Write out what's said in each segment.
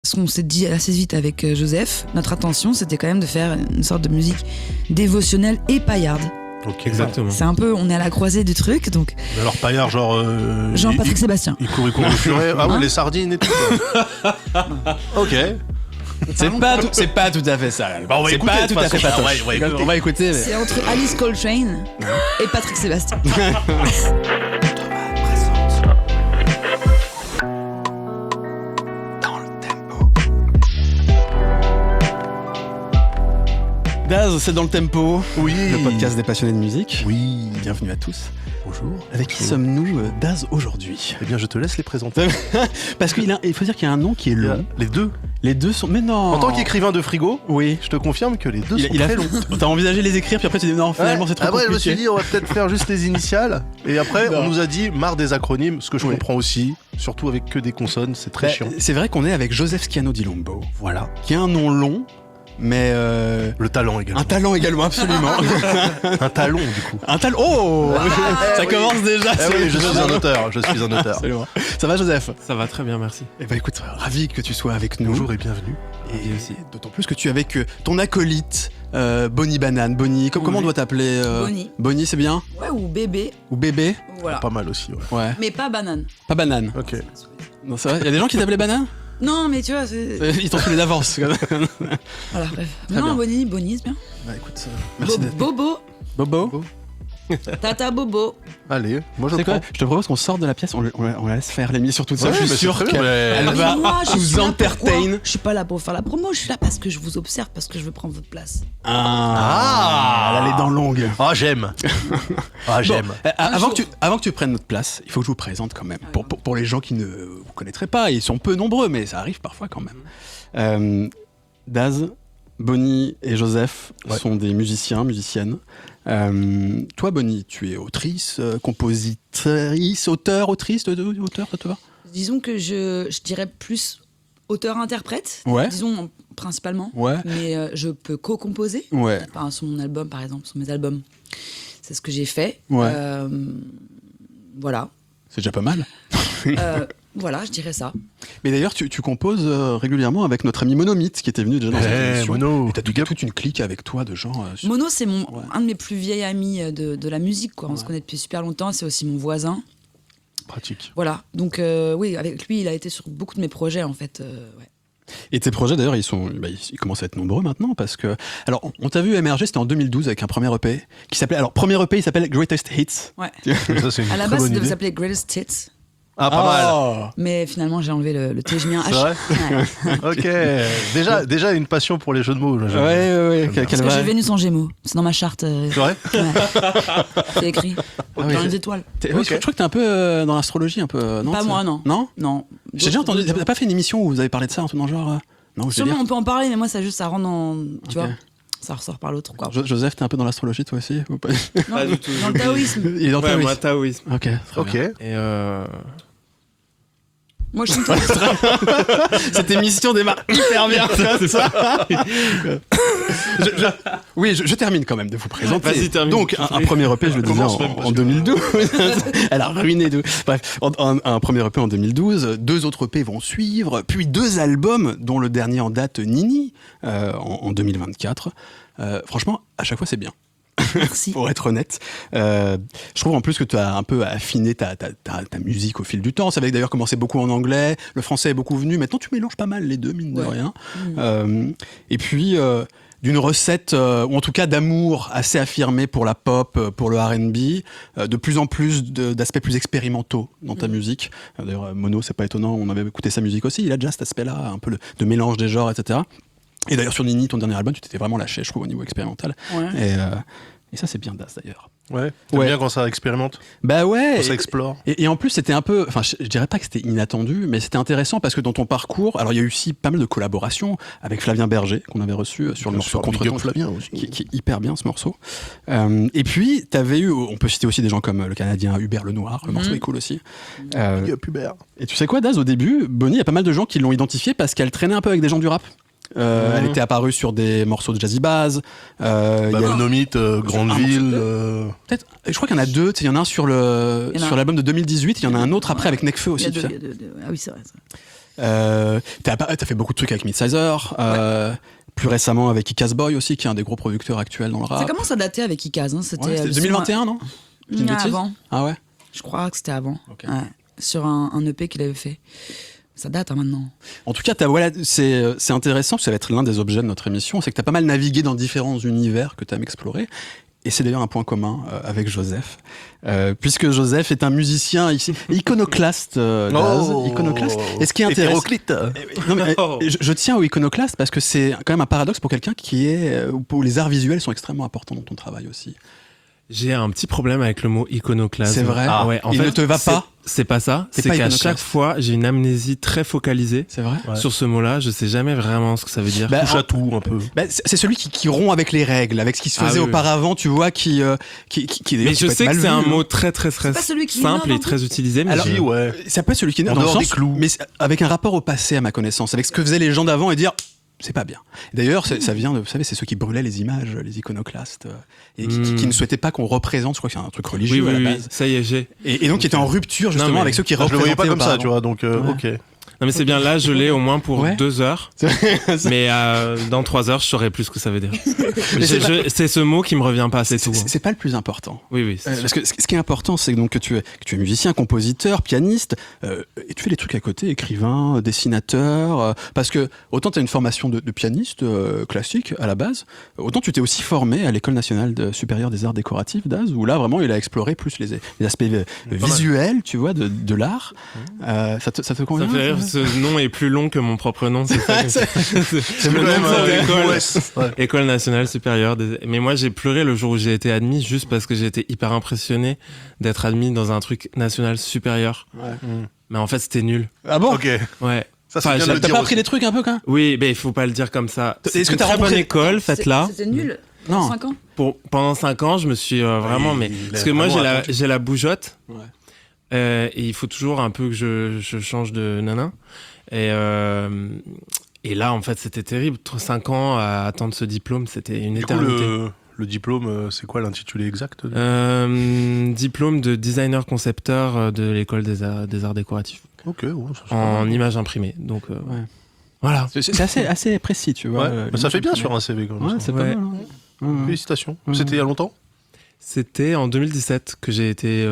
ce qu'on s'est dit assez vite avec Joseph, notre intention c'était quand même de faire une sorte de musique dévotionnelle et paillarde. Ok, exactement. C'est un peu, on est à la croisée du truc, donc. Mais alors paillard, genre. Jean-Patrick Sébastien. Il court au furet. Ah oui, les sardines et tout. Ok. C'est pas tout à fait ça. Bah, on va c'est écouter, pas tout à fait façon. patoche. On va écouter. Mais... C'est entre Alice Coltrane et Patrick Sébastien. Daz, c'est dans le tempo. Oui. Le podcast des passionnés de musique. Oui. Bienvenue à tous. Bonjour. Avec qui sommes-nous, Daz, aujourd'hui? Eh bien, je te laisse les présenter. Parce qu'il faut dire qu'il y a un nom qui est long. Les deux. Les deux sont... Mais non. En tant qu'écrivain de frigo, oui, je te confirme que les deux sont très longs. T'as envisagé les écrire, puis après tu dis non, finalement c'est trop après, compliqué. je me suis dit, on va peut-être faire juste les initiales. Et après, Non. on nous a dit, marre des acronymes, ce que je comprends aussi. Surtout avec que des consonnes, c'est très chiant. C'est vrai qu'on est avec Joseph Schiano di Lombo, Voilà. qui a un nom long, mais Le talent également. un talent également, absolument. Un talon, du coup. Un talent. Oh, ça oui. commence déjà. Ah oui, je suis un auteur. Je suis un auteur. Absolument. Ça va, Joseph? Ça va très bien, merci. Eh ben écoute, ravi que tu sois avec nous. Bonjour et bienvenue. Et aussi, d'autant plus que tu es avec ton acolyte, Bonnie Banane. Bonnie, comment on doit t'appeler Bonnie. Bonnie, c'est bien? Ouais, ou bébé. Ou bébé? Voilà. Pas mal aussi, ouais. Ouais. Mais pas banane. Pas banane. Ok. Non, c'est vrai. Il y a des gens qui t'appelaient banane? Non, mais tu vois, c'est. Ils t'ont saoulé d'avance. Voilà, bref. Très Non, bien. Bonnie, c'est bien. Bah écoute, merci d'être. Bobo, Bobo. Tata Bobo. Allez, moi je C'est quoi? prends. Je te propose qu'on sorte de la pièce, on la laisse faire l'émission toute seule. Ouais, Je mais suis c'est sûr très bien, qu'elle mais- va Mais moi, je suis nous là entertain. pourquoi Je suis pas là pour faire la promo, je suis là parce que je vous observe, parce que je veux prendre votre place. Elle a les dents longues. Ah, j'aime. Ah, j'aime. Bon, avant jour. que tu prennes notre place, il faut que je vous présente quand même. Pour les gens qui ne vous connaîtraient pas, ils sont peu nombreux, mais ça arrive parfois quand même. Daz, Bonnie et Joseph sont des musiciennes. Toi, Bonnie, tu es autrice, compositrice, autrice, auteur, ça te va? Disons que je dirais plus auteur-interprète, Ouais. disons principalement. Ouais. Mais je peux co-composer. Ouais. Enfin, sur mon album, par exemple, sur mes albums. C'est ce que j'ai fait. Ouais. Voilà. C'est déjà pas mal. Voilà, je dirais ça. Mais d'ailleurs, tu composes régulièrement avec notre ami Monomythe, qui était venu déjà dans cette émission. Mono. Et t'as toute une clique avec toi de gens... Mono, c'est un de mes plus vieils amis de la musique, quoi. On se connaît depuis super longtemps. C'est aussi mon voisin. Pratique. Voilà. Donc, oui, avec lui, il a été sur beaucoup de mes projets, en fait. Ouais. Et tes projets, d'ailleurs, ils commencent à être nombreux maintenant, parce que... Alors, on t'a vu émerger, c'était en 2012, avec un premier EP, qui s'appelait... Alors, premier EP, il s'appelle Greatest Hits. Ouais. Ça, c'est une À la très base, ça bonne devait idée. s'appeler Greatest Hits. Ah, pas mal. Mais finalement, j'ai enlevé le T, j'ai mis un H. C'est vrai. Ok. Déjà une passion pour les jeux de mots. là, j'aime. Ouais. Parce que j'ai Vénus en Gémeaux. C'est dans ma charte. C'est vrai. Ouais. C'est écrit. Ah oui. Dans les étoiles. Oui, je crois que t'es un peu dans l'astrologie, un peu... Non, Pas moi, non. Non? Non. J'ai déjà entendu... T'as pas fait une émission où vous avez parlé de ça, un truc dans le genre... Non, je veux Sûrement, dire. on peut en parler, mais moi, ça rentre dans. Tu Ok. vois, ça ressort par l'autre, quoi. Joseph, t'es un peu dans l'astrologie, toi aussi ou pas? Non, Pas du tout. dans le taoïsme. Il est dans Ouais, ta moi, liste. taoïsme. Ok, très Ok. bien. Et Moi, je suis taoïste. Cette émission démarre hyper bien, c'est ça. Oui, je termine quand même de vous présenter. Vas-y, termine. Donc, un premier EP, je le disais, Commence même, parce en que- 2012. Elle a ruiné deux. Bref, un premier EP en 2012, 2 autres EP vont suivre, puis 2 albums, dont le dernier en date, Nini, en 2024. Franchement, à chaque fois, c'est bien. Merci. Pour être honnête. Je trouve en plus que tu as un peu affiné ta musique au fil du temps. Ça avait d'ailleurs commencé beaucoup en anglais, le français est beaucoup venu. Maintenant, tu mélanges pas mal les deux, mine de Ouais. rien. Et puis, d'une recette, ou en tout cas d'amour assez affirmé pour la pop, pour le R&B, de plus en plus d'aspects plus expérimentaux dans ta musique. D'ailleurs, Mono, c'est pas étonnant, on avait écouté sa musique aussi. Il a déjà cet aspect-là, un peu de mélange des genres, etc. Et d'ailleurs, sur Nini, ton dernier album, tu t'étais vraiment lâché, je trouve, au niveau expérimental. Ouais. Et ça, c'est bien Das, d'ailleurs. Ouais. T'aimes Ouais. bien quand ça expérimente, Bah ouais. quand ça explore. Et en plus, c'était un peu, enfin, je dirais pas que c'était inattendu, mais c'était intéressant parce que dans ton parcours, alors il y a eu aussi pas mal de collaborations avec Flavien Berger, qu'on avait reçu sur le morceau Contre-temps, Flavien aussi. qui est hyper bien ce morceau. Et puis, t'avais eu, on peut citer aussi des gens comme le Canadien Hubert Lenoir, le morceau est cool aussi. Big up, Hubert. Et tu sais quoi, Daz, au début, Bonnie, il y a pas mal de gens qui l'ont identifiée parce qu'elle traînait un peu avec des gens du rap. Elle était apparue sur des morceaux de Jazzy Bass. Il y a Monomythe, Grande Ville. peut-être, je crois qu'il y en a 2. Il y en a un sur Il y en a l'album de 2018, il y en a un autre après avec Nekfeu Il y aussi. a Tu sais. Ah oui, c'est vrai. T'as fait beaucoup de trucs avec Midsizer. Plus récemment avec Icaz Boy aussi, qui est un des gros producteurs actuels dans le rap. Ça commence à dater avec Icaz. Hein. C'était 2021, non? Je dis une bêtise Avant. Ah ouais? Je crois que c'était avant. Ok. Ouais. Sur un EP qu'il avait fait. Ça date maintenant. En tout cas, c'est intéressant, parce que ça va être l'un des objets de notre émission, c'est que tu as pas mal navigué dans différents univers que tu aimes explorer. Et c'est d'ailleurs un point commun avec Joseph, puisque Joseph est un musicien iconoclaste. Iconoclaste. Et ce qui est intéressant, Hétéroclite. non, mais, je tiens au iconoclaste parce que c'est quand même un paradoxe pour quelqu'un où les arts visuels sont extrêmement importants dans ton travail aussi. J'ai un petit problème avec le mot iconoclasme. C'est vrai. Ouais, en Il fait, ne te va pas. C'est pas ça. C'est C'est pas qu'à iconoclaste. chaque fois, j'ai une amnésie très focalisée C'est vrai. Ouais. sur ce mot-là. Je sais jamais vraiment ce que ça veut dire. Bah, Touche à tout un peu. C'est celui qui rompt avec les règles, avec ce qui se Ah faisait oui, oui. auparavant, tu vois, qui d'ailleurs, Mais je peut être sais que mal c'est un vu, mot très très C'est pas celui qui simple innove et un peu très utilisé. Mais Alors, j'ai- Si, ouais. Ça peut être celui qui est En dans le dehors des sens, clous. mais avec un rapport au passé, à ma connaissance, avec ce que faisaient les gens d'avant et dire c'est pas bien. D'ailleurs, ça vient de, vous savez, c'est ceux qui brûlaient les images, les iconoclastes, et qui ne souhaitaient pas qu'on représente, je crois que c'est un truc religieux oui, à la oui, base. ça y est, j'ai. Et donc qui était en rupture justement Non, mais- avec ceux qui Je le voyais représentaient pas comme ça, tu auparavant. vois, donc ok. Non mais c'est bien, là je l'ai au moins pour Ouais. 2 heures. Mais dans 3 heures je saurai plus ce que ça veut dire. C'est ce mot qui me revient pas, c'est tout. C'est pas le plus important. Oui, oui. c'est sûr. Parce que ce qui est important, c'est donc que tu es musicien, compositeur, pianiste, et tu fais des trucs à côté, écrivain, dessinateur, parce que autant tu as une formation de pianiste classique à la base, autant tu t'es aussi formé à l'École nationale supérieure des arts décoratifs d'Az, où là vraiment il a exploré plus les aspects visuels, tu vois, de l'art. Ça te convient? Ça fait rire, ce nom est plus long que mon propre nom. C'est ça. C'est le le nom même, de l'école. Ouais. École nationale supérieure. Mais moi, j'ai pleuré le jour où j'ai été admis, juste parce que j'ai été hyper impressionné d'être admis dans un truc national supérieur. Ouais. Mais en fait, c'était nul. Ah bon? Ok. Ouais. Ça, c'est Enfin, bien de j'ai- le T'as dire pas aussi. appris des trucs un peu quand même? Oui, mais il faut pas le dire comme ça. Est-ce C'est que une t'as très bonne rencontré- école, faites-là. C'était nul. Non. 5 ans. Pendant 5 ans, je me suis vraiment... Oui, mais il a parce que moi, vraiment attendu. j'ai la bougeotte. Ouais. Et il faut toujours un peu que je change de nana. Et là, en fait, c'était terrible. 5 ans à attendre ce diplôme, c'était une Du coup, éternité. le diplôme, c'est quoi l'intitulé exact Diplôme de designer-concepteur de l'école des arts décoratifs. Ok, ouais, ça, c'est pas En mal. image imprimée. Donc, Ouais. voilà. C'est assez précis, tu vois. Ouais, mais ça fait bien sur un CV quand même. Ouais, ça. c'est pas Ouais. mal. Hein. Félicitations. Ouais. C'était il y a longtemps C'était en 2017 que j'ai été...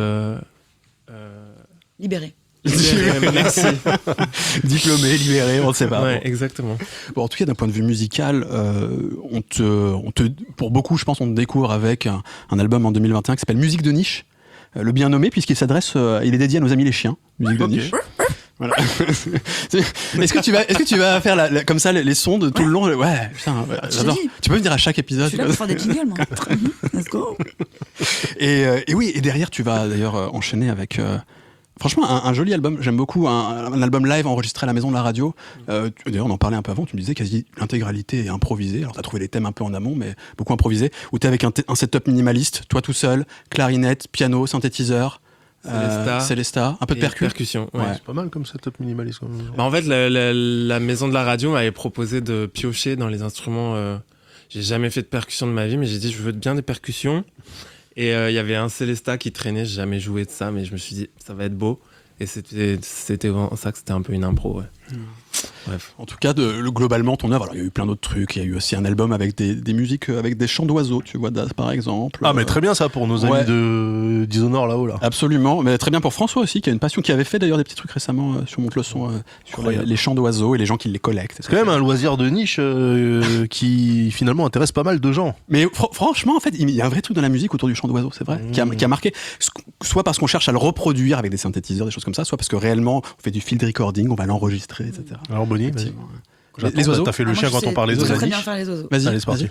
Libéré. Merci. Diplômé, libéré, on ne sait pas. Ouais, Bon. exactement. Bon, en tout cas, d'un point de vue musical, pour beaucoup, je pense, on te découvre avec un album en 2021 qui s'appelle Musique de niche, le bien nommé, puisqu'il il est dédié à nos amis les chiens. Musique de Ok. niche. Voilà. Est-ce que tu vas faire comme ça les sons de tout le long? Ouais, putain, j'adore. dit. Tu peux venir à chaque Je épisode. suis là pour faire des jingles, moi. Let's go. Et oui, et derrière, tu vas d'ailleurs enchaîner avec. Franchement, un joli album, j'aime beaucoup, un album live enregistré à la maison de la radio. D'ailleurs, on en parlait un peu avant, tu me disais quasi l'intégralité est improvisée. Alors, tu as trouvé les thèmes un peu en amont, mais beaucoup improvisé. Où tu es avec un setup minimaliste, toi tout seul, clarinette, piano, synthétiseur, Célesta, un peu de Et percussion. Ouais. Ouais. C'est pas mal comme setup minimaliste. Quand même. Bah, en fait, la maison de la radio m'avait proposé de piocher dans les instruments. J'ai jamais fait de percussion de ma vie, mais j'ai dit je veux bien des percussions. Et il y avait un Célesta qui traînait, j'ai jamais joué de ça, mais je me suis dit ça va être beau. Et c'était vraiment ça que c'était un peu une impro. Ouais. Bref. En tout cas, globalement, ton œuvre, alors, il y a eu plein d'autres trucs. Il y a eu aussi un album avec des musiques, avec des chants d'oiseaux, tu vois, Daz, par exemple. Ah, mais très bien ça pour nos amis ouais. de Dishonored là-haut là. Absolument, mais très bien pour François aussi, qui a une passion, qui avait fait d'ailleurs des petits trucs récemment sur Monte le Son, sur les chants d'oiseaux et les gens qui les collectent. C'est quand même un loisir de niche qui finalement intéresse pas mal de gens. Mais franchement, en fait, il y a un vrai truc dans la musique autour du chant d'oiseau, c'est vrai, qui a marqué, soit parce qu'on cherche à le reproduire avec des synthétiseurs, des choses comme ça, soit parce que réellement, on fait du field recording, on va l'enregistrer, etc. Alors Bonnie, vas-y. Effectivement. J'attends, Les oiseaux. T'as fait le Ah, moi, chien je quand sais- on parlait je de sais très niche. bien faire les oiseaux. Vas-y, Allez, c'est parti. vas-y.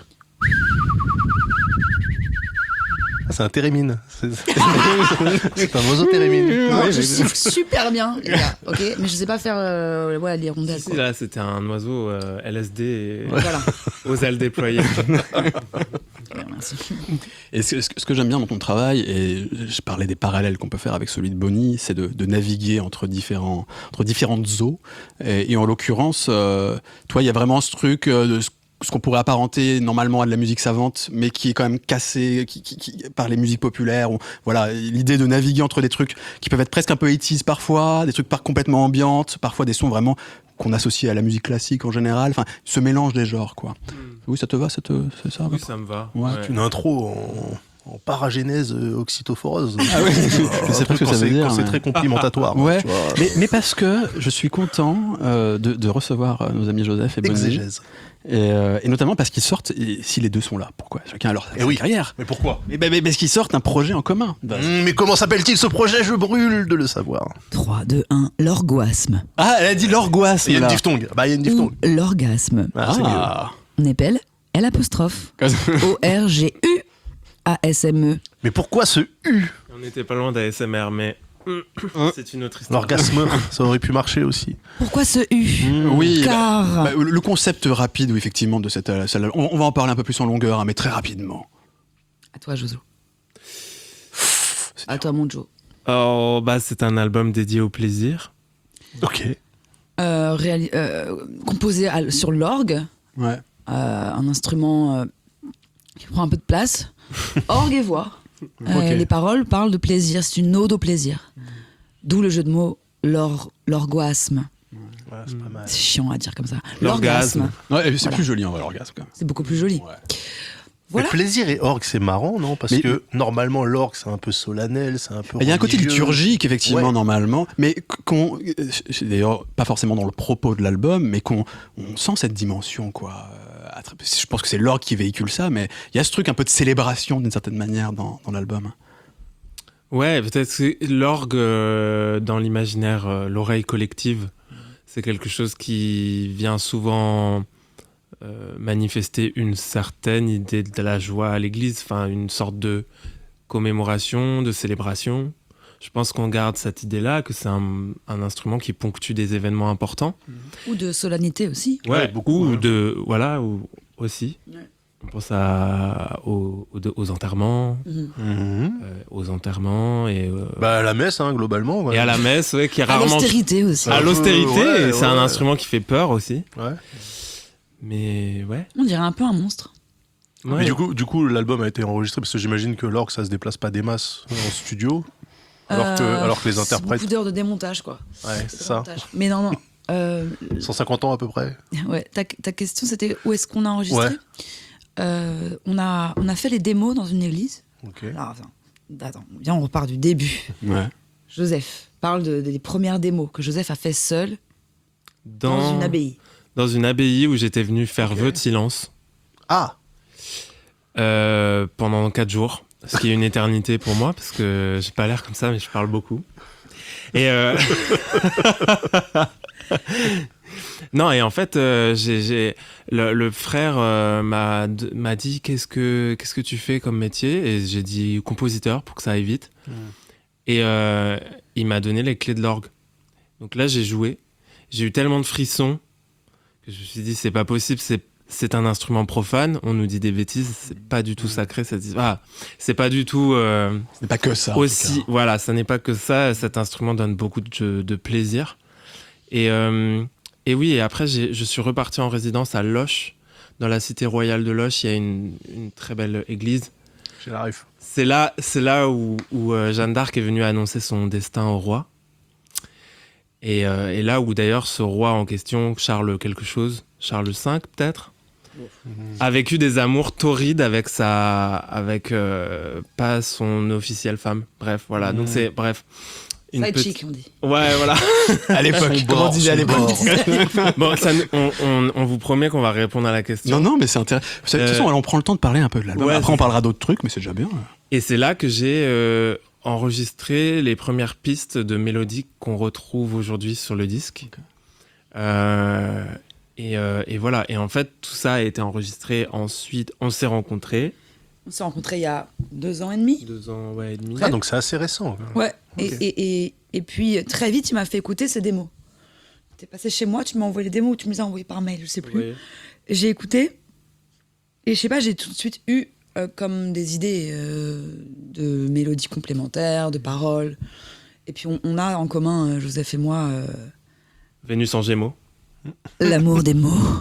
Ah, c'est un térémine. C'est un oiseau térémine. Non, Ouais, je siffle super bien, les gars, ok. Mais je sais pas faire les rondelles. Si, quoi. là, c'était un oiseau LSD et Voilà. aux ailes déployées. Ouais, merci. Et ce que j'aime bien dans ton travail, et je parlais des parallèles qu'on peut faire avec celui de Bonnie, c'est de naviguer entre différentes eaux. Et en l'occurrence, toi, il y a vraiment ce truc de ce qu'on pourrait apparenter normalement à de la musique savante, mais qui est quand même cassé par les musiques populaires. Voilà, l'idée de naviguer entre des trucs qui peuvent être presque un peu 80s parfois, des trucs pas complètement ambiantes, parfois des sons vraiment qu'on associe à la musique classique en général. Enfin, ce mélange des genres, quoi. Oui, ça te va, c'est ça? Oui, ça me va. Ouais. Une intro en paragénèse oxytophoreuse. Ah oui, je sais pas ce que ça veut dire. C'est très complimentatoire. Ouais. Tu vois. Mais parce que je suis content de recevoir nos amis Joseph et Bonnie. Exégèse. Et notamment parce qu'ils sortent, et si les deux sont là, pourquoi? Chacun a leur carrière. Mais pourquoi? Mais parce qu'ils sortent un projet en commun. Mais comment s'appelle-t-il ce projet? Je brûle de le savoir. 3, 2, 1, l'orgasme. Ah, elle a dit l'orgasme. Il y a une là. diphtongue. Bah, il y a une diphtongue. Ou l'orgasme. Ah, c'est mieux. On épelle L'apostrophe. ORGUASME. Mais pourquoi ce U? On n'était pas loin d'ASMR, mais c'est une autre histoire. L'orgasme, ça aurait pu marcher aussi. Pourquoi ce U? Oui, Car le concept rapide, oui, effectivement, de cette. On va en parler un peu plus en longueur, hein, mais très rapidement. à toi, Joso. À toi, mon Joe. Oh, bah, c'est un album dédié au plaisir. Ok. Composé sur l'orgue, Ouais. un instrument qui prend un peu de place. Orgue et voix. Ok. Les paroles parlent de plaisir, c'est une ode au plaisir. D'où le jeu de mots l'orgasme. Ouais, c'est pas mal. C'est chiant à dire comme ça. L'orgasme. Ouais, c'est Voilà. plus joli en vrai, l'orgasme, quand même. C'est beaucoup plus joli. Ouais. Voilà. Mais plaisir et orgue, c'est marrant, non? Parce Mais- que normalement, l'orgue, c'est un peu solennel, c'est un peu. Il y a un côté religieux. liturgique, effectivement, Ouais. normalement, mais c'est d'ailleurs pas forcément dans le propos de l'album, mais on sent cette dimension, quoi. Je pense que c'est l'orgue qui véhicule ça, mais il y a ce truc un peu de célébration, d'une certaine manière, dans l'album. Ouais, peut-être que l'orgue dans l'imaginaire, l'oreille collective, c'est quelque chose qui vient souvent manifester une certaine idée de la joie à l'église, enfin une sorte de commémoration, de célébration. Je pense qu'on garde cette idée-là, que c'est un instrument qui ponctue des événements importants. Ou de solennité aussi. Ouais, beaucoup, ou ouais. ou aussi. Ouais. On pense aux enterrements, aux enterrements et Bah, à la messe, hein, globalement. Ouais. et à la messe, ouais, qui est À rarement l'austérité aussi. à Un peu, l'austérité. ouais, C'est un ouais. instrument qui fait peur aussi. Ouais. Mais ouais. On dirait un peu un monstre. Mais du coup, l'album a été enregistré parce que j'imagine que l'orgue, ça se déplace pas des masses en studio. Alors que les interprètes. C'est beaucoup d'heures de démontage, quoi. Ouais, c'est ça. Démontage. Mais non. 150 ans à peu près. Ouais, ta question, c'était où est-ce qu'on a enregistré? On a fait les démos dans une église. Ok. Alors, attends, viens, on repart du début. Ouais. Joseph parle des premières démos que Joseph a fait seul dans une abbaye. Dans une abbaye où j'étais venu faire Ok. vœu de silence Ah, pendant 4 jours. Ce qui est une éternité pour moi, parce que j'ai pas l'air comme ça, mais je parle beaucoup. Et non, et en fait, le frère m'a dit qu'est-ce que tu fais comme métier? Et j'ai dit compositeur pour que ça aille vite. Et il m'a donné les clés de l'orgue. Donc là, j'ai joué. J'ai eu tellement de frissons que je me suis dit c'est pas possible, c'est un instrument profane, on nous dit des bêtises, c'est pas du tout sacré, c'est pas du tout Ce n'est pas que ça. en tout aussi, cas. voilà, ça n'est pas que ça, cet instrument donne beaucoup de plaisir. Et oui, et après je suis reparti en résidence à Loches, dans la cité royale de Loches, il y a une très belle église. j'ai la ref. C'est là où Jeanne d'Arc est venue annoncer son destin au roi. Et là où d'ailleurs ce roi en question, Charles quelque chose, Charles V peut-être, a vécu des amours torrides avec pas son officielle femme. Bref, voilà. Donc c'est une Side petite- chick, on dit. Ouais, voilà. À l'époque, comment on disait à l'époque? Bon, on vous promet qu'on va répondre à la question. Non, mais c'est intéressant. De toute façon, on prend le temps de parler un peu de l'album. Ouais, Après, on parlera d'autres trucs, mais c'est déjà bien. Et c'est là que j'ai enregistré les premières pistes de mélodies qu'on retrouve aujourd'hui sur le disque. Et voilà. Et en fait, tout ça a été enregistré ensuite. On s'est rencontrés. On s'est rencontrés il y a 2 ans et demi. 2 ans, ouais, et demi. Ah, donc c'est assez récent. Ouais. Ok. Et puis très vite, il m'a fait écouter ses démos. T'es passé chez moi, tu m'as envoyé les démos ou tu me les as envoyées par mail, je sais plus. Ouais. J'ai écouté et je sais pas, j'ai tout de suite eu comme des idées de mélodies complémentaires, de paroles. Et puis on a en commun, Joseph et moi, Vénus en Gémeaux. l'amour des mots.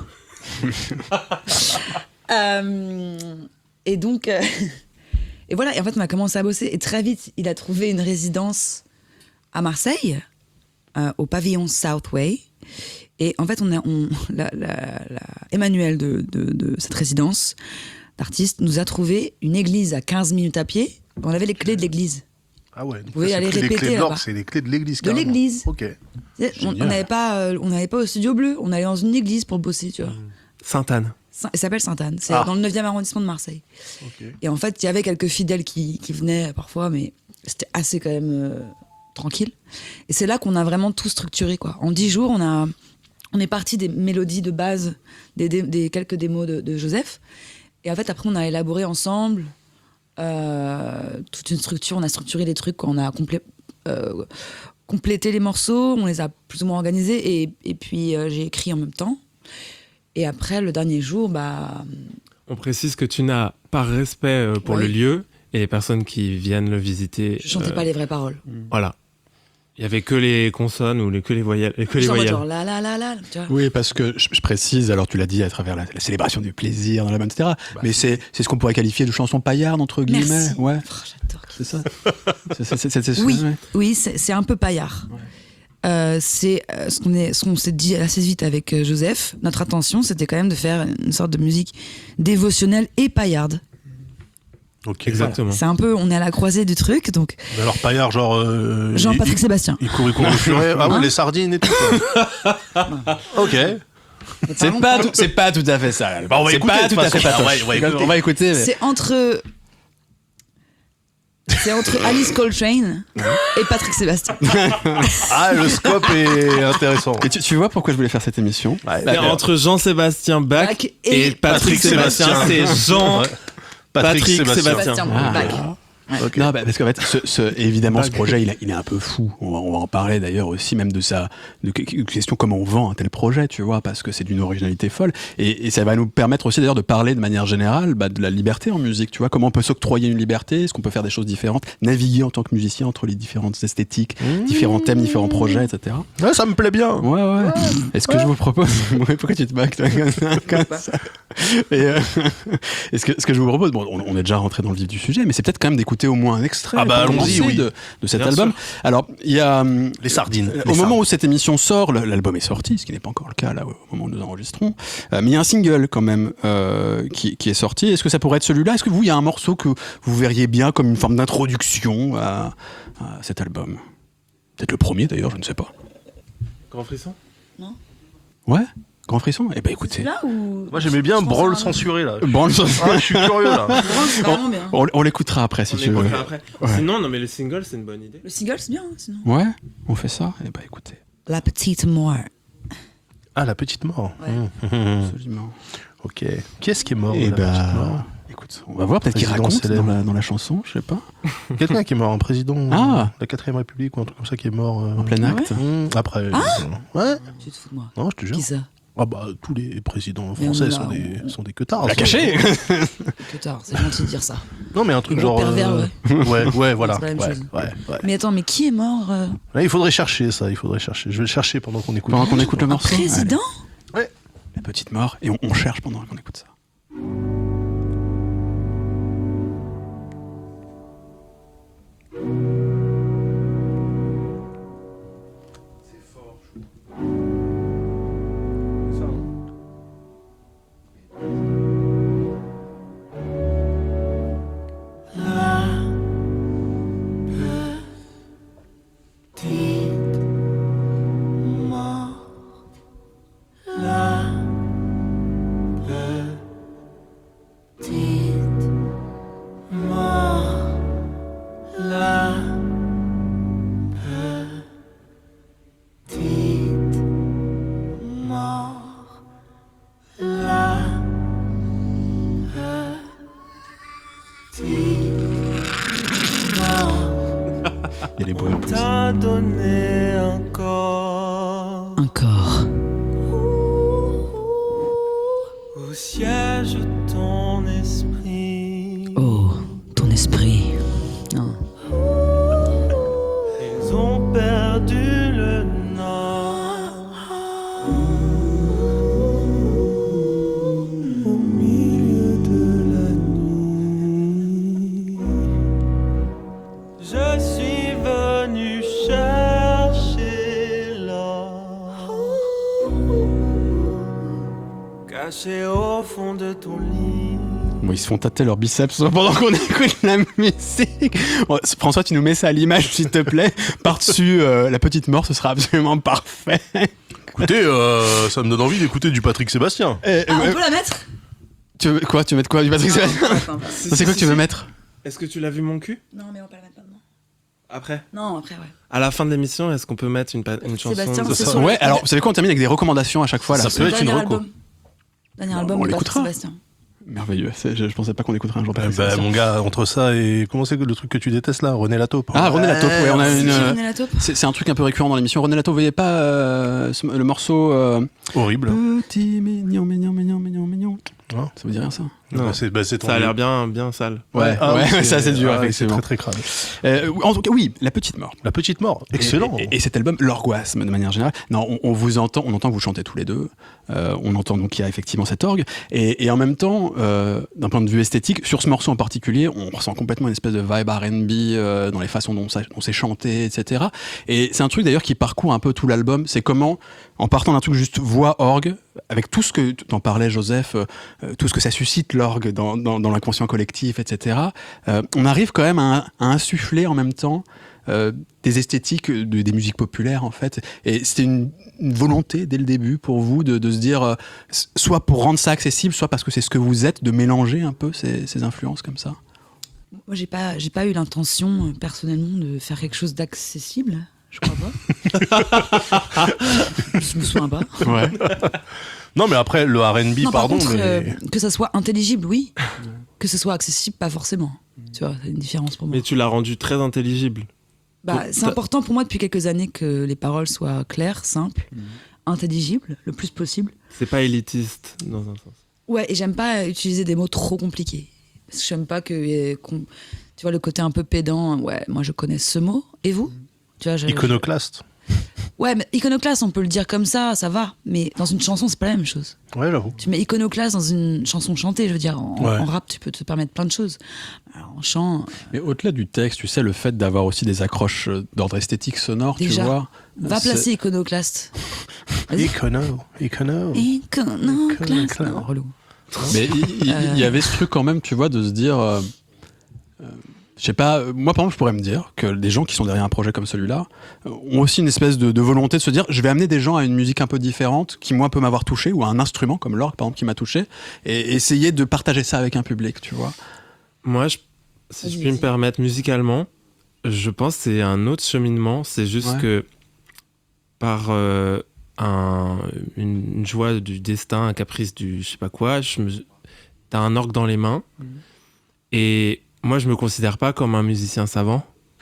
Et donc, et voilà, et en fait on a commencé à bosser et très vite il a trouvé une résidence à Marseille, au pavillon Southway. Et en fait, Emmanuel de cette résidence d'artistes nous a trouvé une église à 15 minutes à pied. On avait les clés de l'église. Ah ouais, donc Vous pouvez ça, c'est aller plus les répéter clés de l'orgue, là-bas. c'est les clés de l'église. De carrément. l'église. Ok. On n'allait pas au studio bleu, on allait dans une église pour bosser, tu vois. Sainte-Anne. Ça s'appelle Sainte-Anne, c'est Ah. dans le 9e arrondissement de Marseille. Ok. Et en fait, il y avait quelques fidèles qui venaient parfois, mais c'était assez quand même tranquille. Et c'est là qu'on a vraiment tout structuré, quoi. En 10 jours, on est parti des mélodies de base, des quelques démos de Joseph. Et en fait, après, on a élaboré ensemble toute une structure. On a structuré les trucs, on a complété les morceaux, on les a plus ou moins organisés. Et puis, j'ai écrit en même temps. Et après, le dernier jour, On précise que tu n'as, par respect pour Oui. le lieu et les personnes qui viennent le visiter... je chantais pas les vraies paroles. Voilà. Il y avait que les consonnes ou que les voyelles. Que les Genre, voyelles. genre la la la la, tu vois. Oui, parce que je précise, alors tu l'as dit à travers la célébration du plaisir dans la bande, etc. Mais c'est ce qu'on pourrait qualifier de chanson paillarde, entre guillemets. Merci. Ouais, Oh, j'adore. c'est ça. C'est Oui, ouais. oui, c'est un peu paillard. C'est ce qu'on s'est dit assez vite avec Joseph. Notre intention, c'était quand même de faire une sorte de musique dévotionnelle et paillarde. Ok. Exactement. C'est un peu, on est à la croisée du truc, donc Mais alors Paillard, genre. Jean-Patrick Sébastien. Il court le furet. Ah ouais, Hein les sardines et tout. quoi. Ok. Mais C'est pardon, pas tout à fait ça. Bah, on va c'est écouter, pas de tout à toute fait façon. patoche. On va écouter. On va écouter. mais- c'est entre Alice Coltrane et Patrick Sébastien. Ah, le scope est intéressant. Et tu vois pourquoi je voulais faire cette émission. Ouais. Mais entre Jean-Sébastien Bach Bach et et Patrick Sébastien, c'est Jean... Ouais. Patrick Sébastien. Sébastien Ah. Bach. Ok. Non, parce qu'en fait, évidemment, ce projet, il est un peu fou. On va en parler d'ailleurs aussi, même de question comment on vend un tel projet, tu vois, parce que c'est d'une originalité folle. Et ça va nous permettre aussi d'ailleurs de parler de manière générale de la liberté en musique, tu vois, comment on peut s'octroyer une liberté, est-ce qu'on peut faire des choses différentes, naviguer en tant que musicien entre les différentes esthétiques, différents thèmes, différents projets, etc. Ouais, ça me plaît bien. Ouais. Et ce que je vous propose, ouais, pourquoi tu te moques toi, comme ça Et ce que je vous propose, bon, on est déjà rentré dans le vif du sujet, mais c'est peut-être quand même d'écouter au moins un extrait Ah bah, pour allons-y, commencer oui. de cet Bien album. sûr. Alors, il y a Les sardines. au moment où cette émission sort, l'album est sorti, ce qui n'est pas encore le cas là au moment où nous enregistrons. Mais il y a un single quand même qui est sorti. Est-ce que ça pourrait être celui-là? Est-ce que il y a un morceau que vous verriez bien comme une forme d'introduction à cet album? Peut-être le premier d'ailleurs, je ne sais pas. Grand frisson. Ouais, Grand Frisson. Eh ben écoutez, Là où Moi, j'aimais bien Je pense Brawl à un- censuré, là. bon, Ah, je suis curieux, là. Brawl, c'est vraiment bien. on l'écoutera après si On tu veux. écoutera après. Ouais. Sinon, non, mais le single, c'est une bonne idée. Le single, c'est bien, hein, sinon. Ouais, on fait ça. Eh ben écoutez, La petite mort. Ah, la petite mort. Ouais. absolument. Ok. Qui est-ce qui est mort Eh la petite mort ben, écoute, on va voir peut-être qu'il Président raconte célèbre. dans la chanson, je sais pas. Quelqu'un qui est mort, un président Ah. de la 4ème République ou un truc comme ça qui est mort. En plein acte. Après. Ouais. Tu te fous de moi. Non, je te jure. Qui ça? Ah bah, tous les présidents Mais on français l'a- sont des queutards. On l'a caché. Que tard, c'est gentil de dire ça. Non, mais un truc Gros genre. pervers, ouais, voilà. C'est pas la même Ouais, chose. ouais. Mais attends, mais qui est mort Là, il faudrait chercher ça, il faudrait chercher. Je vais le chercher pendant qu'on écoute. Pendant qu'on écoute le Un morceau. président? Allez, la petite mort et on cherche pendant qu'on écoute ça. Il y a les bruits en plus. T'a donné un corps Un corps. où siège ton esprit. Oh, ton esprit. Non. Ils ont perdu le nord au milieu de la nuit. Je suis venu chercher l'or caché au fond de ton lit. Bon, ils se font tâter leurs biceps pendant qu'on écoute la musique. Bon, François, tu nous mets ça à l'image, s'il te plaît. Par-dessus la petite mort, ce sera absolument parfait. Écoutez, ça me donne envie d'écouter du Patrick Sébastien. On peut la mettre Tu veux quoi? Tu veux mettre quoi du Patrick Sébastien? C'est quoi que tu veux mettre? Est-ce que tu l'as vu mon cul? Non, mais on va pas la mettre maintenant. Après? Non, après, ouais. À la fin de l'émission, est-ce qu'on peut mettre une chanson Sébastien, de c'est ça? sur- Ouais, alors vous savez quoi, on termine avec des recommandations à chaque fois là. Ça peut être une Dernier reco. album. Dernier album on de Patrick l'écoutera. Sébastien. Merveilleux, je pensais pas qu'on écouterait un jour Bah, Patrick Sébastien. mon gars, entre ça et comment c'est que le truc que tu détestes là, René Lataupe. Ah, René Lataupe, ouais, on a une. René Lataupe. C'est un truc un peu récurrent dans l'émission. René Lataupe, vous voyez pas le morceau Horrible. Petit mignon, mignon, mignon, mignon, mignon. Ah. Ça vous dit rien ça? Non. C'est ton Ça a lieu. l'air bien sale. Ouais, Ah, ouais, oui, ça c'est dur, ah, c'est effectivement. très très crade. En tout cas, oui, La Petite Mort. La petite mort, excellent. Et cet album, l'orgasme de manière générale. Non, on vous entend, on entend que vous chantez tous les deux. On entend donc qu'il y a effectivement cet orgue. Et en même temps, d'un point de vue esthétique, sur ce morceau en particulier, on ressent complètement une espèce de vibe R&B dans les façons dont c'est chanté, etc. Et c'est un truc d'ailleurs qui parcourt un peu tout l'album. C'est comment, en partant d'un truc juste voix orgue, avec tout ce que t'en parlais, Joseph, tout ce que ça suscite l'orgue dans l'inconscient collectif, etc. On arrive quand même à insuffler en même temps des esthétiques des musiques populaires en fait. Et c'était une volonté dès le début pour vous de se dire, soit pour rendre ça accessible, soit parce que c'est ce que vous êtes, de mélanger un peu ces influences comme ça. Moi, j'ai pas eu l'intention, personnellement, de faire quelque chose d'accessible. Je crois pas. Je me souviens pas. Ouais. Non, mais après, le R&B, Non, par pardon, contre, mais... que ça soit intelligible, oui. Que ce soit accessible, pas forcément. Tu vois, c'est une différence pour moi. Mais tu l'as rendu très intelligible. C'est important pour moi depuis quelques années que les paroles soient claires, simples, intelligibles, le plus possible. C'est pas élitiste dans un sens. Ouais, et j'aime pas utiliser des mots trop compliqués. Parce que j'aime pas tu vois, le côté un peu pédant. Ouais, moi je connais ce mot. Et vous? Tu vois, Iconoclaste. Ouais, mais iconoclaste, on peut le dire comme ça va. Mais dans une chanson, c'est pas la même chose. Ouais, j'avoue. Tu mets iconoclaste dans une chanson chantée, je veux dire, Ouais. en rap, tu peux te permettre plein de choses. Alors, en chant, Mais au-delà du texte, tu sais, le fait d'avoir aussi des accroches d'ordre esthétique sonore, Déjà, tu vois. va c'est- placer iconoclaste. Vas-y. Icono. Iconoclaste. Non, relou. Mais il y avait ce truc quand même, tu vois, de se dire. Je sais pas, moi par exemple, je pourrais me dire que des gens qui sont derrière un projet comme celui-là ont aussi une espèce de volonté de se dire, je vais amener des gens à une musique un peu différente, qui moi peut m'avoir touché, ou à un instrument comme l'orgue par exemple qui m'a touché, et essayer de partager ça avec un public, tu vois. Moi, si je Vas-y, puis me vas-y. permettre, musicalement, je pense que c'est un autre cheminement. C'est juste Ouais. que par une joie du destin, un caprice du je sais pas quoi, t'as un orgue dans les mains. Et moi, je me considère pas comme un musicien savant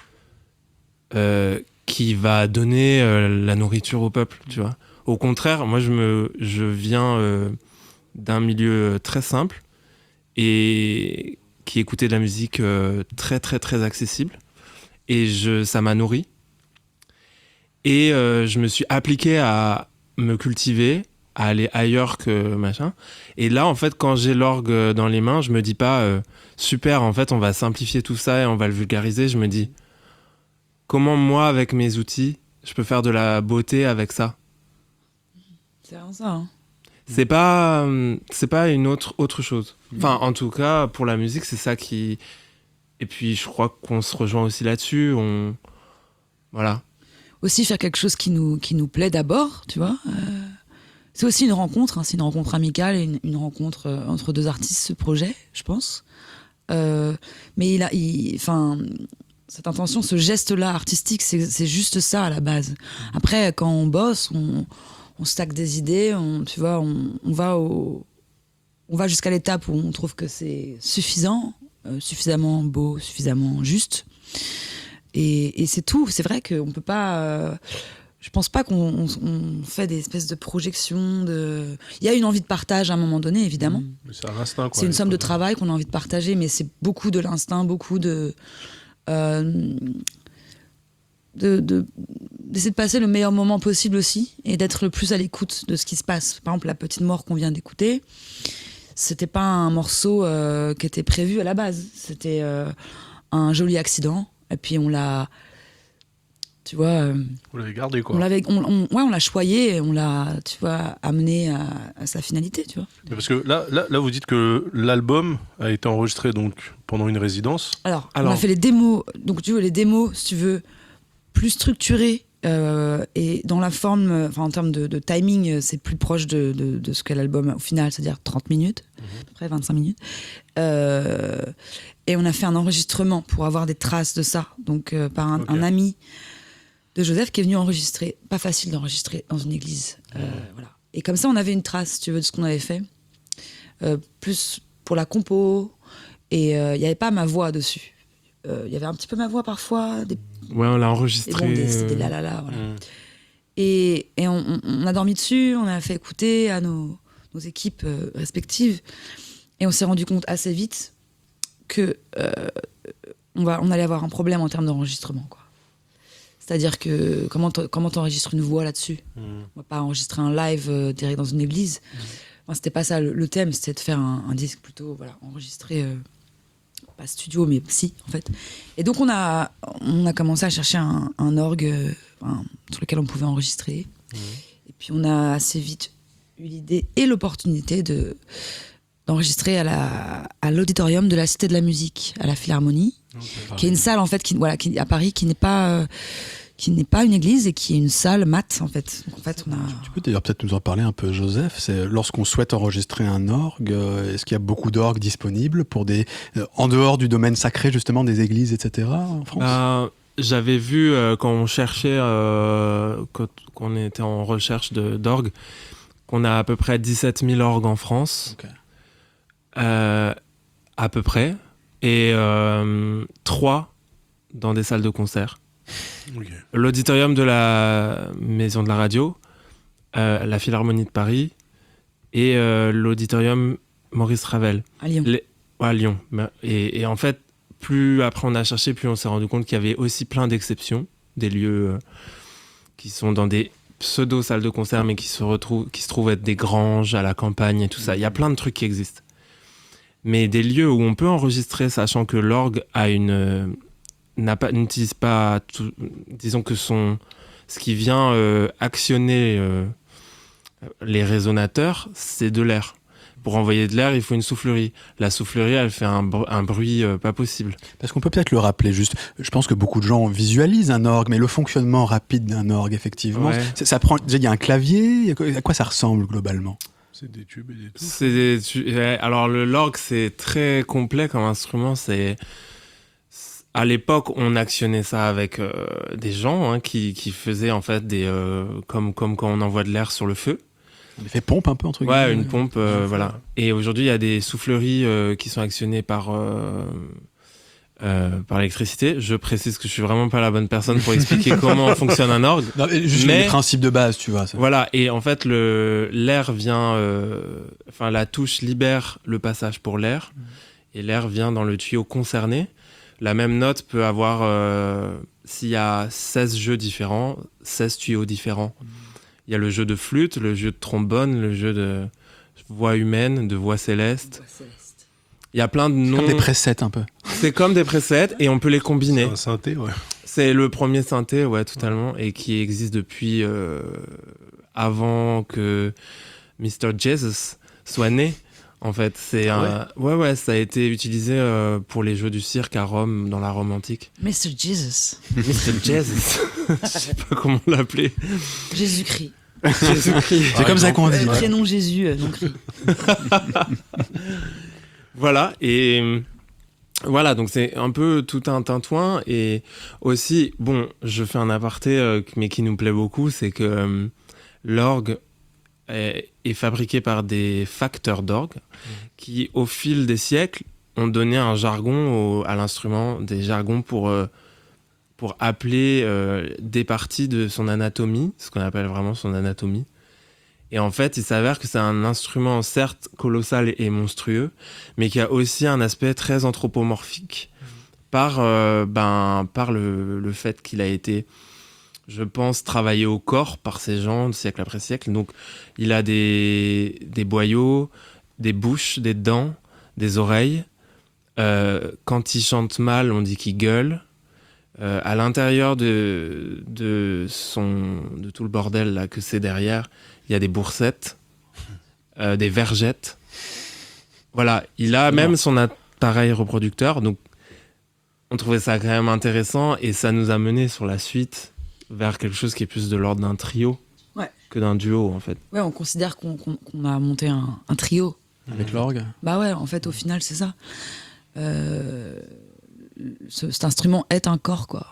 qui va donner la nourriture au peuple, tu vois. Au contraire, moi, je viens d'un milieu très simple et qui écoutait de la musique très, très, très accessible. Et ça m'a nourri. Et je me suis appliqué à me cultiver, à aller ailleurs que machin. Et là, en fait, quand j'ai l'orgue dans les mains, je me dis pas super, en fait, on va simplifier tout ça et on va le vulgariser. Je me dis comment moi, avec mes outils, je peux faire de la beauté avec ça. C'est vraiment ça. Hein. C'est pas une autre chose. Enfin, en tout cas, pour la musique, c'est ça qui. Et puis, je crois qu'on se rejoint aussi là-dessus. Voilà. Aussi faire quelque chose qui nous plaît d'abord, tu vois. C'est aussi une rencontre, hein, c'est une rencontre amicale et une rencontre entre deux artistes, ce projet, je pense. Mais cette intention, ce geste-là artistique, c'est juste ça à la base. Après, quand on bosse, on stack des idées, tu vois, on va jusqu'à l'étape où on trouve que c'est suffisant, suffisamment beau, suffisamment juste. Et c'est tout. C'est vrai qu'on peut pas. Je pense pas qu'on fait des espèces de projections. Il y a une envie de partage à un moment donné, évidemment. Mais c'est un instinct, quoi. C'est une somme de travail qu'on a envie de partager, mais c'est beaucoup de l'instinct, beaucoup d'essayer de passer le meilleur moment possible aussi et d'être le plus à l'écoute de ce qui se passe. Par exemple, La Petite Mort qu'on vient d'écouter, c'était pas un morceau qui était prévu à la base. C'était un joli accident. Et puis on l'a Tu vois, Vous l'avez gardé, quoi. on l'a choyé, et on l'a, tu vois, amené à sa finalité, tu vois. Mais parce que là, vous dites que l'album a été enregistré donc pendant une résidence. Alors, on a fait les démos. Donc, tu veux, les démos, si tu veux, plus structurées et dans la forme, en termes de timing, c'est plus proche de ce qu'est l'album au final, c'est-à-dire 30 minutes, à peu près 25 minutes. Et on a fait un enregistrement pour avoir des traces de ça. Donc, par un ami de Joseph qui est venu enregistrer. Pas facile d'enregistrer dans une église. Voilà. Et comme ça, on avait une trace, si tu veux, de ce qu'on avait fait. Plus pour la compo. Et il n'y avait pas ma voix dessus. Il y avait un petit peu ma voix parfois. Ouais, on l'a enregistré. C'était là, voilà. Et on a dormi dessus, on a fait écouter à nos équipes respectives. Et on s'est rendu compte assez vite que on allait avoir un problème en termes d'enregistrement, quoi. C'est-à-dire que comment t'enregistres une voix là-dessus ? On va pas enregistrer un live direct dans une église. Enfin, c'était pas ça le thème, c'était de faire un disque plutôt, voilà, enregistré, pas studio, mais si, en fait. Et donc on a commencé à chercher un orgue sur lequel on pouvait enregistrer. Et puis on a assez vite eu l'idée et l'opportunité d'enregistrer à l'auditorium de la Cité de la Musique, à la Philharmonie, qui est une salle en fait qui à Paris qui n'est pas une église et qui est une salle mat en fait. Donc, en fait, Tu peux d'ailleurs peut-être nous en parler un peu, Joseph. C'est lorsqu'on souhaite enregistrer un orgue, est-ce qu'il y a beaucoup d'orgues disponibles pour en dehors du domaine sacré justement des églises, etc. en France? J'avais vu quand on cherchait, quand on était en recherche d'orgues, qu'on a à peu près 17 000 orgues en France. Okay. À peu près, et 3 dans des salles de concert. Okay. L'auditorium de la Maison de la Radio, la Philharmonie de Paris et l'auditorium Maurice Ravel. À Lyon. À Lyon. Et en fait, plus après on a cherché, plus on s'est rendu compte qu'il y avait aussi plein d'exceptions, des lieux qui sont dans des pseudo-salles de concert, mais qui se trouvent être des granges à la campagne et tout ça. Il y a plein de trucs qui existent. Mais des lieux où on peut enregistrer, sachant que l'orgue n'utilise pas tout, disons que ce qui vient actionner les résonateurs, c'est de l'air. Pour envoyer de l'air, il faut une soufflerie. La soufflerie, elle fait un bruit pas possible. Parce qu'on peut peut-être le rappeler juste. Je pense que beaucoup de gens visualisent un orgue, mais le fonctionnement rapide d'un orgue, effectivement, ça prend. Il y a un clavier. À quoi ça ressemble globalement ? C'est des tubes et des tubes. Alors l'orgue, c'est très complet comme instrument. À l'époque, on actionnait ça avec des gens qui faisaient en fait comme quand on envoie de l'air sur le feu. On fait pompe un peu entre guillemets. Ouais, une pompe, voilà. Et aujourd'hui, il y a des souffleries qui sont actionnées par l'électricité. Je précise que je suis vraiment pas la bonne personne pour expliquer comment fonctionne un orgue. Non, juste les principes de base, tu vois. Ça. Voilà, et en fait, l'air vient... la touche libère le passage pour l'air, et l'air vient dans le tuyau concerné. La même note peut avoir, s'il y a 16 jeux différents, 16 tuyaux différents. Il y a le jeu de flûte, le jeu de trombone, le jeu de voix humaine, de voix céleste. Il y a plein de noms. Comme des presets un peu. C'est comme des presets et on peut les combiner. C'est un synthé, ouais. C'est le premier synthé, ouais, totalement, et qui existe depuis avant que Mr. Jesus soit né. En fait, ouais, ça a été utilisé pour les jeux du cirque à Rome, dans la Rome antique. Mr. Jesus. Mr. Jesus. Je sais pas comment l'appeler. Jésus-Christ. Jésus-Christ. C'est comme ça qu'on dit. Prénom Jésus, non Christ. Voilà, et voilà, donc c'est un peu tout un tintouin. Et aussi, bon, je fais un aparté, mais qui nous plaît beaucoup, c'est que l'orgue est fabriqué par des facteurs d'orgue qui, au fil des siècles, ont donné un jargon à l'instrument, des jargons pour appeler des parties de son anatomie, ce qu'on appelle vraiment son anatomie. Et en fait, il s'avère que c'est un instrument certes colossal et monstrueux, mais qui a aussi un aspect très anthropomorphique par le fait qu'il a été, je pense, travaillé au corps par ces gens siècle après siècle. Donc, il a des boyaux, des bouches, des dents, des oreilles. Quand il chante mal, on dit qu'il gueule. à l'intérieur de tout le bordel là que c'est derrière, il y a des boursettes, des vergettes. Voilà, il a même son appareil reproducteur, donc on trouvait ça quand même intéressant et ça nous a mené sur la suite vers quelque chose qui est plus de l'ordre d'un trio que d'un duo en fait. Ouais, on considère qu'on a monté un trio. Avec l'orgue. Bah ouais, en fait, au final, c'est ça. Cet instrument est un corps, quoi.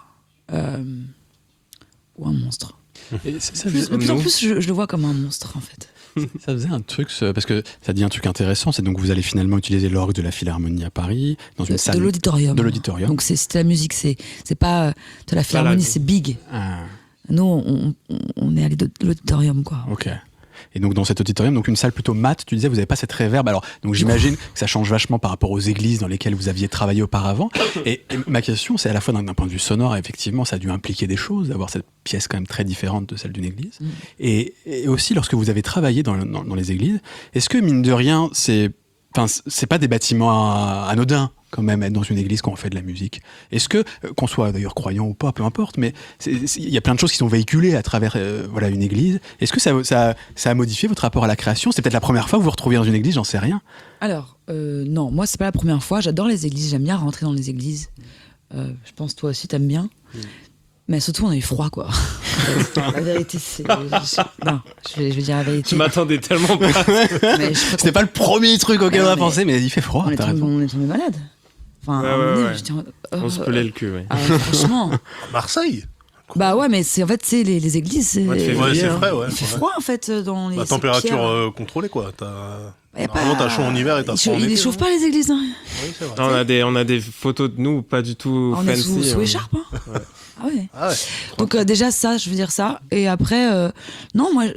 Ou un monstre. Et De plus en plus, je le vois comme un monstre, en fait. ça faisait un truc, parce que ça dit un truc intéressant, c'est donc vous allez finalement utiliser l'orgue de la Philharmonie à Paris, dans une salle de l'auditorium. De l'auditorium. Donc c'est la musique, c'est pas de la Philharmonie, c'est big. Ah, Nous, on est allé de l'auditorium, quoi. ok. Et donc dans cet auditorium, donc une salle plutôt mate, tu disais vous n'avez pas cette réverb. Alors donc j'imagine que ça change vachement par rapport aux églises dans lesquelles vous aviez travaillé auparavant. Et ma question, c'est à la fois d'un point de vue sonore, effectivement, ça a dû impliquer des choses, d'avoir cette pièce quand même très différente de celle d'une église. Et aussi lorsque vous avez travaillé dans les églises, est-ce que mine de rien, c'est pas des bâtiments anodins quand même être dans une église quand on fait de la musique. Est-ce que, qu'on soit d'ailleurs croyant ou pas, peu importe, mais il y a plein de choses qui sont véhiculées à travers une église. Est-ce que ça a modifié votre rapport à la création ? C'est peut-être la première fois que vous vous retrouvez dans une église, j'en sais rien. Alors, non, moi, c'est pas la première fois. J'adore les églises, j'aime bien rentrer dans les églises. Je pense toi aussi, t'aimes bien. Mais surtout, on a eu froid, quoi. La vérité, c'est... Non, je vais dire la vérité. Tu m'attendais tellement pas. C'était pas le premier truc auquel on a pensé, mais il fait froid. On est tombé malade. Enfin, On se pelait le cul, oui. Franchement. Marseille. Bah ouais, mais c'est en fait, c'est les églises. C'est c'est frais, ouais. Il fait froid, en fait, dans les. La température contrôlée, quoi. Normalement, t'as chaud en hiver et t'as froid en été. Ils chauffent pas les églises, hein. Oui, c'est vrai. On a des photos de nous pas du tout on est fancy. sous écharpe, hein. Ouais. Ah ouais. Ah ouais. Donc déjà ça, je veux dire ça. Et après, non, moi,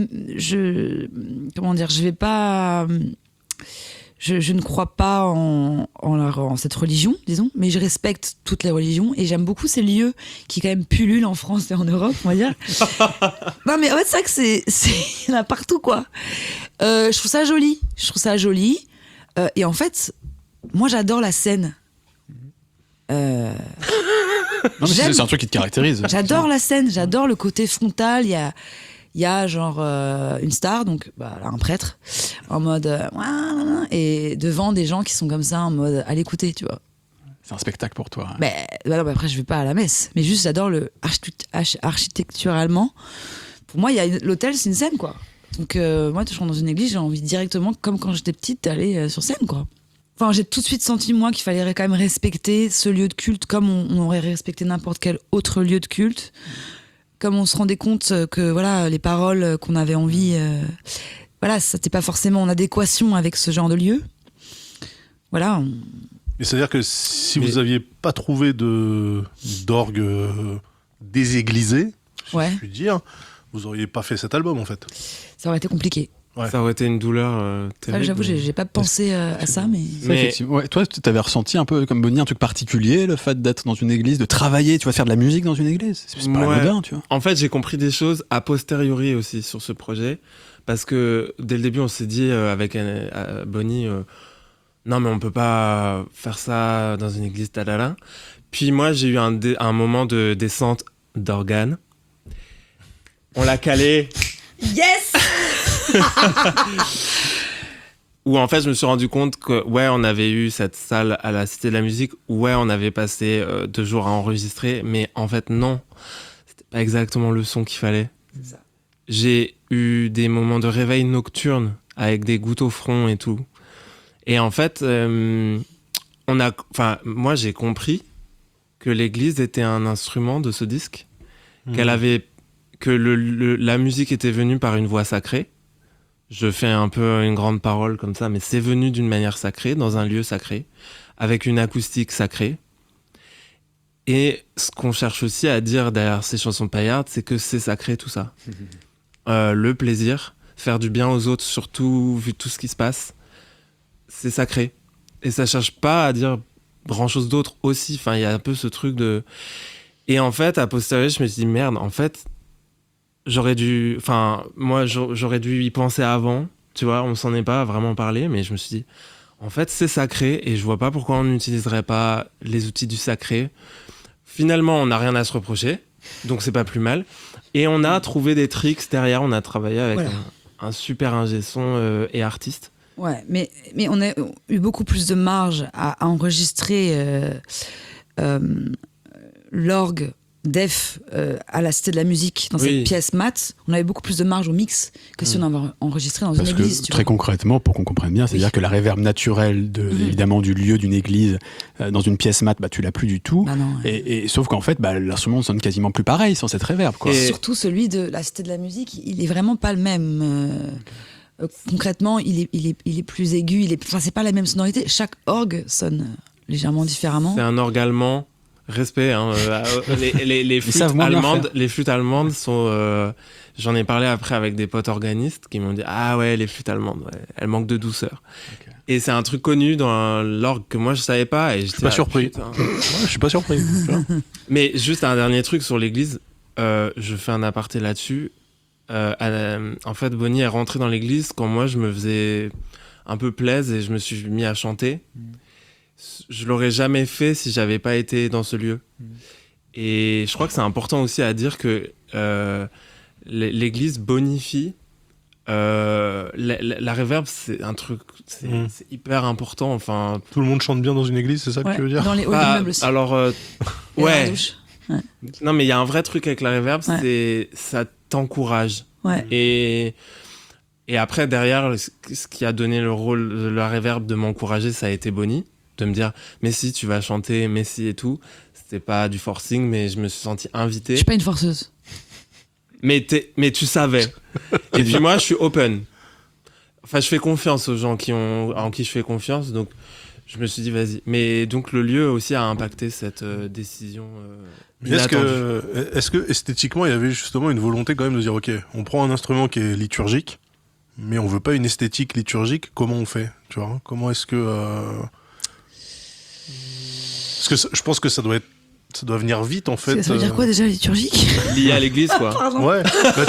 comment dire, je vais pas. Je ne crois pas en cette religion, disons, mais je respecte toutes les religions et j'aime beaucoup ces lieux qui quand même pullulent en France et en Europe, on va dire. Non, mais en fait, c'est ça que il y en a partout, quoi. Je trouve ça joli. Et en fait, moi, j'adore la scène. Non, mais c'est un truc qui te caractérise. J'adore la scène, j'adore le côté frontal. Il y a genre une star, donc là, un prêtre, en mode et devant des gens qui sont comme ça, en mode à l'écouter, tu vois. C'est un spectacle pour toi. Non, mais après, je vais pas à la messe, mais juste j'adore le architecturalement. Pour moi, l'hôtel, c'est une scène, quoi. Donc moi, je rentre dans une église, j'ai envie directement, comme quand j'étais petite, d'aller sur scène, quoi. Enfin, j'ai tout de suite senti, moi, qu'il fallait quand même respecter ce lieu de culte comme on aurait respecté n'importe quel autre lieu de culte. Comme on se rendait compte que voilà, les paroles qu'on avait envie, ça n'était pas forcément en adéquation avec ce genre de lieu. Voilà. Et c'est-à-dire que si vous n'aviez pas trouvé d'orgue déséglisé, si je puis dire, vous n'auriez pas fait cet album, en fait. Ça aurait été compliqué. Ouais. Ça aurait été une douleur terrible. J'avoue, j'ai pas pensé à ça, mais... Effectivement. Ouais, toi, tu avais ressenti un peu comme Bonnie un truc particulier, le fait d'être dans une église, de travailler, tu vas faire de la musique dans une église. C'est pas anodin, tu vois. En fait, j'ai compris des choses a posteriori aussi sur ce projet, parce que dès le début, on s'est dit avec Bonnie, non mais on peut pas faire ça dans une église, talala. Puis moi, j'ai eu un moment de descente d'organes. On l'a calé. Yes. Où en fait je me suis rendu compte que on avait eu cette salle à la Cité de la Musique, on avait passé 2 jours à enregistrer, mais en fait non, c'était pas exactement le son qu'il fallait. C'est ça. J'ai eu des moments de réveil nocturne avec des gouttes au front et tout, et en fait moi j'ai compris que l'église était un instrument de ce disque, que la musique était venue par une voix sacrée. Je fais un peu une grande parole comme ça, mais c'est venu d'une manière sacrée, dans un lieu sacré, avec une acoustique sacrée. Et ce qu'on cherche aussi à dire derrière ces chansons paillardes, c'est que c'est sacré tout ça. Le plaisir, faire du bien aux autres, surtout vu tout ce qui se passe, c'est sacré. Et ça cherche pas à dire grand-chose d'autre aussi. Enfin, il y a un peu ce truc de... Et en fait, à posteriori, je me suis dit, merde, en fait... j'aurais dû y penser avant, tu vois, on s'en est pas vraiment parlé, mais je me suis dit, en fait, c'est sacré et je vois pas pourquoi on n'utiliserait pas les outils du sacré Finalement, on n'a rien à se reprocher, donc c'est pas plus mal. Et on a trouvé des tricks derrière, on a travaillé avec un super ingé son et artiste. Ouais, mais on a eu beaucoup plus de marge à enregistrer l'orgue Def à la Cité de la Musique dans cette pièce mat. On avait beaucoup plus de marge au mix que si on avait enregistré dans une église. Parce que très concrètement, pour qu'on comprenne bien, c'est-à-dire que la réverb naturelle évidemment du lieu d'une église dans une pièce mat, tu l'as plus du tout. Bah non, et sauf qu'en fait, l'instrument sonne quasiment plus pareil sans cette réverb, quoi. Et surtout celui de la Cité de la Musique, il est vraiment pas le même. Concrètement, il est plus aigu. C'est pas la même sonorité. Chaque orgue sonne légèrement différemment. C'est un orgue allemand. Respect, hein, les flûtes allemandes sont. J'en ai parlé après avec des potes organistes qui m'ont dit ah ouais, les flûtes allemandes, elles manquent de douceur. Okay. Et c'est un truc connu dans l'orgue que moi je savais pas. Et je suis pas surpris. Je suis pas surpris. Mais juste un dernier truc sur l'église, je fais un aparté là-dessus. En fait, Bonnie est rentrée dans l'église quand moi je me faisais un peu plaisir et je me suis mis à chanter. Je l'aurais jamais fait si j'avais pas été dans ce lieu. Et je crois que c'est important aussi à dire que l'église bonifie. La réverb, c'est un truc, c'est hyper important. Enfin, tout le monde chante bien dans une église, c'est ça que tu veux dire? Dans les halls d'immeubles aussi. Alors, ouais. Non, mais il y a un vrai truc avec la réverb, c'est ça t'encourage. Ouais. Et après, derrière, ce qui a donné le rôle de la réverb de m'encourager, ça a été Bonnie. De me dire, mais si, tu vas chanter, mais si et tout. C'était pas du forcing, mais je me suis senti invité. Je suis pas une forceuse. Mais tu savais. Et puis moi, je suis open. Enfin, je fais confiance aux gens en qui je fais confiance. Donc, je me suis dit, vas-y. Mais donc, le lieu aussi a impacté cette décision inattendue. Est-ce que esthétiquement, il y avait justement une volonté quand même de dire, ok, on prend un instrument qui est liturgique, mais on veut pas une esthétique liturgique. Comment on fait, tu vois? Comment est-ce que... Parce que je pense que ça doit venir vite en fait. Ça veut dire quoi déjà liturgique? Lié à l'église quoi. Pardon. Ouais.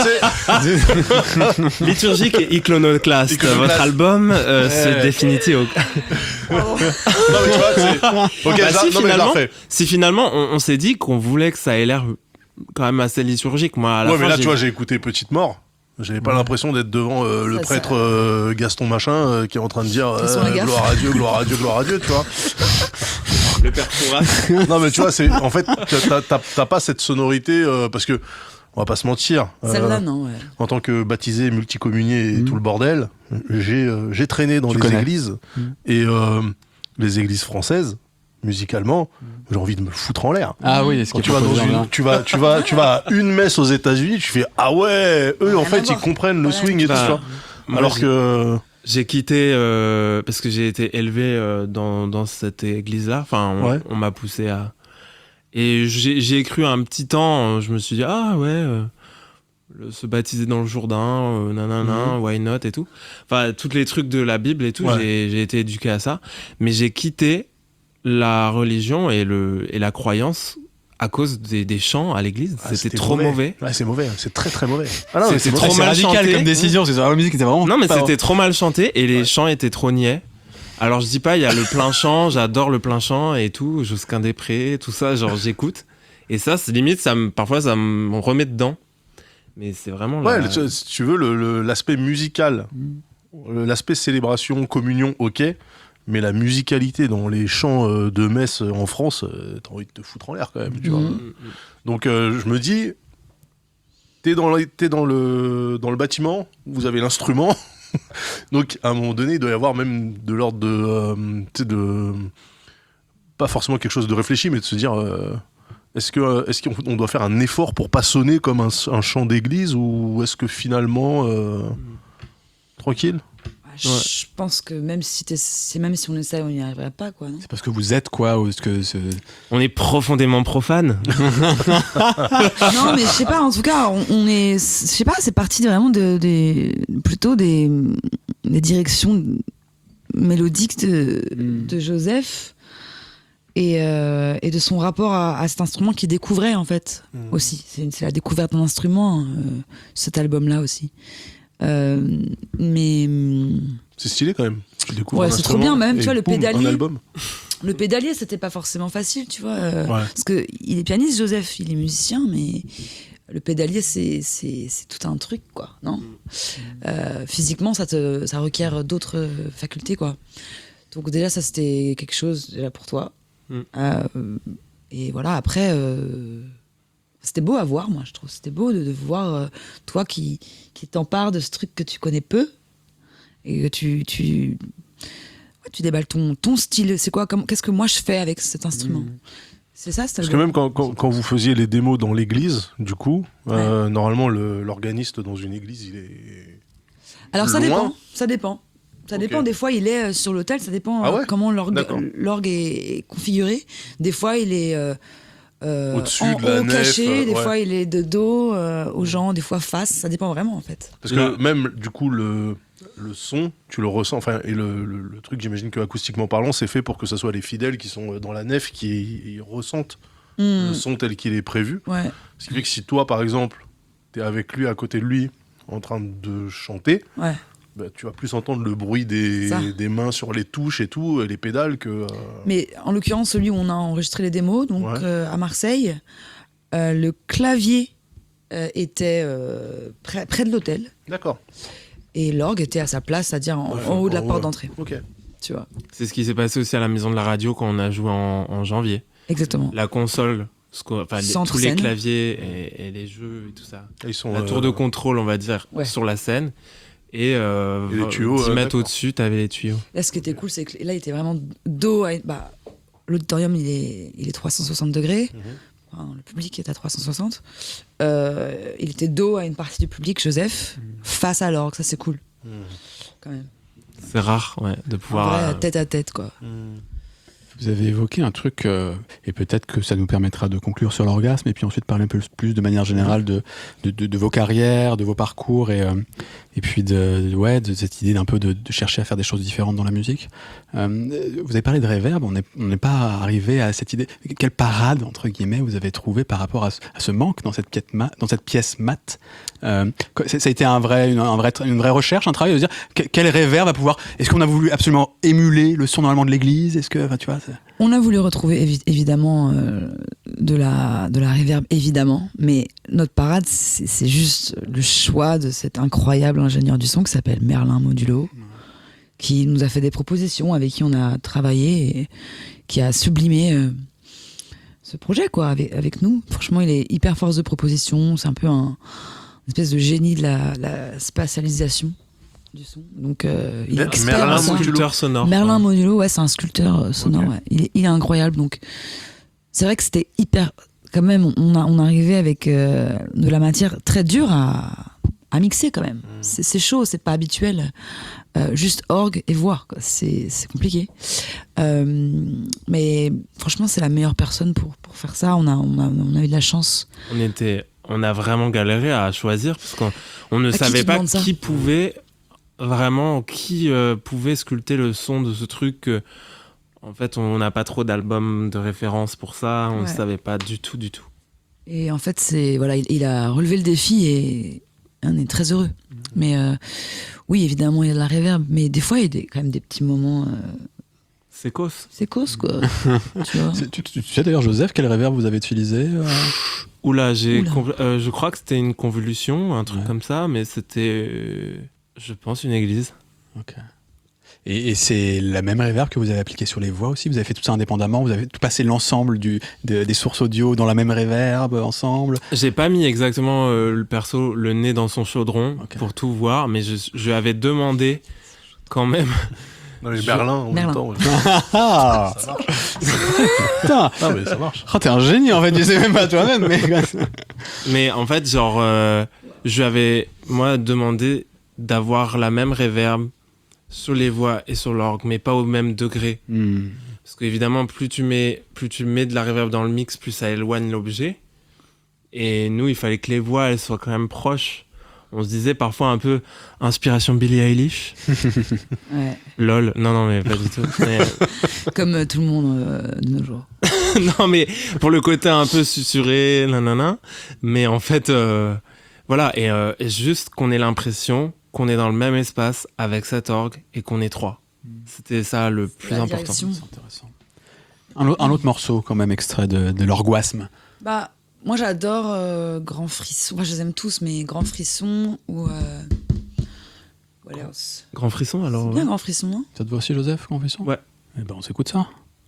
Liturgique et iconoclaste. Votre album c'est définitif. Non mais tu vois, c'est. Si finalement on s'est dit qu'on voulait que ça ait l'air quand même assez liturgique, moi. À la fin, mais là tu vois, j'ai écouté Petite Mort. J'avais pas l'impression d'être devant le prêtre Gaston machin qui est en train de dire gloire à Dieu, gloire à Dieu, gloire à Dieu, tu vois. Le père Fouras. Non mais tu vois, c'est en fait t'as pas cette sonorité parce que on va pas se mentir. Celle-là non. Ouais. En tant que baptisé, multicommunié et tout le bordel, j'ai traîné dans les églises et les églises françaises. Musicalement, j'ai envie de me foutre en l'air. Ah oui, tu vas à une messe aux États-Unis, tu fais ah ouais, eux en fait ils comprennent le swing et tout ça. Alors que j'ai quitté parce que j'ai été élevé dans cette église-là. Enfin, on m'a poussé à et j'ai cru un petit temps. Je me suis dit ah ouais. Se baptiser dans le Jourdain, nanana, why not et tout. Enfin, tous les trucs de la Bible et tout. J'ai été éduqué à ça, mais j'ai quitté la religion et la croyance à cause des chants à l'église. C'était trop mauvais. Ouais, c'est mauvais, c'est très très mauvais. C'est trop mal radical chanté comme décision, c'est sur la musique, c'était vraiment. Non mais c'était trop mal chanté et les chants étaient trop niais. Alors je dis pas, il y a le plein chant, j'adore le plein chant et tout, Josquin des Prés, tout ça, genre j'écoute. Et ça, c'est limite, parfois ça me remet dedans. Mais c'est vraiment si tu veux, l'aspect musical, l'aspect célébration, communion, ok. Mais la musicalité dans les chants de messe en France, t'as envie de te foutre en l'air quand même, tu vois. Donc je me dis, t'es dans le bâtiment, vous avez l'instrument, donc à un moment donné, il doit y avoir même de l'ordre de pas forcément quelque chose de réfléchi, mais de se dire, est-ce qu'on doit faire un effort pour pas sonner comme un chant d'église, ou est-ce que finalement tranquille? Je pense que même si on essaie, on n'y arriverait pas, quoi. Non, c'est parce que vous êtes quoi, ou est-ce que on est profondément profane. Non, mais je sais pas. En tout cas, on est. Je sais pas. C'est parti vraiment plutôt des directions mélodiques de Joseph et de son rapport à cet instrument qu'il découvrait en fait aussi. C'est la découverte d'un instrument, cet album-là aussi. Mais c'est stylé quand même. Tu découvres c'est trop bien, même tu vois le pédalier. Un album. Le pédalier, c'était pas forcément facile, tu vois. Ouais. Parce qu'il est pianiste, Joseph, il est musicien, mais le pédalier, c'est tout un truc, quoi, non physiquement, ça requiert d'autres facultés, quoi. Donc déjà, ça, c'était quelque chose déjà pour toi. Et voilà, après, c'était beau à voir, moi, je trouve. C'était beau de voir toi qui t'empares de ce truc que tu connais peu et que tu déballes ton style. C'est quoi, qu'est-ce que moi je fais avec cet instrument C'est ça, c'est Parce que même quand vous faisiez les démos dans l'église, du coup, normalement, l'organiste dans une église, il est. Alors ça loin. dépend. Ça Ok. dépend, des fois il est sur l'autel, ça dépend comment D'accord. l'orgue est configuré. Des fois il est Au-dessus en de la haut nef, caché, des ouais. fois il est de dos aux gens, des fois face, ça dépend vraiment en fait. Parce que même, du coup, le son, tu le ressens. Enfin, et le truc, j'imagine que acoustiquement parlant, c'est fait pour que ce soit les fidèles qui sont dans la nef qui ressentent le son tel qu'il est prévu. Ouais. Ce qui fait que si toi, par exemple, t'es avec lui, à côté de lui, en train de chanter, Ouais. bah, tu vas plus entendre le bruit Ça. des mains sur les touches et tout, et les pédales que. Mais en l'occurrence, celui où on a enregistré les démos, donc Ouais. à Marseille, le clavier était près de l'hôtel D'accord. et l'orgue était à sa place, c'est-à-dire en haut de la Ouais. porte d'entrée. Ok. Tu vois. C'est ce qui s'est passé aussi à la Maison de la Radio quand on a joué en janvier. Exactement. La console, Centre tous les scène. claviers et les jeux et tout ça. Ils sont, La tour de contrôle, on va dire, Ouais. sur la scène. Et, les tuyaux, 10 mètres d'accord. au-dessus, t'avais les tuyaux. Là, ce qui était cool, c'est que là, il était vraiment dos à. L'auditorium, il est 360 degrés. Enfin, le public est à 360. Il était dos à une partie du public, Joseph, face à l'orgue. Ça, c'est cool. Quand même. C'est rare, ouais, de En pouvoir. vrai, tête à tête, quoi. Vous avez évoqué un truc, et peut-être que ça nous permettra de conclure sur l'orgasme, et puis ensuite parler un peu plus de manière générale de vos carrières, de vos parcours, et puis de cette idée d'un peu de chercher à faire des choses différentes dans la musique. Vous avez parlé de reverb, on n'est pas arrivé à cette idée. Quelle parade, entre guillemets, vous avez trouvé par rapport à ce manque dans cette pièce mat ça a été une vraie recherche, un travail de dire quel reverb va pouvoir. Est-ce qu'on a voulu absolument émuler le son normalement de l'église? Est-ce que, enfin, tu vois, On a voulu retrouver évidemment de la reverb, évidemment, mais notre parade, c'est juste le choix de cet incroyable ingénieur du son qui s'appelle Merlin Modulo, qui nous a fait des propositions, avec qui on a travaillé et qui a sublimé ce projet, quoi, avec nous. Franchement, il est hyper force de proposition, c'est un peu une espèce de génie de la spatialisation du son. Donc, il est expert Merlin en ça. Modulo. Sculpteur sonore. Merlin quoi. Modulo, ouais, c'est un sculpteur sonore. Ok. Ouais. Il est incroyable. Donc, c'est vrai que c'était hyper. Quand même, on arrivait avec de la matière très dure à mixer, quand même. C'est chaud, c'est pas habituel. Juste orgue et voix, quoi. C'est compliqué. Mais franchement, c'est la meilleure personne pour faire ça. On a eu de la chance. On a vraiment galéré à choisir parce qu'on ne À qui savait tu pas demandes ça qui pouvait pouvait sculpter le son de ce truc. En fait, on n'a pas trop d'albums de référence pour ça. On ne Ouais. savait pas du tout. Et en fait, voilà, il a relevé le défi et on est très heureux. Mais oui, évidemment, il y a de la reverb, mais des fois, il y a quand même des petits moments. C'est cause. C'est cause, quoi. Tu vois. tu sais d'ailleurs, Joseph, quel reverb vous avez utilisé Oula, Oula. je crois que c'était une convolution, un truc Ouais. comme ça, mais c'était, je pense, une église. Ok. Et c'est la même reverb que vous avez appliquée sur les voix aussi? Vous avez fait tout ça indépendamment? Vous avez tout passé l'ensemble des sources audio dans la même reverb ensemble? J'ai pas mis exactement le nez dans son chaudron Ok. pour tout voir, mais je avais demandé quand même. Non, mais Merlin, en Merlin. même temps. Ouais. Ah putain! Ah, mais ça marche. Oh, t'es un génie en fait, tu sais même pas toi-même, mais. Mais en fait, genre, je lui avais, moi, demandé d'avoir la même reverb sur les voix et sur l'orgue, mais pas au même degré. Parce qu'évidemment, plus tu mets de la reverb dans le mix, plus ça éloigne l'objet. Et nous, il fallait que les voix, elles soient quand même proches. On se disait parfois un peu inspiration Billie Eilish. Ouais. Lol. Non, mais pas du tout. Mais, Comme tout le monde de nos jours. non, mais pour le côté un peu susurré, nanana. Mais en fait, voilà. Et juste qu'on ait l'impression qu'on est dans le même espace avec cet orgue et qu'on est trois. C'était ça le plus La important. direction. C'est intéressant. Un autre morceau, quand même, extrait de l'orgasme. Bah, moi j'adore Grand Frisson. Moi je les aime tous, mais Grand Frisson ou. What else? Grand frisson, alors. Bien Grand Frisson, non? Ça te va aussi, Joseph, qu'on fait ça? Ouais. Eh ben, on s'écoute ça.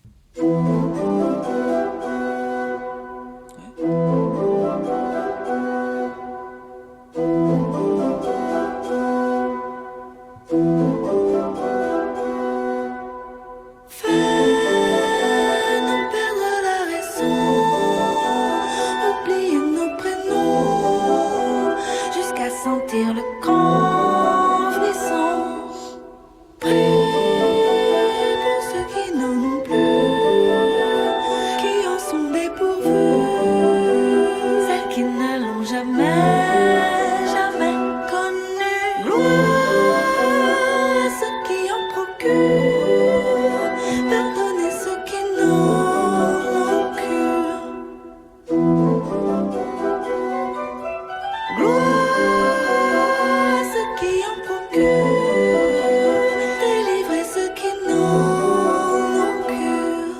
Sentir le grand frisson. Prie pour ceux qui n'en ont plus, qui en sont dépourvus, celles qui ne l'ont jamais connu. Gloire à ceux qui en procurent, pardonnez ceux qui n'en ont cure. Gloire qui en procure, délivrer ceux qui n'en ont cure.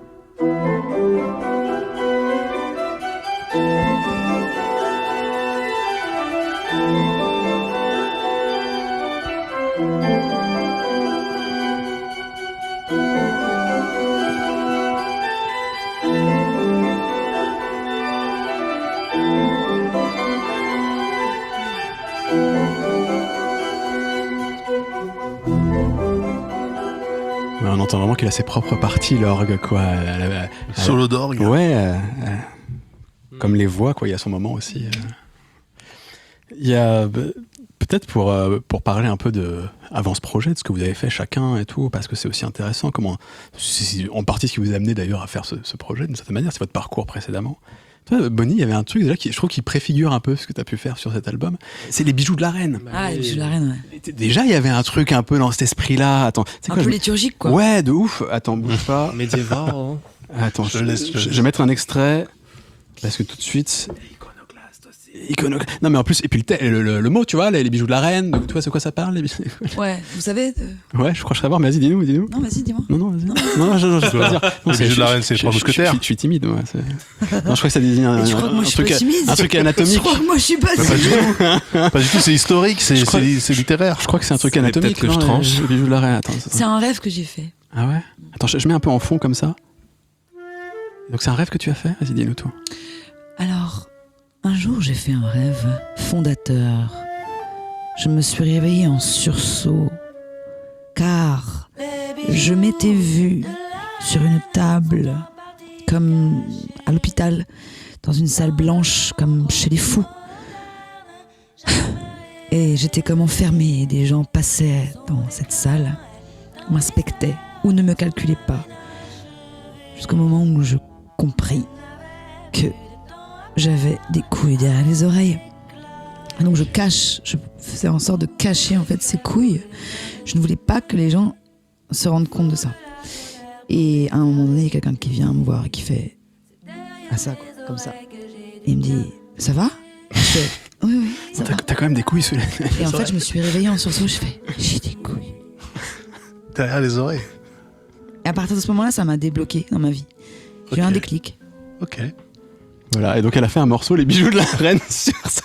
On entend vraiment qu'il a ses propres parties, l'orgue, quoi. Solo d'orgue. Ouais. Comme les voix, quoi. Il y a son moment aussi. Il y a peut-être pour parler un peu avant ce projet, de ce que vous avez fait chacun et tout, parce que c'est aussi intéressant. C'est en partie ce qui vous a amené d'ailleurs à faire ce projet, d'une certaine manière, c'est votre parcours précédemment. Toi, Bonnie, il y avait un truc déjà qui, je trouve, qui préfigure un peu ce que tu as pu faire sur cet album. C'est les bijoux de la reine. Ah, les bijoux de la reine, ouais. Déjà, il y avait un truc un peu dans cet esprit-là. Attends, c'est Un quoi, peu liturgique, quoi. Ouais, de ouf. Attends, bouge pas. Médiéval. Hein. Attends, Je laisse. je vais mettre un extrait parce que tout de suite. Non, mais en plus, et puis le mot, tu vois, les bijoux de la reine. Donc, tu vois, c'est quoi ça parle, les bijoux. Ouais, vous savez. Ouais, je crois que je sais savoir, mais vas-y, dis-nous. Non, vas-y, dis-moi. Non, vas-y. Non, je peux pas dire. Non, Les bijoux de la reine, c'est les trois mousquetaires. Je suis timide, moi. Non, je crois que ça désigne Mais tu crois que moi je suis pas timide? un truc anatomique. Je crois que moi je suis pas Pas timide. du tout. Pas du tout, c'est historique, c'est littéraire. Je crois que c'est un truc C'est anatomique. peut-être que je non, tranche. Les bijoux de la reine, attends. C'est un rêve que j'ai fait. Ah ouais? Attends, je mets un peu en fond comme ça. Donc c'est un rêve que tu as fait? Vas-y, dis-nous tout. Alors, un jour j'ai fait un rêve fondateur. Je me suis réveillée en sursaut, car je m'étais vue sur une table, comme à l'hôpital, dans une salle blanche, comme chez les fous. Et j'étais comme enfermée, et des gens passaient dans cette salle, m'inspectaient ou ne me calculaient pas, jusqu'au moment où je compris que j'avais des couilles derrière les oreilles. Et donc je faisais en sorte de cacher en fait ces couilles. Je ne voulais pas que les gens se rendent compte de ça. Et à un moment donné, il y a quelqu'un qui vient me voir et qui fait ça, quoi, comme ça. Et il me dit, ça va? Je fais, oui, ça va. T'as quand même des couilles sous les... Et en fait, je me suis réveillée en sursaut, je fais, j'ai des couilles. Derrière les oreilles. Et à partir de ce moment-là, ça m'a débloqué dans ma vie. J'ai eu un Ok. déclic. Ok. Voilà, et donc elle a fait un morceau, les bijoux de la reine, sur ça.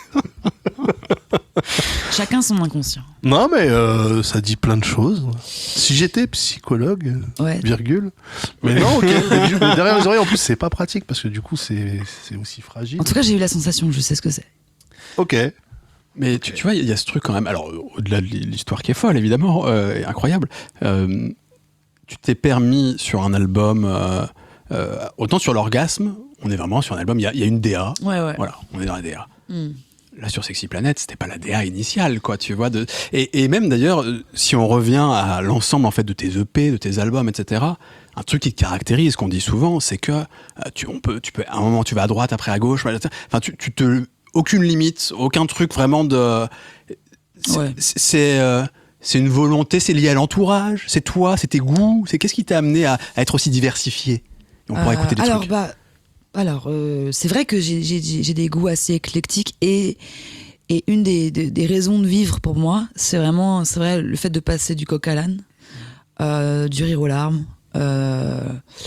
Chacun son inconscient. Non, mais ça dit plein de choses. Si j'étais psychologue, Ouais. virgule. Mais non, ok. Les bijoux derrière les oreilles, en plus, c'est pas pratique parce que du coup, c'est aussi fragile. En tout cas, j'ai eu la sensation, je sais ce que c'est. Ok. Mais tu vois, il y a ce truc quand même, alors au-delà de l'histoire qui est folle, évidemment, et incroyable, tu t'es permis sur un album, autant sur l'orgasme, on est vraiment sur un album, il y a une DA, Ouais. voilà, on est dans la DA. Hmm. Là, sur Sexy Planet, c'était pas la DA initiale, quoi, tu vois. Et même d'ailleurs, si on revient à l'ensemble en fait de tes EP, de tes albums, etc., un truc qui te caractérise, qu'on dit souvent, c'est que tu peux, à un moment, tu vas à droite, après à gauche, enfin, tu te, aucune limite, aucun truc vraiment de. Ouais. C'est une volonté, c'est lié à l'entourage, c'est toi, c'est tes goûts, c'est qu'est-ce qui t'a amené à être aussi diversifié? Et on pourra écouter des trucs. C'est vrai que j'ai des goûts assez éclectiques et une des raisons de vivre pour moi, c'est vrai le fait de passer du coq à l'âne, du rire aux larmes.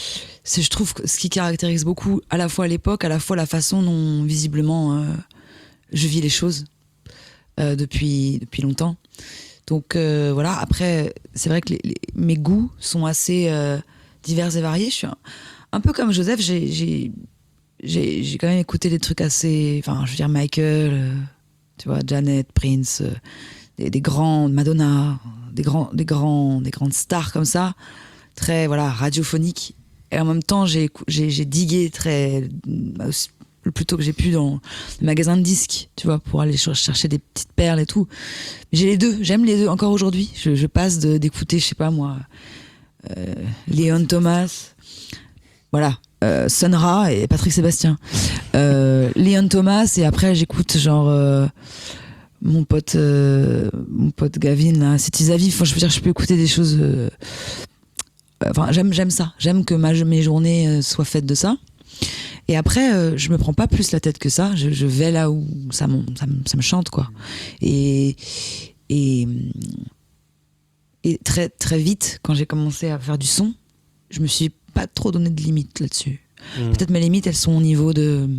je trouve que ce qui caractérise beaucoup à la fois l'époque, à la fois la façon dont visiblement je vis les choses depuis longtemps. Donc voilà, après, c'est vrai que mes goûts sont assez divers et variés. Je suis un peu comme Joseph, j'ai quand même écouté des trucs assez... Enfin, je veux dire, Michael, tu vois, Janet, Prince, des grands, Madonna, des grandes stars comme ça, très, voilà, radiophoniques. Et en même temps, j'ai digué le plus tôt que j'ai pu dans le magasin de disques, tu vois, pour aller chercher des petites perles et tout. J'ai les deux, j'aime les deux encore aujourd'hui. Je passe d'écouter, je sais pas moi, Leon Thomas, voilà, Sun Ra et Patrick Sébastien. Leon Thomas, et après j'écoute genre mon pote Gavin, là, City Zaviv. Enfin, je veux dire, je peux écouter des choses. Enfin, j'aime ça. J'aime que mes journées soient faites de ça. Et après, je me prends pas plus la tête que ça. Je vais là où ça me chante, quoi. Et très, très vite, quand j'ai commencé à faire du son, je me suis pas trop donné de limites là-dessus. Peut-être mes limites, elles sont au niveau des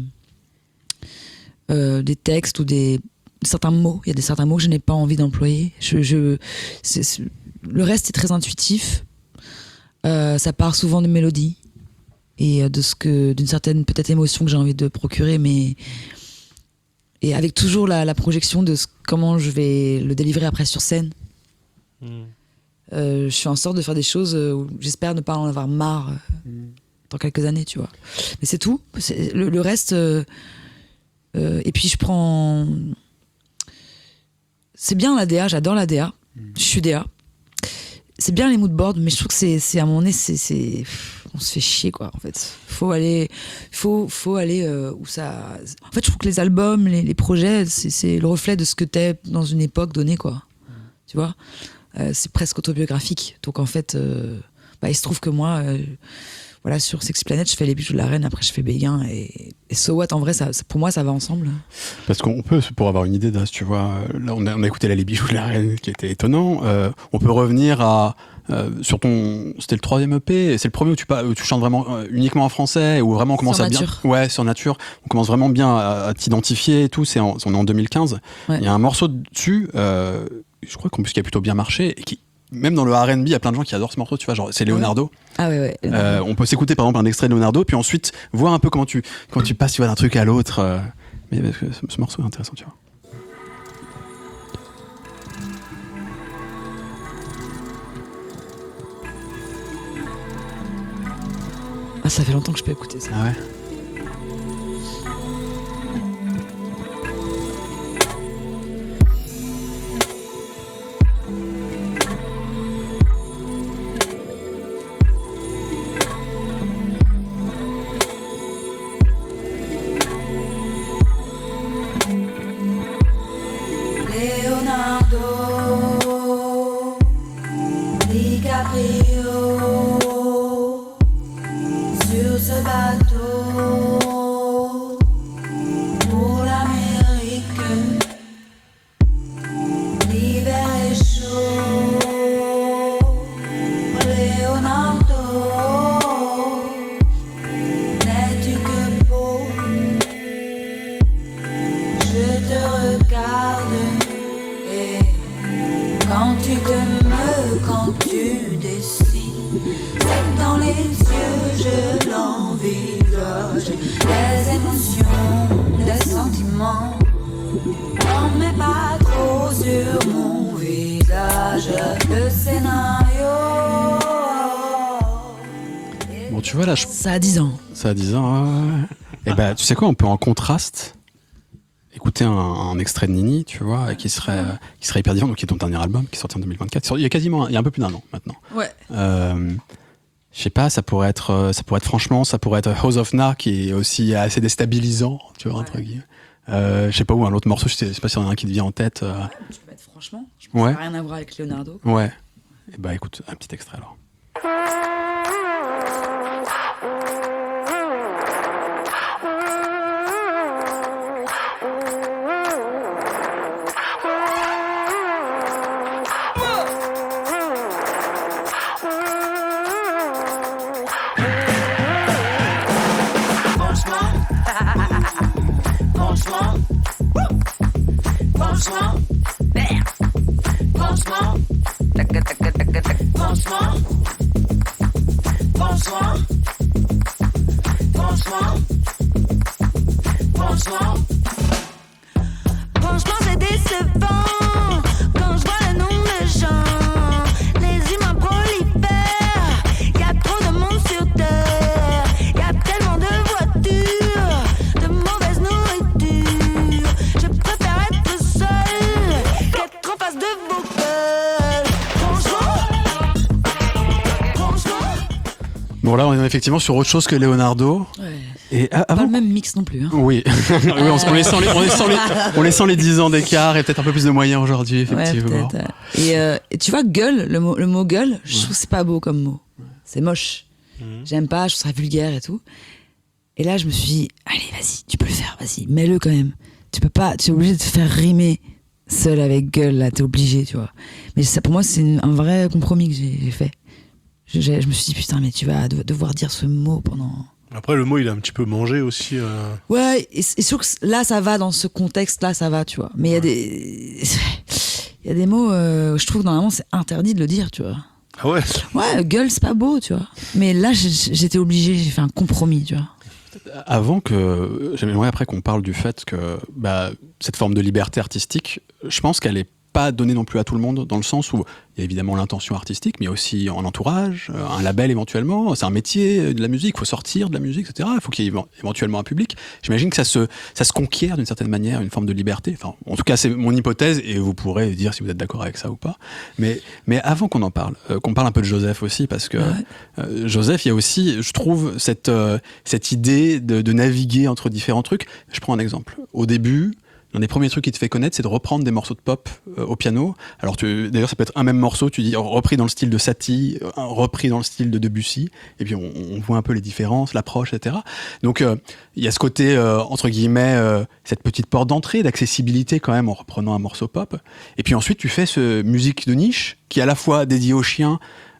textes ou certains mots. Il y a certains mots que je n'ai pas envie d'employer. Le reste est très intuitif. Ça part souvent de mélodies et d'une certaine peut-être émotion que j'ai envie de procurer, et avec toujours la projection de comment je vais le délivrer après sur scène. Je suis en sorte de faire des choses où j'espère ne pas en avoir marre dans quelques années, tu vois. Mais c'est tout. Le reste. Et puis je prends. C'est bien la DA, j'adore la DA. Je suis DA. C'est bien les moodboards, mais je trouve que c'est à un moment donné, on se fait chier, quoi, en fait. Faut aller où ça. En fait, je trouve que les albums, les projets, c'est le reflet de ce que t'es dans une époque donnée, quoi. Tu vois, c'est presque autobiographique. Donc en fait, il se trouve que moi, voilà, sur Sex Planet, je fais les bijoux de la reine, après je fais Béguin et So What. En vrai, pour moi, ça va ensemble. Parce qu'on peut, pour avoir une idée de, tu vois, là on a écouté les bijoux de la reine qui était étonnant. On peut revenir sur c'était le 3e EP, et c'est le premier où tu chantes vraiment uniquement en français, où vraiment on commence sur à Nature. bien. Ouais, sur Nature. On commence vraiment bien à t'identifier et tout. On est en 2015. Ouais. Il y a un morceau dessus, je crois qui a plutôt bien marché et qui, même dans le R&B, il y a plein de gens qui adorent ce morceau, tu vois, genre c'est Leonardo. Ah ouais. On peut s'écouter par exemple un extrait de Leonardo, puis ensuite voir un peu quand tu passes, tu vois, d'un truc à l'autre. Mais ce morceau est intéressant, tu vois. Ah, ça fait longtemps que je peux écouter ça. Ah ouais. Leonardo DiCaprio sur ce bateau pour l'Amérique. L'hiver est chaud. Leonardo, n'es-tu que beau? Je te regarde et quand tu décides, c'est que dans les yeux je l'envisage. Des émotions, des sentiments, n'en mets pas trop sur mon visage. Le scénario. Bon, tu vois là, Ça a 10 ans. ça a 10 ans. Et ben, tu sais quoi, on peut en contraste écouter un extrait de Nini, tu vois, qui serait hyper différent, donc qui est ton dernier album, qui est sorti en 2024. Il y a un peu plus d'un an maintenant. Ouais. Je sais pas, ça pourrait être franchement, ça pourrait être House of Na, qui est aussi assez déstabilisant, tu vois, entre guillemets. Je sais pas où, un autre morceau, je sais pas s'il y en a un qui te vient en tête. Je peux mettre franchement. Je pense que ça n'a rien à voir avec Leonardo. Ouais. Et bah écoute, un petit extrait alors. Bon, là, on est effectivement sur autre chose que Leonardo. Ouais. Et Pas avant. le même mix non plus. Hein. Oui, oui on laissant les 10 ans d'écart et peut-être un peu plus de moyens aujourd'hui, effectivement. Ouais, peut-être. Et tu vois, gueule, le mot gueule, je trouve que c'est pas beau comme mot. C'est moche. J'aime pas, je trouve ça vulgaire et tout. Et là, je me suis dit, allez, vas-y, tu peux le faire, vas-y, mets-le quand même. Tu peux pas, tu es obligé de te faire rimer seul avec gueule, là, t'es obligé, tu vois. Mais ça, pour moi, c'est un vrai compromis que j'ai fait. Je me suis dit, putain, mais tu vas devoir dire ce mot pendant... Après, le mot, il est un petit peu mangé aussi. Ouais, et sûr que là, ça va, dans ce contexte-là, ça va, tu vois. Mais il y a des... Il y a des mots, je trouve, normalement, c'est interdit de le dire, tu vois. Ah ouais? Ouais, gueule, c'est pas beau, tu vois. Mais là, j'étais obligée, j'ai fait un compromis, tu vois. Avant que... J'aimerais après qu'on parle du fait que cette forme de liberté artistique, je pense qu'elle est pas donnée non plus à tout le monde, dans le sens où il y a évidemment l'intention artistique, mais il y a aussi un entourage, un label éventuellement, c'est un métier de la musique, il faut sortir de la musique, etc. Il faut qu'il y ait éventuellement un public. J'imagine que ça se conquiert d'une certaine manière, une forme de liberté. Enfin, en tout cas, c'est mon hypothèse, et vous pourrez dire si vous êtes d'accord avec ça ou pas. Mais avant qu'on en parle, qu'on parle un peu de Joseph aussi, parce que Joseph, il y a aussi, je trouve, cette idée de naviguer entre différents trucs. Je prends un exemple. Au début, l'un des premiers trucs qui te fait connaître, c'est de reprendre des morceaux de pop au piano. Alors, d'ailleurs, ça peut être un même morceau, tu dis repris dans le style de Satie, repris dans le style de Debussy, et puis on voit un peu les différences, l'approche, etc. Donc, il y a ce côté, entre guillemets, cette petite porte d'entrée, d'accessibilité quand même, en reprenant un morceau pop. Et puis ensuite, tu fais ce musique de niche, qui est à la fois dédiée aux chiens,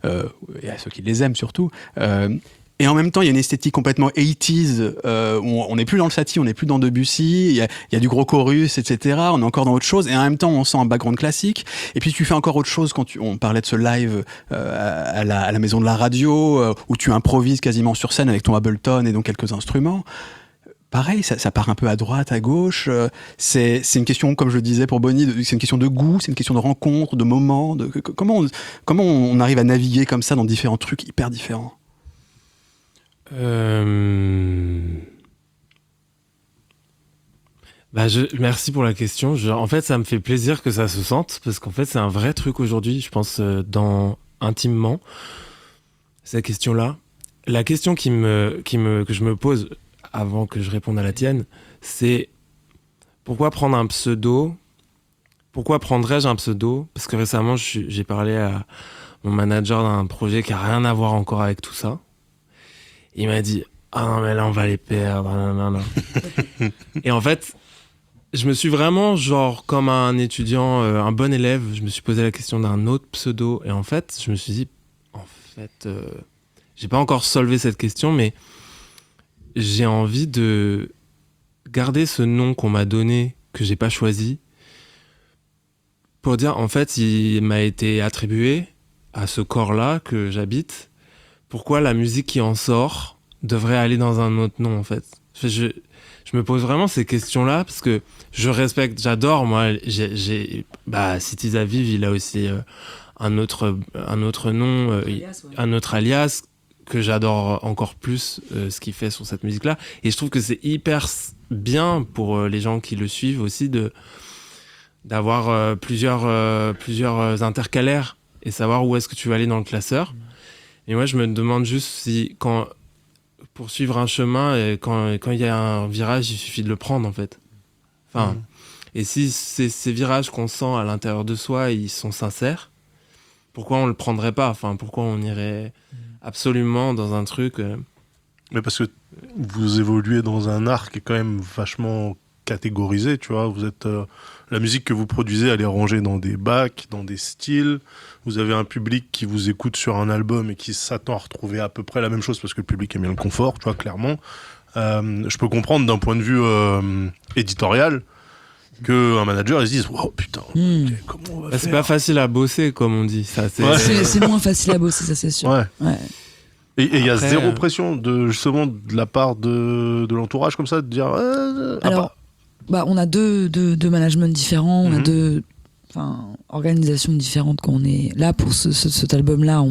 et à ceux qui les aiment surtout, et en même temps, il y a une esthétique complètement 80s, où on n'est plus dans le Satie, on n'est plus dans Debussy, il y a du gros chorus, etc. On est encore dans autre chose, et en même temps, on sent un background classique. Et puis, tu fais encore autre chose quand on parlait de ce live à la maison de la radio, où tu improvises quasiment sur scène avec ton Ableton et donc quelques instruments. Pareil, ça part un peu à droite, à gauche. C'est une question, comme je le disais pour Bonnie, c'est une question de goût, c'est une question de rencontre, de moment. Comment on arrive à naviguer comme ça dans différents trucs hyper différents? Merci pour la question. En fait, ça me fait plaisir que ça se sente, parce qu'en fait, c'est un vrai truc aujourd'hui, je pense, intimement, cette question-là. La question que je me pose avant que je réponde à la tienne, c'est pourquoi prendre un pseudo? Pourquoi prendrais-je un pseudo? Parce que récemment, j'ai parlé à mon manager d'un projet qui a rien à voir encore avec tout ça. Il m'a dit « Ah non, mais là, on va les perdre. Nanana. » Et en fait, je me suis vraiment, genre, comme un étudiant, un bon élève, je me suis posé la question d'un autre pseudo. Et en fait, je me suis dit, j'ai pas encore solvé cette question, mais j'ai envie de garder ce nom qu'on m'a donné, que j'ai pas choisi, pour dire, en fait, il m'a été attribué à ce corps-là que j'habite. Pourquoi la musique qui en sort devrait aller dans un autre nom, en fait? Je me pose vraiment ces questions-là, parce que je respecte, j'adore, moi, Cities Aviv, il a aussi un autre nom, un autre alias, que j'adore encore plus ce qu'il fait sur cette musique-là. Et je trouve que c'est hyper bien pour les gens qui le suivent aussi d'avoir plusieurs intercalaires et savoir où est-ce que tu vas aller dans le classeur. Et moi, je me demande juste si, pour suivre un chemin, et quand il y a un virage, il suffit de le prendre, en fait. Enfin, et si ces virages qu'on sent à l'intérieur de soi, ils sont sincères, pourquoi on le prendrait pas? Enfin, pourquoi on irait absolument dans un truc Mais parce que vous évoluez dans un art qui est quand même vachement catégorisé, tu vois. Vous êtes la musique que vous produisez, elle est rangée dans des bacs, dans des styles. Vous avez un public qui vous écoute sur un album et qui s'attend à retrouver à peu près la même chose parce que le public aime bien le confort, tu vois, clairement. Je peux comprendre d'un point de vue éditorial qu'un manager il se dise oh putain, comment on va faire? C'est pas facile à bosser, comme on dit. Ça, c'est moins facile à bosser, ça c'est sûr. Ouais. Et il y a zéro pression justement de la part de l'entourage comme ça, de dire alors on a deux managements différents, on a deux organisations différentes. Quand on est là pour cet album là,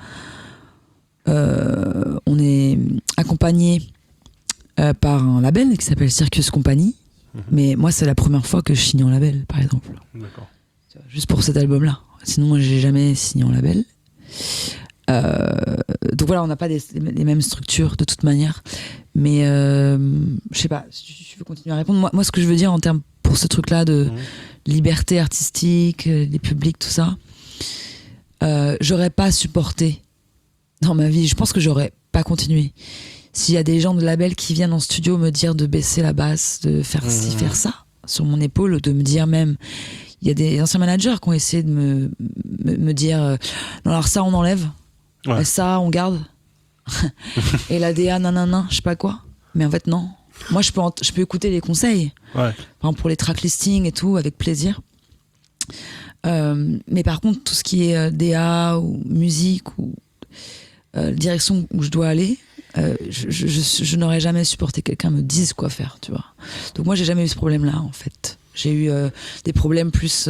on est accompagné par un label qui s'appelle Circus Company. Mais moi c'est la première fois que je signe en label, par exemple. D'accord. Juste pour cet album là, sinon moi j'ai jamais signé en label. Donc voilà, on n'a pas les mêmes structures de toute manière. Mais je sais pas, si tu veux continuer à répondre. Moi, ce que je veux dire en termes pour ce truc-là de liberté artistique, les publics, tout ça, j'aurais pas supporté dans ma vie. Je pense que j'aurais pas continué. S'il y a des gens de label qui viennent en studio me dire de baisser la basse, de faire ci, faire ça sur mon épaule, de me dire même, il y a des anciens managers qui ont essayé de me dire non, alors ça on enlève, ça on garde, et la DA nanana, je sais pas quoi. Mais en fait non. Moi je peux écouter les conseils. Par exemple pour les track listings et tout, avec plaisir. Mais par contre tout ce qui est DA ou musique ou direction où je dois aller, je n'aurais jamais supporté que quelqu'un me dise quoi faire, tu vois. Donc moi j'ai jamais eu ce problème là en fait. J'ai eu des problèmes plus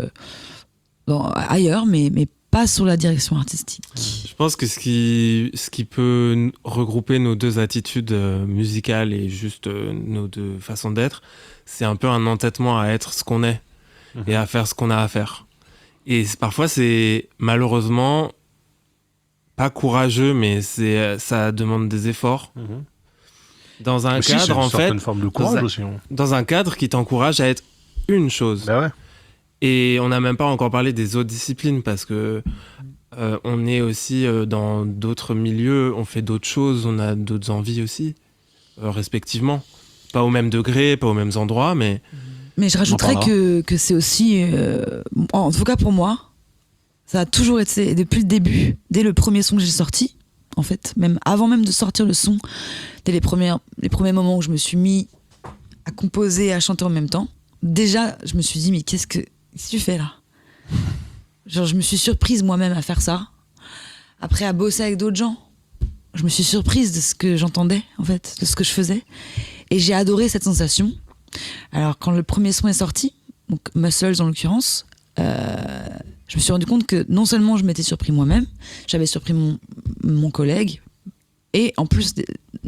ailleurs, mais pas sur la direction artistique. Je pense que ce qui peut regrouper nos deux attitudes musicales et juste nos deux façons d'être, c'est un peu un entêtement à être ce qu'on est et à faire ce qu'on a à faire. Et parfois c'est malheureusement pas courageux, mais ça demande des efforts. Dans un cadre, en fait, forme de courage aussi, hein. Dans un cadre qui t'encourage à être une chose. Bah ouais. Et on n'a même pas encore parlé des autres disciplines, parce que on est aussi dans d'autres milieux, on fait d'autres choses, on a d'autres envies aussi, respectivement. Pas au même degré, pas aux mêmes endroits, mais... Mais je rajouterais que c'est aussi, en tout cas pour moi, ça a toujours été, depuis le début, dès le premier son que j'ai sorti, en fait, même avant même de sortir le son, dès les premiers moments où je me suis mis à composer et à chanter en même temps, déjà, je me suis dit, mais qu'est-ce que tu fais là ? Genre, je me suis surprise moi-même à faire ça. Après, à bosser avec d'autres gens, je me suis surprise de ce que j'entendais, en fait, de ce que je faisais. Et j'ai adoré cette sensation. Alors, quand le premier son est sorti, donc Muscles en l'occurrence, je me suis rendu compte que non seulement je m'étais surpris moi-même, j'avais surpris mon collègue, et en plus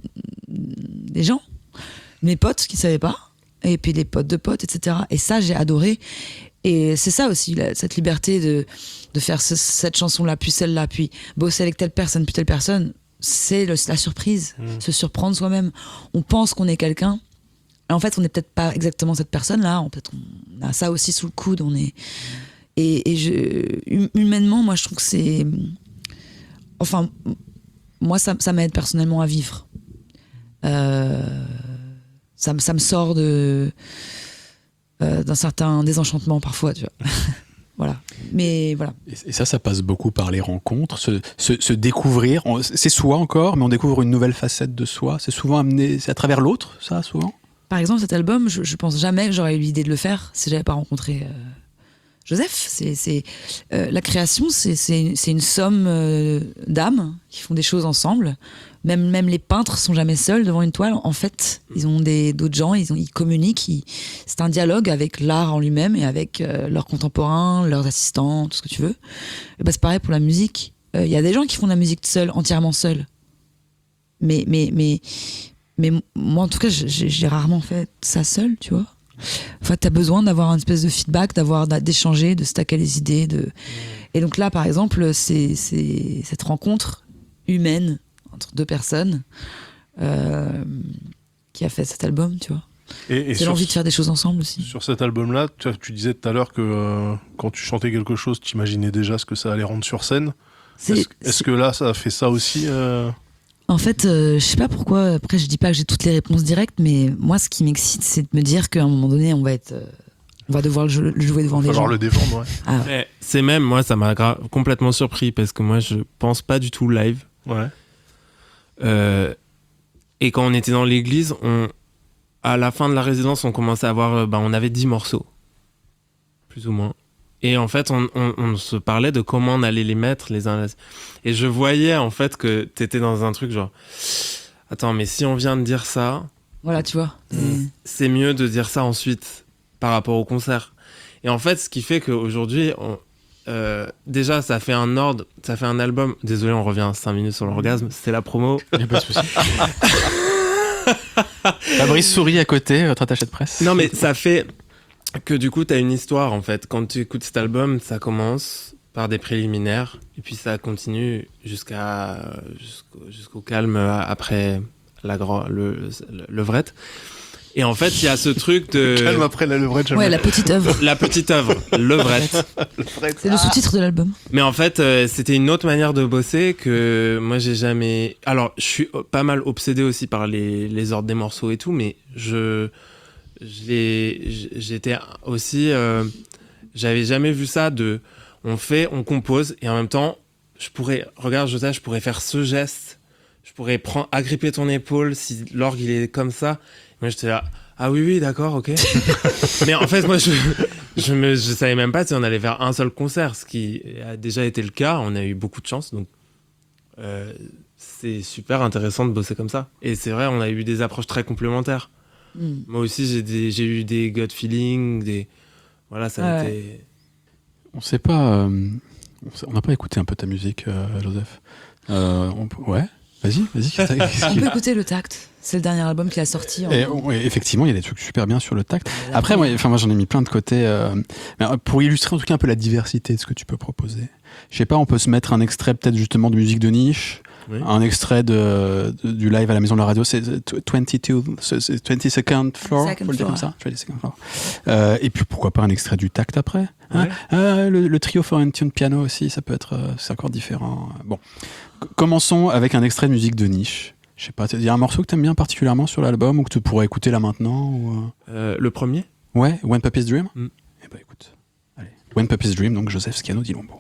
des gens, mes potes qui savaient pas, et puis les potes de potes, etc. Et ça, j'ai adoré. Et c'est ça aussi, cette liberté de faire cette chanson-là, puis celle-là, puis bosser avec telle personne, puis telle personne, c'est la surprise, se surprendre soi-même. On pense qu'on est quelqu'un, et en fait, on n'est peut-être pas exactement cette personne-là, peut-être on a ça aussi sous le coude, on est... humainement, moi, je trouve que c'est... Enfin, moi, ça m'aide personnellement à vivre. Ça me sort d'un certain désenchantement parfois, tu vois. Voilà. Mais voilà. Et ça passe beaucoup par les rencontres, se découvrir. C'est soi encore, mais on découvre une nouvelle facette de soi. C'est souvent amené, c'est à travers l'autre, ça, souvent. Par exemple, cet album, je pense jamais que j'aurais eu l'idée de le faire si j'avais pas rencontré Joseph. La création, c'est une somme d'âmes qui font des choses ensemble. Même les peintres sont jamais seuls devant une toile. En fait, ils ont d'autres gens, ils communiquent. C'est un dialogue avec l'art en lui-même et avec leurs contemporains, leurs assistants, tout ce que tu veux. Et bah, c'est pareil pour la musique. Il y a des gens qui font de la musique seuls, entièrement seuls. Mais moi, en tout cas, j'ai rarement fait ça seul, tu vois. Enfin, t'as besoin d'avoir une espèce de feedback, d'échanger, de stacker les idées. Et donc là, par exemple, c'est cette rencontre humaine entre deux personnes qui a fait cet album, tu vois. Et c'est l'envie de faire des choses ensemble aussi. Sur cet album-là, tu disais tout à l'heure que quand tu chantais quelque chose, tu imaginais déjà ce que ça allait rendre sur scène. Est-ce que là, ça a fait ça aussi En fait, je sais pas pourquoi. Après, je dis pas que j'ai toutes les réponses directes, mais moi, ce qui m'excite, c'est de me dire qu'à un moment donné, on va devoir le jouer devant des gens. Falloir le défendre, ouais. Ah ouais. C'est même, moi, ça m'a complètement surpris, parce que moi, je pense pas du tout live. Ouais. Et quand on était dans l'église, à la fin de la résidence, on commençait à avoir, on avait 10 morceaux, plus ou moins. Et en fait, on se parlait de comment on allait les mettre les uns. Et je voyais en fait que t'étais dans un truc genre, attends, mais si on vient de dire ça, voilà, tu vois, c'est mieux de dire ça ensuite par rapport au concert. Et en fait, ce qui fait qu'aujourd'hui, déjà, ça fait un ordre, ça fait un album. Désolé, on revient 5 minutes sur l'orgasme, c'est la promo. Il n'y a pas de souci. Fabrice sourit à côté, votre attaché de presse. Non, mais ça fait que du coup, t'as une histoire en fait. Quand tu écoutes cet album, ça commence par des préliminaires, et puis ça continue jusqu'au calme après levrette. Et en fait, il y a ce truc de... Calme après la levrette, jamais. Ouais, la petite œuvre. La petite œuvre, levrette. C'est le sous-titre de l'album. Mais en fait, c'était une autre manière de bosser que moi, j'ai jamais... Alors, je suis pas mal obsédé aussi par les ordres des morceaux et tout, mais j'étais aussi... j'avais jamais vu ça de... On compose, et en même temps, regarde Joseph, je pourrais faire ce geste, je pourrais agripper ton épaule si l'orgue, il est comme ça. Moi, j'étais là, ah oui, d'accord, ok. Mais en fait, moi, je savais même pas si on allait faire un seul concert, ce qui a déjà été le cas. On a eu beaucoup de chance, donc c'est super intéressant de bosser comme ça. Et c'est vrai, on a eu des approches très complémentaires. Moi aussi, j'ai eu des gut feelings, voilà, ça a été... On sait pas... on n'a pas écouté un peu ta musique, Joseph. Ouais, vas-y. On peut écouter Le Tact. C'est le dernier album qu'il a sorti. Effectivement, il y a des trucs super bien sur Le Tact. Après, moi j'en ai mis plein de côté. Mais pour illustrer en tout cas un peu la diversité de ce que tu peux proposer. Je sais pas, on peut se mettre un extrait peut-être justement de musique de niche. Oui. Un extrait du live à la Maison de la Radio, c'est 22nd Floor, faut le dire comme ça, 22nd Floor. Et puis pourquoi pas un extrait du Tact après, hein. Le trio for and tune piano aussi, ça peut être, c'est encore différent. Bon, commençons avec un extrait de musique de niche. Je sais pas, il y a un morceau que t'aimes bien particulièrement sur l'album ou que tu pourrais écouter là maintenant ou... Le premier. Ouais, When Puppy's Dream. Eh ben écoute, allez, When Puppy's Dream, donc Joseph Scano di Lombo.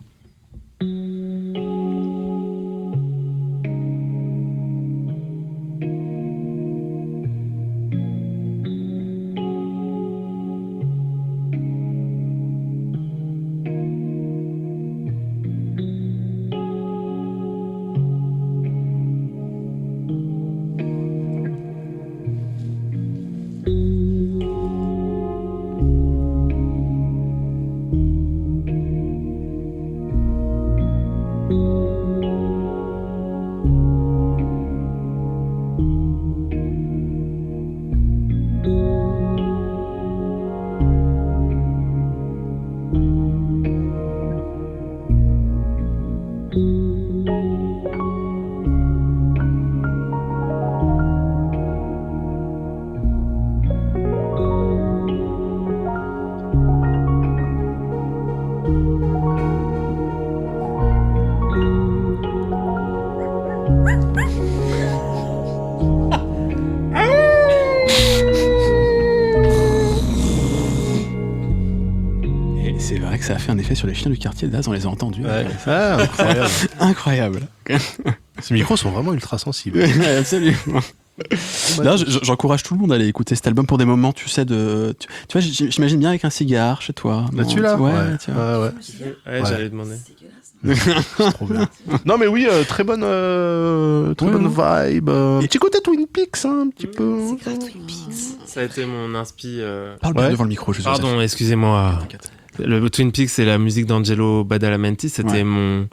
Ça a fait un effet sur les chiens du quartier d'Az, on les a entendus. Ouais. Ah, incroyable. Incroyable. Ces micros sont vraiment ultra sensibles. Ouais, absolument. Là, j'encourage tout le monde à aller écouter cet album pour des moments, tu sais, tu vois, j'imagine bien avec un cigare chez toi. Là-dessus, là ouais. Ouais, j'allais demander. C'est trop bien. Non, mais oui, très bonne vibe. Petit côté Twin Peaks, un petit peu. C'est grave Twin Peaks. Ça a été mon inspi. Parle bien devant le micro, je sais. Pardon, excusez-moi. Le Twin Peaks, c'est la musique d'Angelo Badalamenti. C'était mon.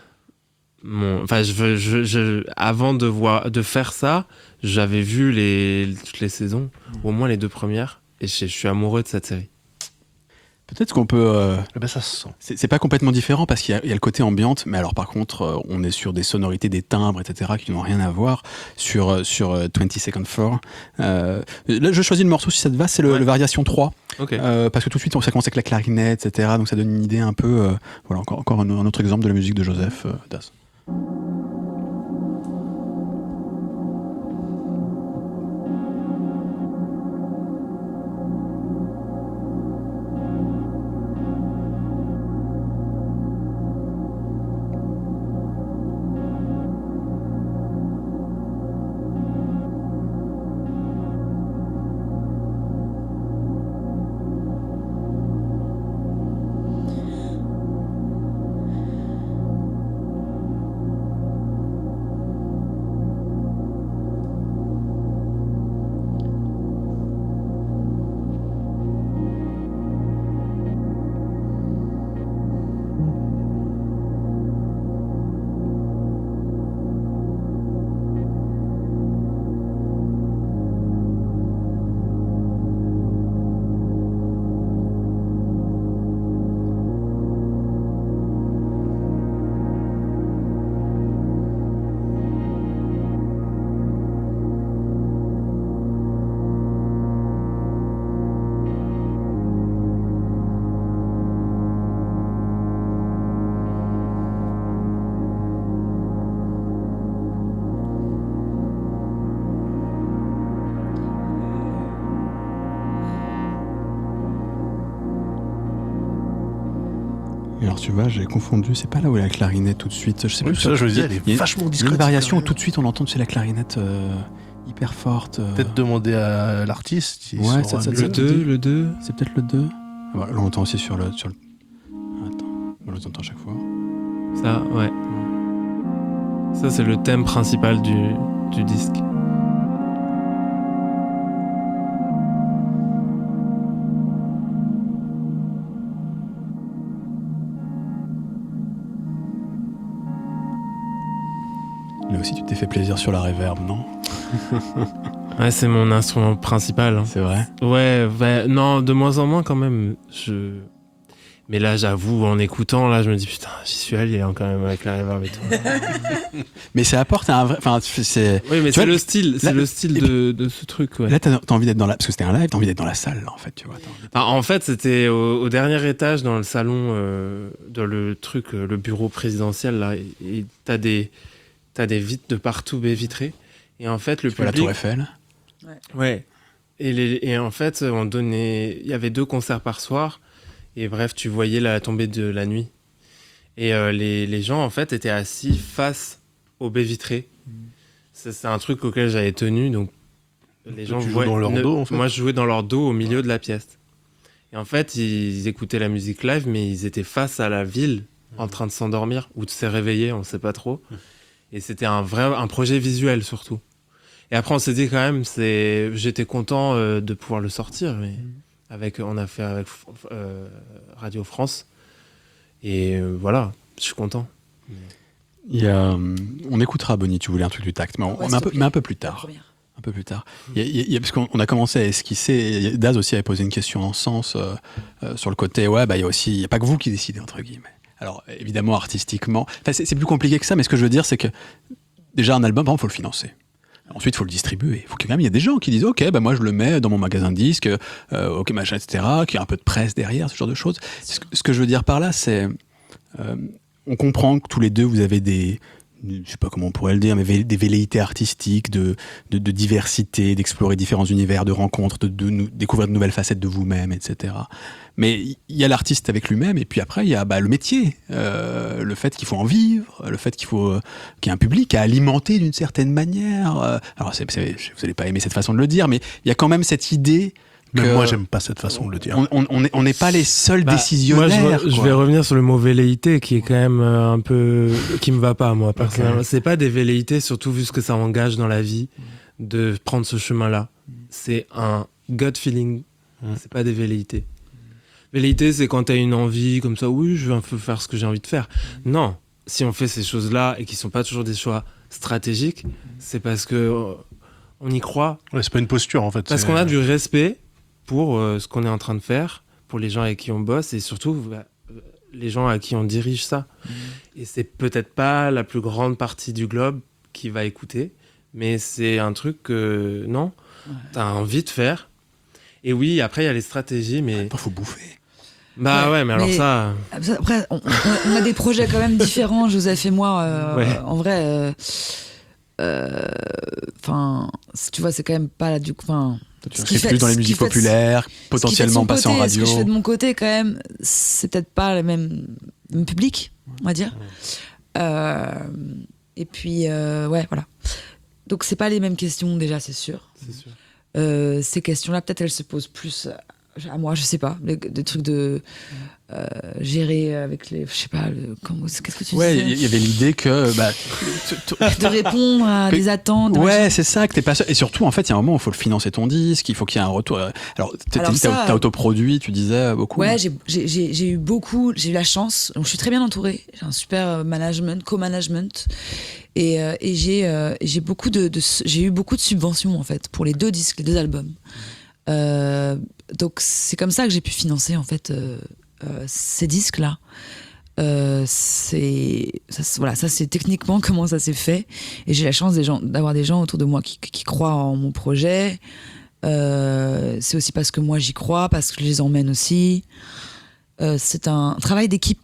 Enfin, avant de faire ça, j'avais vu toutes les saisons, au moins les 2 premières, et je suis amoureux de cette série. Peut-être qu'on peut. Ben ça se sent. C'est pas complètement différent parce qu'il y a le côté ambiante, mais alors par contre, on est sur des sonorités, des timbres, etc., qui n'ont rien à voir sur 22nd Floor. Là, je choisis le morceau si ça te va, c'est le Variation 3. Okay. Parce que tout de suite, ça commence avec la clarinette, etc., donc ça donne une idée un peu. Voilà, encore un autre exemple de la musique de Joseph Das. tu vois, j'ai confondu. C'est pas là où il y a la clarinette tout de suite. Je sais plus. Ça, je me disais, elle Il est y a- vachement il y a discrète. une variation où tout de suite on entend, tu sais, la clarinette hyper forte. Peut-être demander à l'artiste. il Ouais, saura ça- mieux. Le 2. C'est peut-être le 2. Voilà, on l'entend aussi sur le. Attends, on l'entend à chaque fois. Ça, ouais. Ça, c'est le thème principal du disque. Là aussi, tu t'es fait plaisir sur la reverb, non? Ouais, c'est mon instrument principal. Hein. C'est vrai. Ouais, non, de moins en moins quand même. Mais là, j'avoue, en écoutant, là, je me dis putain, j'y suis allé hein, quand même avec la reverb et tout. Mais ça apporte un vrai. Enfin, c'est. Oui, mais Tu c'est vois, le style, là- de ce truc. Ouais. Là, t'as envie d'être dans la. Parce que c'était un live, t'as envie d'être dans la salle, là, en fait, tu vois. En fait, c'était au dernier étage dans le salon, dans le truc, le bureau présidentiel là, et t'as des vitres de partout baie vitrées. Et en fait, le Tu vois la public. Tour Eiffel. Ouais. Et en fait, il y avait 2 concerts par soir. Et bref, tu voyais la tombée de la nuit. Et les gens, en fait, étaient assis face aux baies vitrées. C'est un truc auquel j'avais tenu. Donc, les gens Tu joues dans leur dos, en fait. Moi, je jouais dans leur dos au milieu de la pièce. Et en fait, ils écoutaient la musique live, mais ils étaient face à la ville, en train de s'endormir ou de se réveiller, on ne sait pas trop. Et c'était un projet visuel, surtout. Et après, on s'est dit quand même, j'étais content de pouvoir le sortir. Mais on a fait avec Radio France. Et voilà, je suis content. Il y a, on écoutera Bonnie, tu voulais un truc du tact, mais, Ouais, mais un peu plus tard. Un peu plus tard. Parce qu'on a commencé à esquisser, et Daz aussi avait posé une question en sens sur le côté, ouais, bah, il y a pas que vous qui décidez, entre guillemets. Alors, évidemment, artistiquement, c'est plus compliqué que ça, mais ce que je veux dire, c'est que déjà, un album, par exemple, il faut le financer. Ensuite, il faut le distribuer. Il faut qu'il y ait des gens qui disent, OK, bah, moi, je le mets dans mon magasin de disques, OK, machin, etc., qu'il y ait un peu de presse derrière, ce genre de choses. Ce que je veux dire par là, c'est, on comprend que tous les deux, vous avez je sais pas comment on pourrait le dire, mais des velléités artistiques, de diversité, d'explorer différents univers, de rencontres, de découvrir de nouvelles facettes de vous-même, etc. Mais il y a l'artiste avec lui-même, et puis après, il y a le métier, le fait qu'il faut en vivre, le fait qu'il y ait un public à alimenter d'une certaine manière. Alors, vous n'allez pas aimer cette façon de le dire, mais il y a quand même cette idée Même que moi, j'aime pas cette façon de le dire. on n'est pas les seuls Bah, décisionnaires. Moi, je quoi. vais revenir sur le mot velléité qui est quand même un peu. Qui me va pas, moi, personnellement. C'est pas des velléités, surtout vu ce que ça engage dans la vie, de prendre ce chemin-là. C'est un gut feeling. C'est pas des velléités. Velléité, c'est quand t'as une envie comme ça, oui, je vais un peu faire ce que j'ai envie de faire. Non, si on fait ces choses-là et qui sont pas toujours des choix stratégiques, c'est parce que on y croit. Ouais, c'est pas une posture, en fait. Parce c'est- qu'on a du respect pour ce qu'on est en train de faire, pour les gens avec qui on bosse et surtout les gens à qui on dirige ça. Et c'est peut-être pas la plus grande partie du globe qui va écouter, mais c'est un truc que, non, t'as envie de faire. Et oui, après, il y a les stratégies, mais... Il faut bouffer. Bah ouais, mais alors ça... Après, on a des projets quand même différents, Joseph et moi. Ouais. En vrai, tu vois, c'est quand même pas là du coup. Tu inscris plus dans les musiques populaires, potentiellement passer en radio. Ce que je fais de mon côté, quand même, c'est peut-être pas le même public, on va dire. Et puis, ouais, voilà. Donc, c'est pas les mêmes questions, déjà, c'est sûr. C'est sûr. Ces questions-là, peut-être elles se posent plus à moi, je sais pas. Des trucs de gérer avec les. Je sais pas, qu'est-ce que tu Ouais, disais il y avait l'idée que. de répondre à des attentes. Ouais, c'est ça, que t'es pas seul. Et surtout, en fait, il y a un moment où il faut le financer ton disque, il faut qu'il y ait un retour. Alors, t'as autoproduit, tu disais beaucoup. Ouais, j'ai eu la chance, donc je suis très bien entourée. J'ai un super co-management. Et j'ai eu beaucoup de subventions, en fait, pour les 2 disques, les 2 albums. Donc, c'est comme ça que j'ai pu financer, en fait, ces disques-là. Ça c'est techniquement comment ça s'est fait, et j'ai la chance d'avoir des gens autour de moi qui croient en mon projet. C'est aussi parce que moi j'y crois, parce que je les emmène aussi. C'est un travail d'équipe.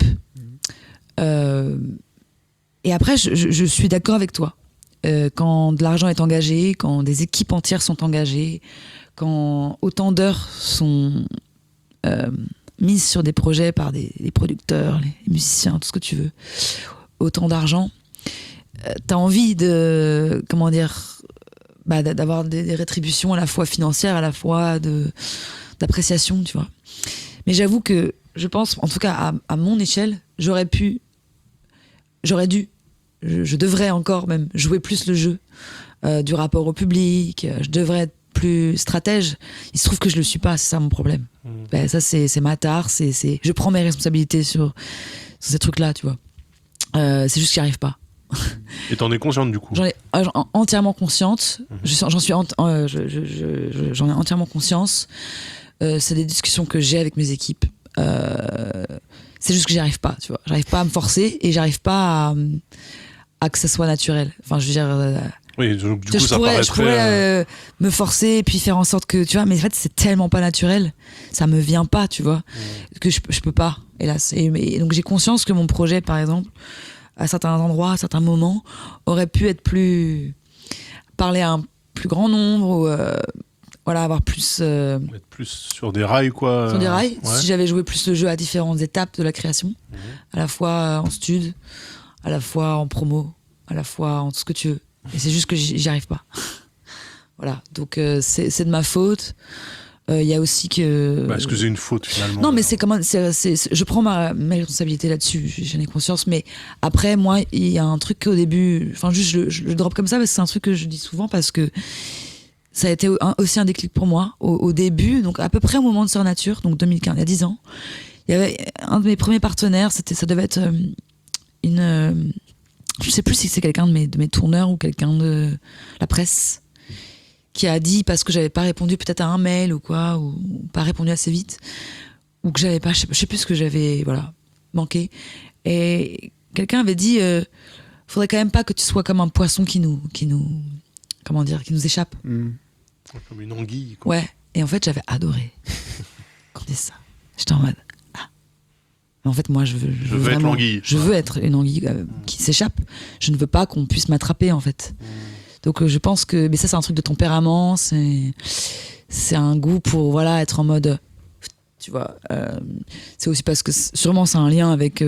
Et après je suis d'accord avec toi, quand de l'argent est engagé, quand des équipes entières sont engagées, quand autant d'heures sont mise sur des projets par les producteurs, les musiciens, tout ce que tu veux, autant d'argent, t'as envie de, comment dire, d'avoir des rétributions à la fois financières, à la fois d'appréciation, tu vois. Mais j'avoue que je pense, en tout cas à mon échelle, j'aurais dû, je devrais encore même jouer plus le jeu du rapport au public, je devrais être plus stratège. Il se trouve que je le suis pas, c'est ça mon problème. Ça c'est ma tare, je prends mes responsabilités sur ces trucs-là, tu vois. C'est juste que j'y arrive pas. Et t'en es consciente du coup? J'en ai entièrement consciente. J'en ai entièrement conscience. C'est des discussions que j'ai avec mes équipes. C'est juste que j'y arrive pas, tu vois. J'arrive pas à me forcer et j'arrive pas à que ça soit naturel. Enfin, je veux dire. Oui, donc, du coup, je pourrais me forcer et puis faire en sorte que, tu vois, mais en fait, c'est tellement pas naturel. Ça me vient pas, tu vois, que je peux pas, hélas. Et donc, j'ai conscience que mon projet, par exemple, à certains endroits, à certains moments, aurait pu être parler à un plus grand nombre ou, voilà, avoir plus. Être plus sur des rails, quoi. Sur des rails. Ouais. Si j'avais joué plus le jeu à différentes étapes de la création, à la fois en stud, à la fois en promo, à la fois en tout ce que tu veux. Et c'est juste que j'y arrive pas. Voilà, donc c'est de ma faute. Il y a aussi que. Est-ce que c'est une faute finalement? Non, mais c'est comment. Je prends mes responsabilités là-dessus. J'en ai conscience. Mais après, moi, il y a un truc au début. Enfin, juste je le drop comme ça parce que c'est un truc que je dis souvent parce que ça a été aussi un déclic pour moi au début. Donc à peu près au moment de Sœur Nature, donc 2015, il y a 10 ans. Il y avait un de mes premiers partenaires. Ça devait être je sais plus si c'est quelqu'un de mes tourneurs ou quelqu'un de la presse qui a dit, parce que j'avais pas répondu peut-être à un mail ou quoi, ou pas répondu assez vite, ou que j'avais pas, je sais plus ce que j'avais, voilà, manqué. Et quelqu'un avait dit, faudrait quand même pas que tu sois comme un poisson qui nous échappe. Comme une anguille, quoi. Ouais. Et en fait, j'avais adoré qu'on dise ça. J'étais en mode, en fait, moi, je veux veux vraiment, être l'anguille. Je veux être une anguille qui s'échappe. Je ne veux pas qu'on puisse m'attraper, en fait. Donc, je pense que, mais ça, c'est un truc de tempérament. C'est un goût pour, voilà, être en mode, tu vois. C'est aussi parce que sûrement c'est un lien avec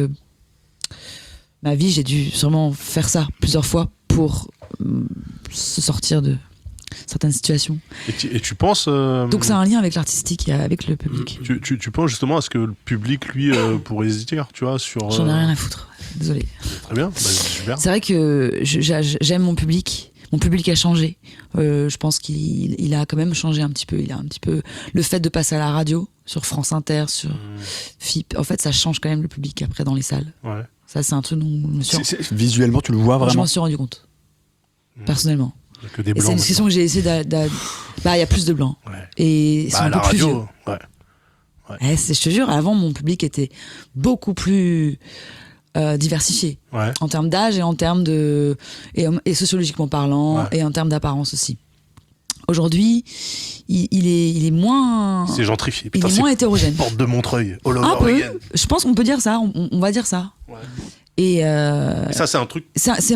ma vie. J'ai dû sûrement faire ça plusieurs fois pour se sortir de certaines situations. Et tu penses... Donc c'est un lien avec l'artistique et avec le public. Tu penses justement à ce que le public, lui, pourrait hésiter, tu vois, sur... J'en ai rien à foutre, désolé. Très bien, super. C'est vrai que j'aime mon public. Mon public a changé. Je pense qu'il a quand même changé un petit peu. Il a un petit peu... Le fait de passer à la radio, sur France Inter, sur FIP, en fait, ça change quand même le public après dans les salles. Ouais. Ça, c'est un truc dont je me suis... Visuellement, tu le vois Je vraiment? m'en suis rendu compte, personnellement. Que des Et blancs. c'est une discussion que j'ai essayé il y a plus de blancs. Ouais. Et ils sont un la peu plus vieux. radio, ouais. Je te jure, avant, mon public était beaucoup plus diversifié. Ouais. En termes d'âge et en termes de... Et sociologiquement parlant, Ouais. et en termes d'apparence aussi. Aujourd'hui, il est moins... C'est gentrifié. Il est moins hétérogène. Porte de Montreuil. All Un over peu. again. Je pense qu'on peut dire ça. On va dire ça. Ouais. Et ça, c'est un truc...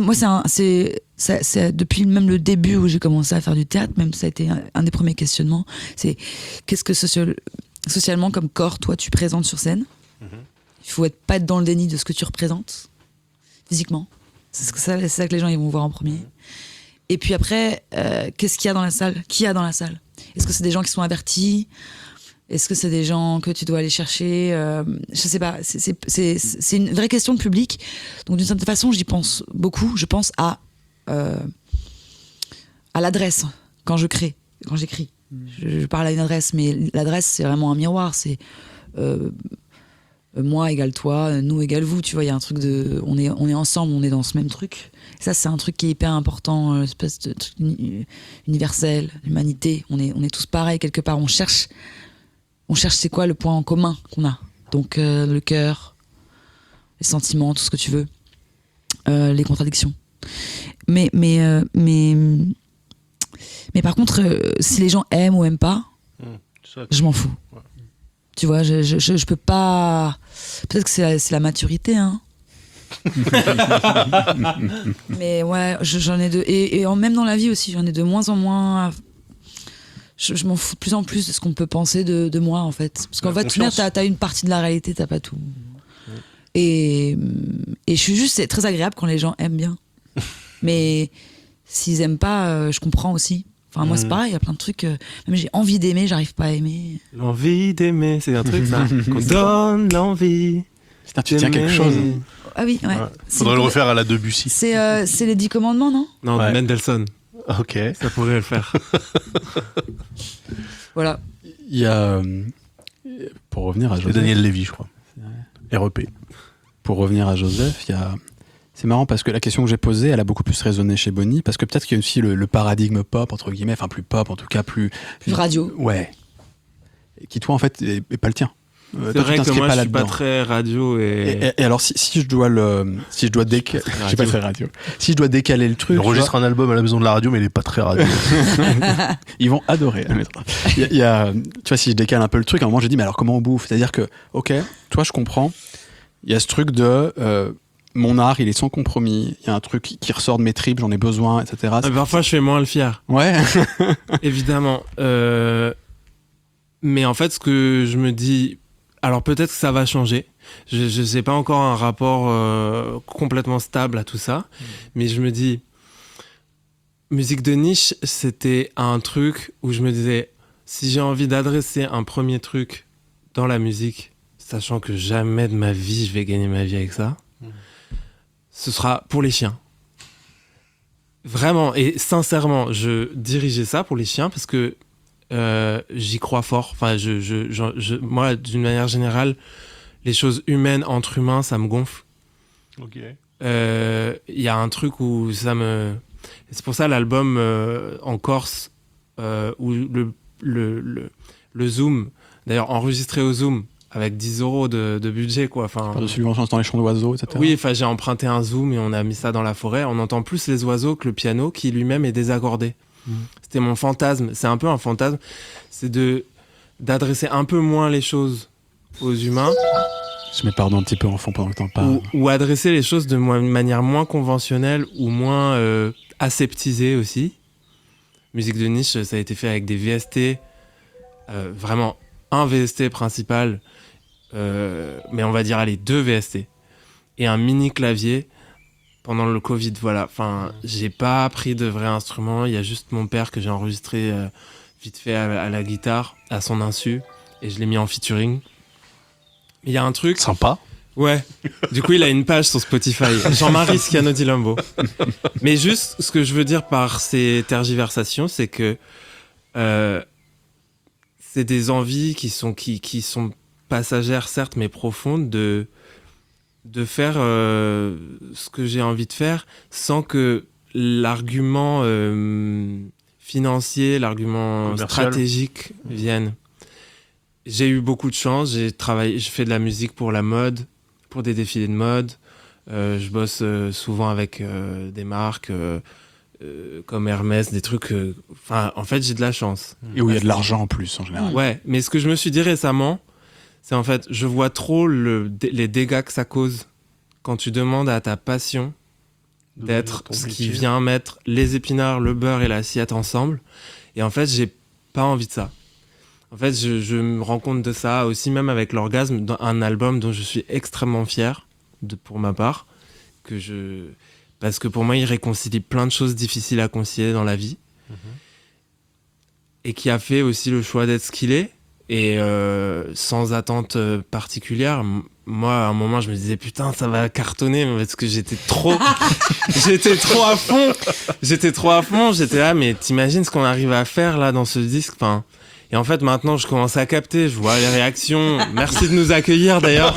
c'est depuis même le début où j'ai commencé à faire du théâtre, même ça a été un des premiers questionnements. C'est qu'est-ce que socialement comme corps, toi, tu présentes sur scène. Il faut pas être dans le déni de ce que tu représentes physiquement. C'est ça que les gens ils vont voir en premier. Et puis après, qu'est-ce qu'il y a dans la salle? Qui y a dans la salle? Est-ce que c'est des gens qui sont avertis? Est-ce que c'est des gens que tu dois aller chercher? Je sais pas. C'est une vraie question de public. Donc d'une certaine façon, j'y pense beaucoup. Je pense à l'adresse quand j'écris. Je parle à une adresse, mais l'adresse c'est vraiment un miroir. C'est moi égale toi, nous égale vous. Tu vois, il y a un truc de, on est ensemble, on est dans ce même truc. Et ça, c'est un truc qui est hyper important, espèce de truc universel, l'humanité. On est tous pareils quelque part. On cherche c'est quoi le point en commun qu'on a. Donc le cœur, les sentiments, tout ce que tu veux, les contradictions. Mais par contre, si les gens aiment ou aiment pas, je m'en fous. Ouais. Tu vois, je peux pas. Peut-être que c'est la maturité, hein. Mais ouais, j'en ai de. Et même dans la vie aussi, j'en ai de moins en moins. je m'en fous de plus en plus de ce qu'on peut penser de moi, en fait. Parce qu'en La fait, confiance. t'as une partie de la réalité, t'as pas tout. Et je suis juste, c'est très agréable quand les gens aiment bien. Mais s'ils aiment pas, je comprends aussi. Enfin, moi, c'est pareil, il y a plein de trucs. Même j'ai envie d'aimer, j'arrive pas à aimer. L'envie d'aimer, c'est un truc ça. Qu'on donne l'envie. Putain, tu tiens d'aimer. quelque chose. Ah oui, ouais. Ouais. C'est Faudrait le une- refaire à la Debussy. C'est les 10 commandements, non? Non, Ouais. Mendelssohn. Ok. Ça pourrait le faire. Voilà. Il y a, pour revenir à C'est Joseph, Daniel Lévy, je crois. REP. pour revenir à Joseph, il y a, c'est marrant parce que la question que j'ai posée, elle a beaucoup plus résonné chez Bonnie, parce que peut-être qu'il y a aussi le paradigme pop, entre guillemets, enfin plus pop, en tout cas plus Radio. Ouais. Et qui toi en fait est pas le tien. C'est Toi, tu vrai que t'inscris moi, je suis pas là-dedans. très radio et. Et alors si je dois décaler, très je suis pas très radio. Si je dois décaler le truc, Il enregistre un album à la maison de la radio, mais il est pas très radio. ils vont adorer la mettre. Il y a, tu vois, si je décale un peu le truc, à un moment j'ai dit mais alors comment on bouffe? C'est-à-dire que ok, toi je comprends, il y a ce truc de mon art il est sans compromis, il y a un truc qui ressort de mes tripes, j'en ai besoin, etc. Parfois, je fais moins le fier. Ouais. Évidemment. Mais en fait, ce que je me dis. Alors peut-être que ça va changer. Je sais pas encore un rapport complètement stable à tout ça. Mais je me dis. Musique de niche, c'était un truc où je me disais. Si j'ai envie d'adresser un premier truc dans la musique, sachant que jamais de ma vie je vais gagner ma vie avec ça, ce sera pour les chiens. Vraiment, et sincèrement, je dirigeais ça pour les chiens parce que j'y crois fort. Enfin, moi, d'une manière générale, les choses humaines entre humains, ça me gonfle. Ok. Il y a un truc où ça me... C'est pour ça l'album en Corse, où le Zoom, d'ailleurs enregistré au Zoom, avec 10 € de budget, quoi. Enfin, Par-dessus lui, on chante dans les champs d'oiseaux, etc. oui, enfin, j'ai emprunté un Zoom et on a mis ça dans la forêt. On entend plus les oiseaux que le piano qui lui-même est désaccordé. C'était mon fantasme. C'est un peu un fantasme. C'est d'adresser un peu moins les choses aux humains Je mets pardon un petit peu enfant pendant que t'en parles. ou adresser les choses de manière moins conventionnelle ou moins aseptisée aussi. Musique de niche, ça a été fait avec des VST. Vraiment un VST principal, mais on va dire, allez, 2 VST. Et un mini clavier pendant le Covid, voilà. Enfin, j'ai pas appris de vrais instruments. Il y a juste mon père que j'ai enregistré vite fait à la guitare, à son insu, et je l'ai mis en featuring. Il y a un truc... Sympa. Ouais. Du coup, il a une page sur Spotify. Jean-Marie Schiano di Lambo. Mais juste, ce que je veux dire par ces tergiversations, c'est que c'est des envies qui sont passagères, certes, mais profondes, de faire ce que j'ai envie de faire sans que l'argument financier, l'argument Commercial. stratégique vienne. J'ai eu beaucoup de chance, j'ai fait de la musique pour la mode, pour des défilés de mode. Je bosse souvent avec des marques comme Hermès, des trucs... en fait, j'ai de la chance. Et où il y a de l'argent en plus, en général. Ouais, mais ce que je me suis dit récemment, c'est en fait, je vois trop les dégâts que ça cause quand tu demandes à ta passion d'être Ton ce qui métier. vient mettre les épinards, le beurre et l'assiette ensemble. Et en fait, j'ai pas envie de ça. En fait, je me rends compte de ça aussi, même avec l'orgasme, dans un album dont je suis extrêmement fier, pour ma part, parce que pour moi, il réconcilie plein de choses difficiles à concilier dans la vie, et qui a fait aussi le choix d'être ce qu'il est, et sans attente particulière. Moi, à un moment, je me disais, putain, ça va cartonner, parce que j'étais trop à fond. J'étais là, mais t'imagines ce qu'on arrive à faire là dans ce disque, enfin... Et en fait, maintenant, je commence à capter, je vois les réactions. Merci de nous accueillir, d'ailleurs.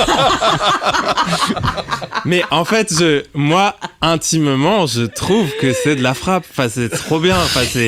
Mais en fait, moi, intimement, je trouve que c'est de la frappe. Enfin, c'est trop bien.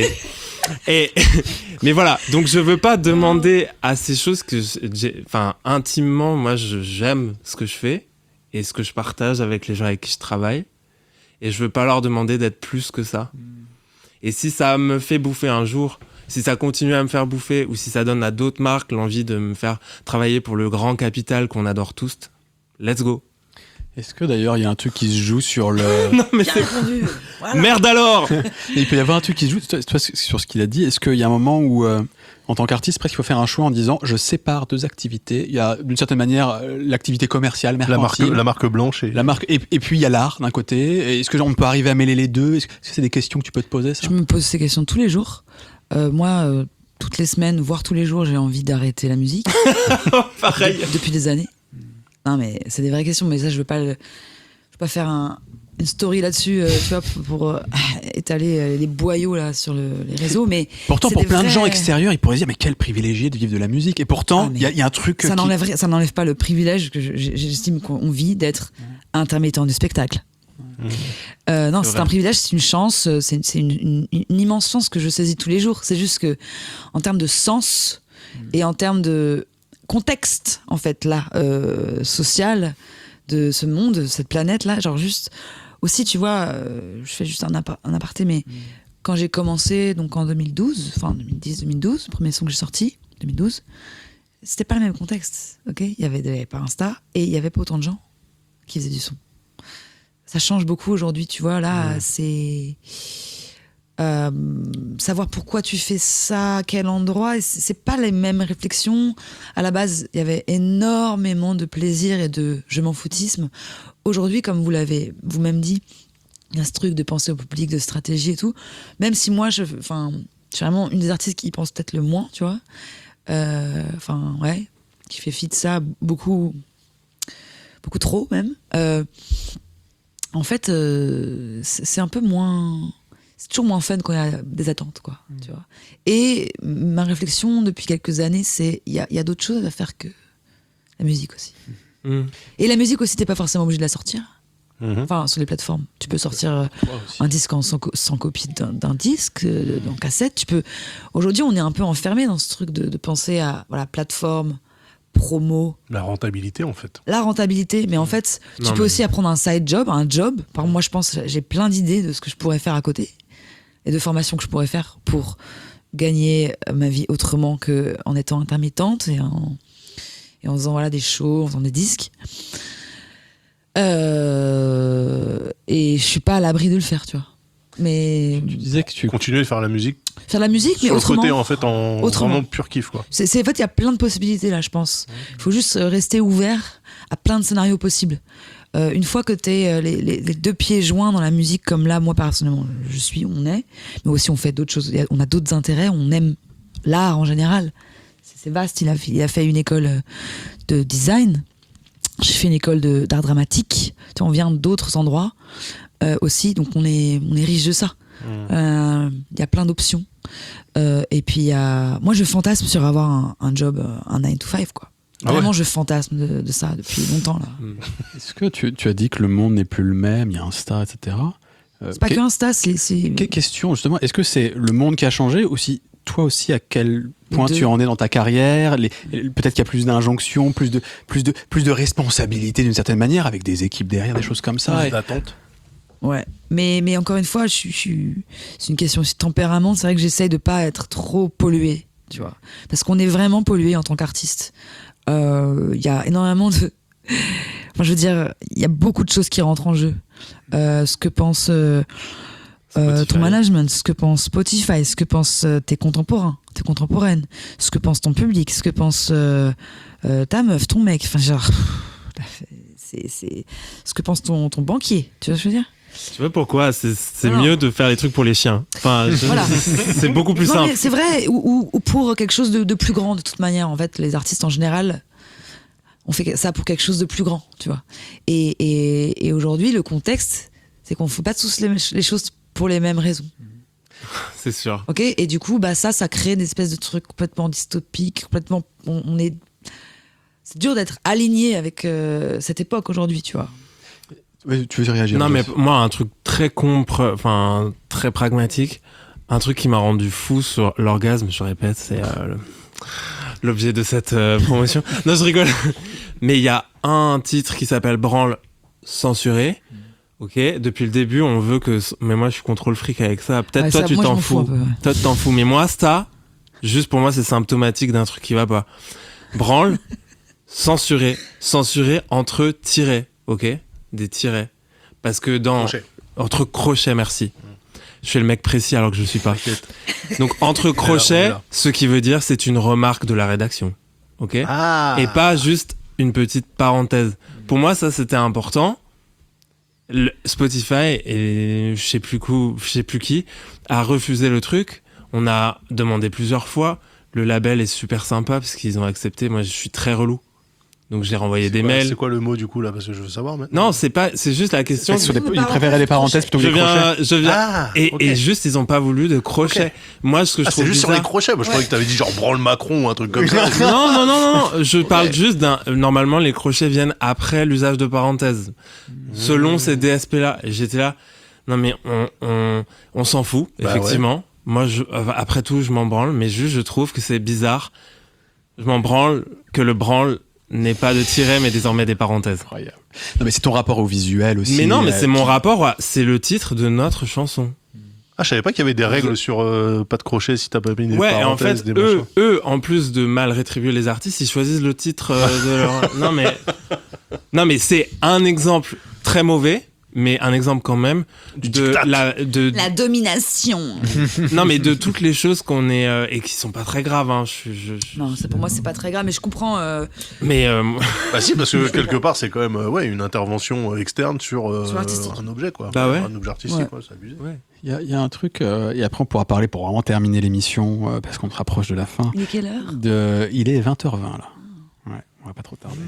Mais voilà, donc je veux pas demander à ces choses que intimement, moi, j'aime ce que je fais et ce que je partage avec les gens avec qui je travaille. Et je veux pas leur demander d'être plus que ça. Et si ça me fait bouffer un jour... Si ça continue à me faire bouffer ou si ça donne à d'autres marques l'envie de me faire travailler pour le grand capital qu'on adore tous, let's go. Est-ce que d'ailleurs il y a un truc qui se joue sur le... Non, mais Bien c'est. répondu. Voilà. Merde alors. Il peut y avoir un truc qui se joue toi, sur ce qu'il a dit. Est-ce qu'il y a un moment où, en tant qu'artiste, presque il faut faire un choix en disant je sépare deux activités. Il y a d'une certaine manière l'activité commerciale, mercantile, La marque blanche et... la marque, et puis il y a l'art d'un côté. Est-ce que on peut arriver à mêler les deux? Est-ce que c'est des questions que tu peux te poser, ça? Je me pose ces questions tous les jours. Moi, toutes les semaines, voire tous les jours, j'ai envie d'arrêter la musique. Pareil. Depuis des années. Non, mais c'est des vraies questions, mais ça, je veux pas faire une story là-dessus, tu vois, pour étaler les boyaux là sur les réseaux. Mais Pourtant, c'est pour des plein de vrais- gens extérieurs, ils pourraient se dire mais quel privilégié de vivre de la musique. Et pourtant, Ah, mais il y a un truc ça qui... ça n'enlève pas le privilège que j'estime qu'on vit d'être intermittent du spectacle. Non, c'est vrai. un privilège, c'est une chance, c'est une immense chance que je saisis tous les jours. C'est juste que, en termes de sens et en termes de contexte, en fait, là, social, de ce monde, cette planète-là, genre juste. Aussi, tu vois, je fais juste un aparté, mais quand j'ai commencé, donc en 2012, enfin 2010-2012, le premier son que j'ai sorti, 2012, c'était pas le même contexte, ok? Il y avait pas Insta et il y avait pas autant de gens qui faisaient du son. Ça change beaucoup aujourd'hui, tu vois, là, c'est... savoir pourquoi tu fais ça, à quel endroit, et c'est pas les mêmes réflexions. À la base, il y avait énormément de plaisir et de je m'en foutisme. Aujourd'hui, comme vous l'avez vous-même dit, il y a ce truc de penser au public, de stratégie et tout. Même si moi, je suis vraiment une des artistes qui y pense peut-être le moins, tu vois. Qui fait fi de ça beaucoup trop même. En fait, c'est un peu moins... C'est toujours moins fun quand il y a des attentes, quoi. Tu vois. Et ma réflexion depuis quelques années, c'est il y a d'autres choses à faire que la musique aussi. Et la musique aussi, t'es pas forcément obligé de la sortir. Enfin, sur les plateformes. Tu peux sortir un disque sans copie d'un disque, en cassette. Tu peux... Aujourd'hui, on est un peu enfermé dans ce truc de penser à plateforme, promo. La rentabilité, en fait. La rentabilité, mais en fait, tu peux aussi apprendre un side job, un job. Par exemple, moi, je pense, j'ai plein d'idées de ce que je pourrais faire à côté et de formations que je pourrais faire pour gagner ma vie autrement qu'en étant intermittente et en faisant des shows, en faisant des disques. Et je suis pas à l'abri de le faire, tu vois. Mais Tu disais que tu... Continuer de faire la musique. faire la musique, mais sur autrement. le côté, en fait, Autrement. vraiment pur kiff, quoi. En fait, il y a plein de possibilités là, je pense. Il faut juste rester ouvert à plein de scénarios possibles. Une fois que t'es les deux pieds joints dans la musique, comme là, moi personnellement, on est, mais aussi on fait d'autres choses. On a d'autres intérêts, on aime l'art en général. C'est vaste. Il a fait une école de design. J'ai fait une école d'art dramatique. Tu vois, on vient d'autres endroits aussi, donc on est riche de ça. Il y a plein d'options. Et puis moi je fantasme sur avoir un job, un 9 to 5, quoi. Vraiment, je fantasme de ça depuis longtemps là. Est-ce que tu as dit que le monde n'est plus le même, il y a Insta, etc. C'est pas que Insta, c'est... Question justement, est-ce que c'est le monde qui a changé aussi, toi aussi, à quel point Les deux. tu en es dans ta carrière, peut-être qu'il y a plus d'injonctions, plus de responsabilités d'une certaine manière, avec des équipes derrière, des choses comme ça. Plus d'attente. Ouais, mais encore une fois, c'est une question aussi de tempérament. C'est vrai que j'essaye de pas être trop pollué, tu vois, parce qu'on est vraiment pollué en tant qu'artiste. Il y a énormément de... Enfin, je veux dire, il y a beaucoup de choses qui rentrent en jeu. Ce que pense ton management, ce que pense Spotify, ce que pensent tes contemporains, tes contemporaines, ce que pense ton public, ce que pense ta meuf, ton mec. Enfin, genre, c'est ce que pense ton banquier. Tu vois ce que je veux dire? Tu vois pourquoi c'est Non. mieux de faire les trucs pour les chiens. Enfin, Voilà. c'est beaucoup plus Non, simple. mais c'est vrai, ou pour quelque chose de plus grand, de toute manière. En fait, les artistes en général, on fait ça pour quelque chose de plus grand, tu vois. Et aujourd'hui, le contexte, c'est qu'on ne fait pas tous les choses pour les mêmes raisons. C'est sûr. Ok, et du coup, ça crée des espèces de trucs complètement dystopiques, complètement. C'est dur d'être aligné avec cette époque aujourd'hui, tu vois. Ouais, tu veux réagir? Non, mais moi, un truc très très pragmatique, un truc qui m'a rendu fou sur l'orgasme, je répète, c'est l'objet de cette promotion. Non, je rigole. Mais il y a un titre qui s'appelle Branle censuré. Ok, depuis le début, on veut que. Mais moi, je suis contrôle fric avec ça. Peut-être Ouais, toi, ça, tu moi, je t'en m'en fous un fous. peu, ouais. Toi, tu t'en fous. Mais moi, ça, juste pour moi, c'est symptomatique d'un truc qui va pas. Branle censuré entre tirés. Ok. des tirets. Parce que dans... Crochet. Entre crochets, merci. Je fais le mec précis alors que je ne suis pas. T'inquiète. Donc, entre on est crochets, là. ce qui veut dire c'est une remarque de la rédaction. Ok ? Ah. Et pas juste une petite parenthèse. Pour moi, ça, c'était important. Spotify et je sais plus qui a refusé le truc. On a demandé plusieurs fois. Le label est super sympa parce qu'ils ont accepté. Moi, je suis très relou. Donc, j'ai renvoyé des mails. C'est quoi le mot du coup là, parce que je veux savoir maintenant. Non, c'est juste la question. Ils préféraient des parenthèses plutôt que des crochets. Je viens. Ah, Et, ok. et juste, ils ont pas voulu de crochet. Ok. Moi, ce que je Ah, c'est trouve juste sur bizarre... les crochets. Moi, je croyais que t'avais dit genre branle Macron ou un truc comme ça. Non. Je parle juste d'un. Normalement, les crochets viennent après l'usage de parenthèses. Selon ces DSP-là. Et j'étais là. Non, mais on s'en fout, Bah effectivement. Moi, après tout, je m'en branle. Mais juste, je trouve que c'est bizarre. Je m'en branle que le branle n'ait pas de tiret, mais désormais des parenthèses. Incroyable. Non, mais c'est ton rapport au visuel aussi. Mais non, mais c'est mon rapport. C'est le titre de notre chanson. Ah, je savais pas qu'il y avait des règles sur pas de crochet si t'as pas mis des Ouais, et en parenthèses, fait, des machins. eux, en plus de mal rétribuer les artistes, ils choisissent le titre de leur... Non, mais c'est un exemple très mauvais, mais un exemple quand même Du de diktat. La domination. non, mais de toutes les choses qu'on est et qui sont pas très graves. Hein. Non, pour moi, c'est pas très grave, mais je comprends. Mais Bah si, parce que quelque part, c'est quand même une intervention externe sur Sur l'artistique. un objet, quoi. Bah ouais. Un objet artistique, Ouais. quoi, c'est abusé. ouais. Il y a un truc, et après on pourra parler pour vraiment terminer l'émission, parce qu'on se rapproche de la fin. Il est quelle heure Il est 20h20 là. Ouais, on va pas trop tarder.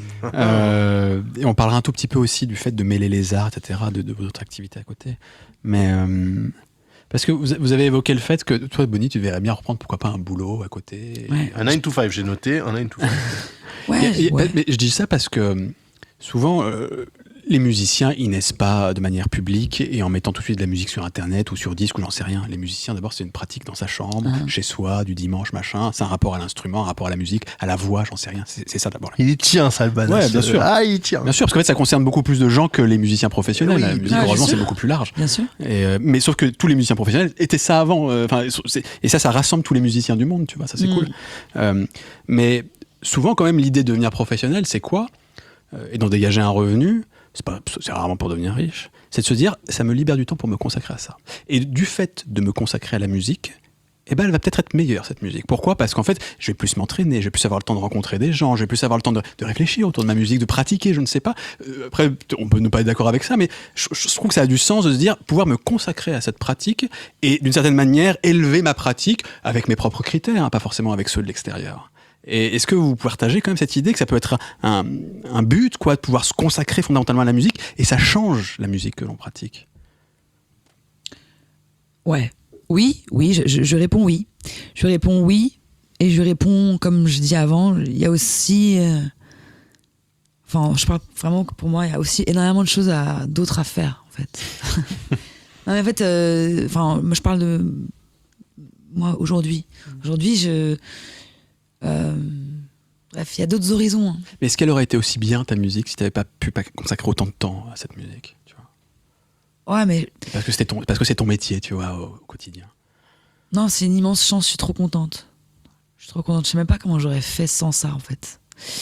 Et on parlera un tout petit peu aussi du fait de mêler les arts, etc., de votre activité à côté. Mais parce que vous avez évoqué le fait que toi, Bonnie, tu verrais bien reprendre pourquoi pas un boulot à côté. Ouais. Un 9 to 5, j'ai noté, un 9 to 5. Ouais, ouais. Mais je dis ça parce que souvent, les musiciens, ils naissent pas de manière publique et en mettant tout de suite de la musique sur Internet ou sur disque ou j'en sais rien. Les musiciens, d'abord, c'est une pratique dans sa chambre, chez soi, du dimanche, machin. C'est un rapport à l'instrument, un rapport à la musique, à la voix, j'en sais rien. C'est ça d'abord. Il y tient, ça, le badass. Ouais, bien sûr. Ah, il tient. Bien sûr, parce qu'en fait, ça concerne beaucoup plus de gens que les musiciens professionnels. Oui, La musique, bien heureusement, sûr. c'est beaucoup plus large. Bien sûr. Mais sauf que tous les musiciens professionnels étaient ça avant. Et ça rassemble tous les musiciens du monde, tu vois. Ça, c'est cool. Mais souvent, quand même, l'idée de devenir professionnel, c'est quoi et d'en dégager un revenu, c'est rarement pour devenir riche, c'est de se dire, ça me libère du temps pour me consacrer à ça. Et du fait de me consacrer à la musique, eh ben, elle va peut-être être meilleure, cette musique. Pourquoi ? Parce qu'en fait, je vais plus m'entraîner, je vais plus avoir le temps de rencontrer des gens, je vais plus avoir le temps de réfléchir autour de ma musique, de pratiquer, je ne sais pas. Après, on peut ne pas être d'accord avec ça, mais je trouve que ça a du sens de se dire, pouvoir me consacrer à cette pratique et d'une certaine manière, élever ma pratique avec mes propres critères, hein, pas forcément avec ceux de l'extérieur. Et est-ce que vous partagez quand même cette idée que ça peut être un but, quoi, de pouvoir se consacrer fondamentalement à la musique, et ça change la musique que l'on pratique ? Ouais. Oui, je réponds oui. Je réponds oui. Et je réponds, comme je dis avant, il y a aussi... Enfin, je parle vraiment que pour moi, il y a aussi énormément de choses d'autres à faire, en fait. Non, mais en fait, moi, je parle de... Moi, aujourd'hui. Aujourd'hui, bref, il y a d'autres horizons. Hein. Mais est-ce qu'elle aurait été aussi bien, ta musique, si tu n'avais pas pu consacrer autant de temps à cette musique, tu vois ? Ouais, mais... Parce que c'est ton métier, tu vois, au quotidien. Non, c'est une immense chance, je suis trop contente. Je suis trop contente, je sais même pas comment j'aurais fait sans ça, en fait.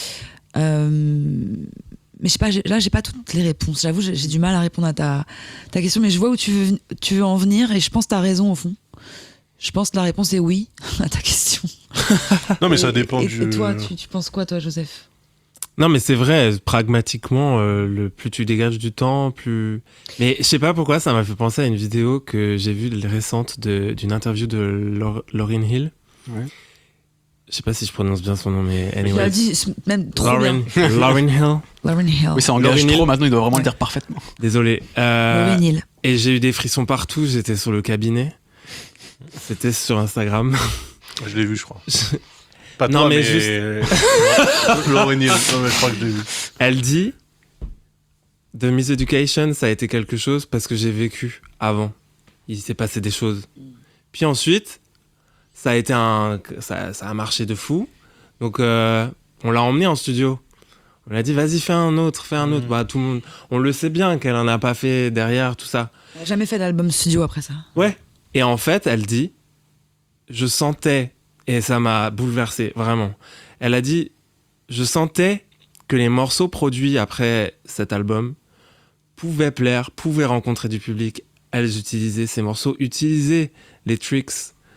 Mais je sais pas, là, j'ai pas toutes les réponses. J'avoue, j'ai du mal à répondre à ta question, mais je vois où tu veux en venir, et je pense que t'as raison, au fond. Je pense que la réponse est oui à ta question. Non, mais ça dépend et, du... Et toi, tu penses quoi, toi, Joseph ? Non, mais c'est vrai, pragmatiquement, le plus tu dégages du temps, plus... Mais je sais pas pourquoi, ça m'a fait penser à une vidéo que j'ai vue récente d'une interview de Lauryn Hill. Ouais. Je sais pas si je prononce bien son nom, mais Tu anyway. l'as dit même trop bien. Lauryn Hill. Lauryn Hill. Oui, ça engage Lauryn trop, Hill. maintenant, il doit vraiment Ouais. le dire parfaitement. Désolé. Lauryn Hill. Et j'ai eu des frissons partout, j'étais sur le cabinet. C'était sur Instagram. Je l'ai vu, je crois. Pas Non, toi, mais Lauryn Hill, non, mais je crois que je l'ai vu. Elle dit The Miss Education, ça a été quelque chose parce que j'ai vécu avant. Il s'est passé des choses. Puis ensuite, ça a été ça a marché de fou. Donc, on l'a emmené en studio. On lui a dit, vas-y, fais un autre. Bah, tout le monde, on le sait bien qu'elle en a pas fait derrière, tout ça. Elle a jamais fait d'album studio après ça. Ouais. Et en fait, elle dit, je sentais, et ça m'a bouleversé, vraiment. Elle a dit, je sentais que les morceaux produits après cet album pouvaient plaire, pouvaient rencontrer du public, elles utilisaient ces morceaux, utilisaient les tricks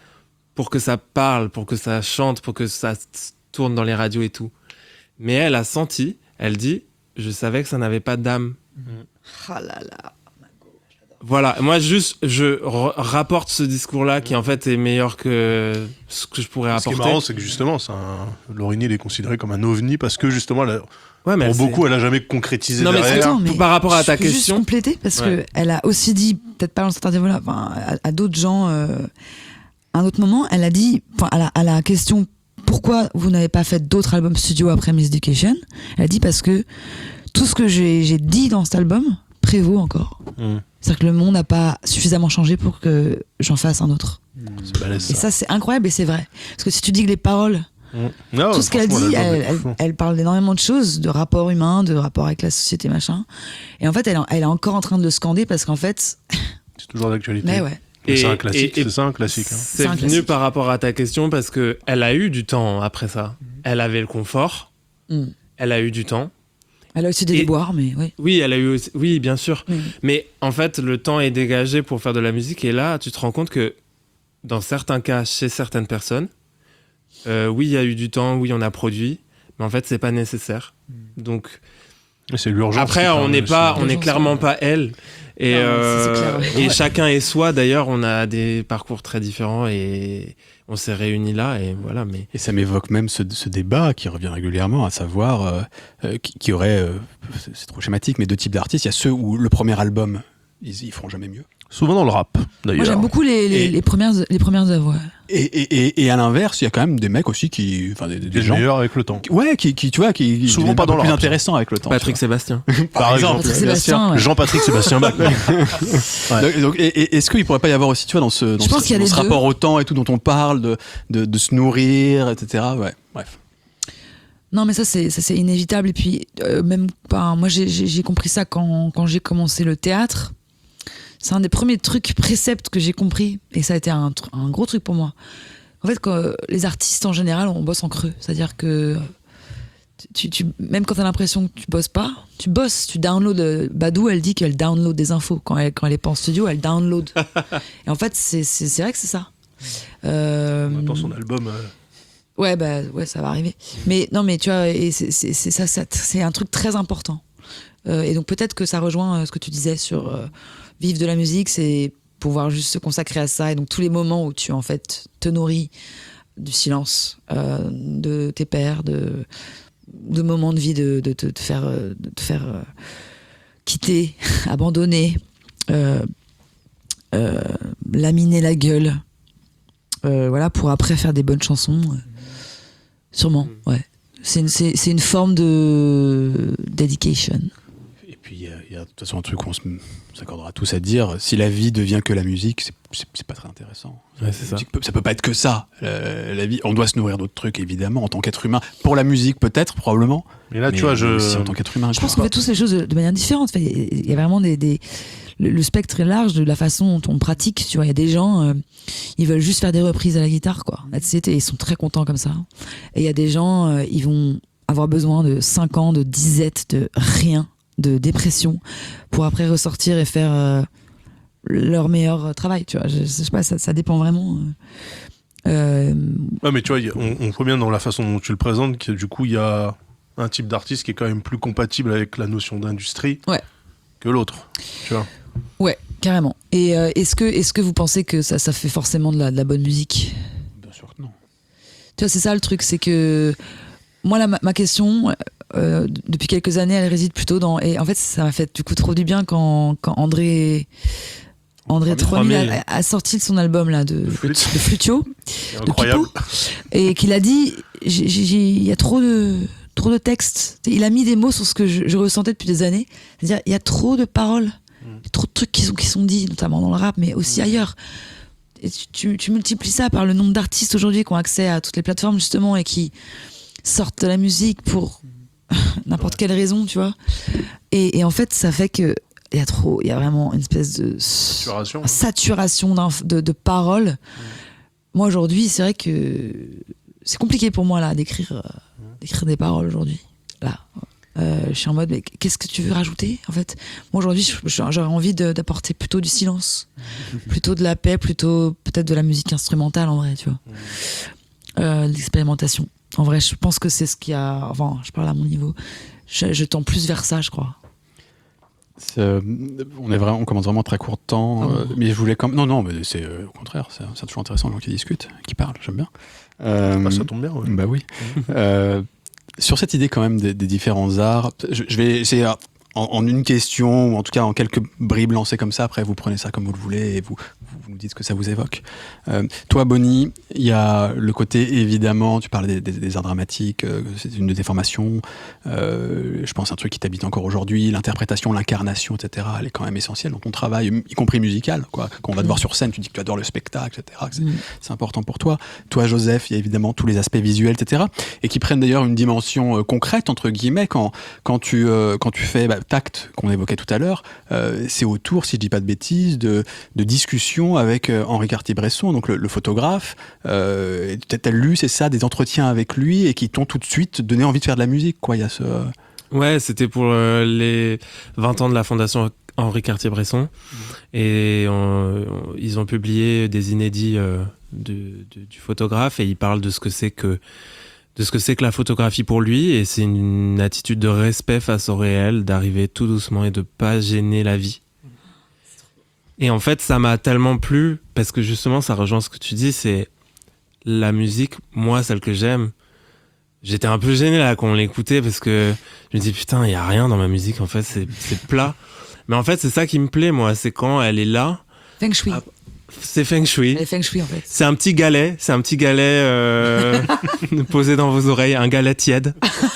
pour que ça parle, pour que ça chante, pour que ça tourne dans les radios et tout. Mais elle a senti, elle dit, je savais que ça n'avait pas d'âme. Ah là là. Voilà, moi juste, je rapporte ce discours-là qui en fait est meilleur que ce que je pourrais Ce qui apporter. est marrant, c'est que justement, Lauryn Hill est considéré comme un ovni parce que justement, Ouais, mais pour beaucoup, elle a jamais concrétisé Non, mais derrière. Attends, mais par rapport à ta je peux juste question. compléter parce Ouais. que elle a aussi dit, peut-être pas dans cet interview-là, enfin, à d'autres gens, à un autre moment, elle a dit, enfin, à la question pourquoi vous n'avez pas fait d'autres albums studio après Miss Education, elle a dit parce que tout ce que j'ai dit dans cet album prévaut encore. C'est-à-dire que le monde n'a pas suffisamment changé pour que j'en fasse un autre. C'est balèze, Et ça, c'est incroyable et c'est vrai. Parce que si tu dis que les paroles, Non, tout ce qu'elle franchement, dit, l'album est fou. elle parle d'énormément de choses, de rapports humains, de rapports avec la société, machin. Et en fait, elle est encore en train de le scander parce qu'en fait, C'est toujours d'actualité. mais ouais. Mais c'est Et- un classique, et- c'est ça un classique. Hein. C'est C'est un venu classique. par rapport à ta question parce que elle a eu du temps après ça. Elle avait le confort, Mm. elle a eu du temps. Elle a aussi des Et- déboires, mais oui. Oui, elle a eu aussi... Oui, bien sûr. Mais- Mais en fait, le temps est dégagé pour faire de la musique et là, tu te rends compte que dans certains cas, chez certaines personnes, oui, il y a eu du temps, oui, on a produit, mais en fait, c'est pas nécessaire. Donc Mais c'est l'urgence. après, qui on permet n'est pas, aussi. on n'est clairement pas elle. Et, Non, c'est clair, ouais. et chacun est soi. D'ailleurs, on a des parcours très différents et on s'est réunis là et voilà. Mais Et ça m'évoque même ce débat qui revient régulièrement, à savoir qui aurait, c'est trop schématique, mais deux types d'artistes. Il y a ceux où le premier album, ils feront jamais mieux. Souvent dans le rap, d'ailleurs. Moi, j'aime beaucoup les premières œuvres. Ouais. Et à l'inverse, il y a quand même des mecs aussi qui, enfin des Des gens, meilleurs avec le temps. ouais, qui tu vois, qui Souvent deviennent pas un peu dans le plus rap, ça. intéressants avec le temps. Patrick tu vois. Sébastien. Par exemple, Patrick bien Sébastien, ouais. Jean-Patrick Sébastien Bach. Ouais. Donc, est-ce qu'il pourrait pas y avoir aussi, tu vois, dans ce pense qu'il y a dans les ce deux. rapport au temps et tout dont on parle, de se nourrir, etc. Ouais, bref. Non, mais ça c'est inévitable. Et puis, même pas. Moi, j'ai compris ça quand j'ai commencé le théâtre. C'est un des premiers trucs, préceptes que j'ai compris. Et ça a été un gros truc pour moi. En fait, les artistes, en général, on bosse en creux. C'est-à-dire que même quand t'as l'impression que tu bosses pas, tu bosses, tu downloads. Badou, elle dit qu'elle download des infos. Quand elle est pas en studio, elle download. Et en fait, c'est vrai que c'est ça. En même temps, son album. Ouais, ça va arriver. Mais non, mais tu vois, et c'est un truc très important. Et donc peut-être que ça rejoint ce que tu disais sur vivre de la musique, c'est pouvoir juste se consacrer à ça. Et donc tous les moments où tu en fait te nourris du silence, de tes pairs, de moments de vie, de te faire quitter, abandonner, laminer la gueule, voilà, pour après faire des bonnes chansons. Sûrement, ouais. C'est une forme de dedication. Et puis il y a de toute façon un truc où on s'accordera tous à dire, si la vie devient que la musique, c'est pas très intéressant. Ouais, c'est ça. Ça peut pas être que ça. La vie, on doit se nourrir d'autres trucs évidemment en tant qu'être humain. Pour la musique peut-être, probablement. Mais là, Mais tu vois, aussi en tant qu'être humain. Je pense qu'on fait tous les choses de manière différente. Enfin, il y a vraiment le spectre est large de la façon dont on pratique. Tu vois, il y a des gens, ils veulent juste faire des reprises à la guitare, quoi. That's it, et ils sont très contents comme ça. Et il y a des gens, ils vont avoir besoin de 5 ans de disette, de rien, de dépression, pour après ressortir et faire leur meilleur travail. Tu vois, je sais pas, ça dépend vraiment. Ouais, mais tu vois, on voit bien dans la façon dont tu le présentes que du coup, il y a un type d'artiste qui est quand même plus compatible avec la notion d'industrie Ouais. que l'autre. Tu vois. Ouais, carrément. Et est-ce que vous pensez que ça fait forcément de la bonne musique ? Bien sûr que non. Tu vois, c'est ça le truc, c'est que moi, ma question, depuis quelques années, elle réside plutôt dans... Et en fait, ça m'a fait du coup trop du bien quand André 3000 a sorti son album là, de Flutio, C'est de incroyable. Pipo, et qu'il a dit, il y a trop de textes. Il a mis des mots sur ce que je ressentais depuis des années. C'est-à-dire, il y a trop de paroles, trop de trucs qui sont dits, notamment dans le rap, mais aussi ailleurs. Et tu multiplies ça par le nombre d'artistes aujourd'hui qui ont accès à toutes les plateformes, justement, et qui sortent de la musique pour n'importe quelle raison, tu vois. Et en fait, ça fait que il y a vraiment une espèce de saturation de paroles. Moi, aujourd'hui, c'est vrai que c'est compliqué pour moi, là, d'écrire des paroles aujourd'hui. Là, Je suis en mode, mais qu'est-ce que tu veux rajouter en fait? Moi aujourd'hui, j'aurais envie d'apporter plutôt du silence, plutôt de la paix, plutôt peut-être de la musique instrumentale en vrai, tu vois. L'expérimentation. En vrai, je pense que c'est ce qui a. Enfin, je parle à mon niveau. Je tends plus vers ça, je crois. On commence vraiment très court de temps, mais je voulais quand même. Non, mais c'est au contraire, c'est toujours intéressant les gens qui discutent, qui parlent, j'aime bien. Ça tombe bien, ouais. Bah oui. Sur cette idée quand même des différents arts, je vais essayer en une question, ou en tout cas en quelques bribes lancées comme ça, après vous prenez ça comme vous le voulez et vous nous dites ce que ça vous évoque. Toi, Bonnie, il y a le côté, évidemment, tu parlais des arts dramatiques, c'est une de tes formations, je pense un truc qui t'habite encore aujourd'hui, l'interprétation, l'incarnation, etc., elle est quand même essentielle dans ton travail, y compris musical, quoi. Quand on va te voir sur scène, tu dis que tu adores le spectacle, etc., que c'est important pour toi. Toi, Joseph, il y a évidemment tous les aspects visuels, etc., et qui prennent d'ailleurs une dimension concrète, entre guillemets, quand tu fais Tact, qu'on évoquait tout à l'heure, c'est autour, si je dis pas de bêtises, de discussions avec Henri Cartier-Bresson, donc le photographe. T'as lu, c'est ça, des entretiens avec lui et qui t'ont tout de suite donné envie de faire de la musique, quoi. Il y a ce... Ouais, c'était pour les 20 ans de la fondation Henri Cartier-Bresson. Et ils ont publié des inédits du photographe et il parle de ce que c'est que la photographie pour lui, et c'est une attitude de respect face au réel, d'arriver tout doucement et de pas gêner la vie. Et en fait, ça m'a tellement plu, parce que justement, ça rejoint ce que tu dis, c'est la musique, moi, celle que j'aime. J'étais un peu gêné là quand on l'écoutait, parce que je me dis, putain, il y a rien dans ma musique, en fait, c'est plat. Mais en fait, c'est ça qui me plaît, moi, c'est quand elle est là. Feng Shui. C'est Feng Shui. Elle est Feng Shui en fait. C'est un petit galet posé dans vos oreilles, un galet tiède.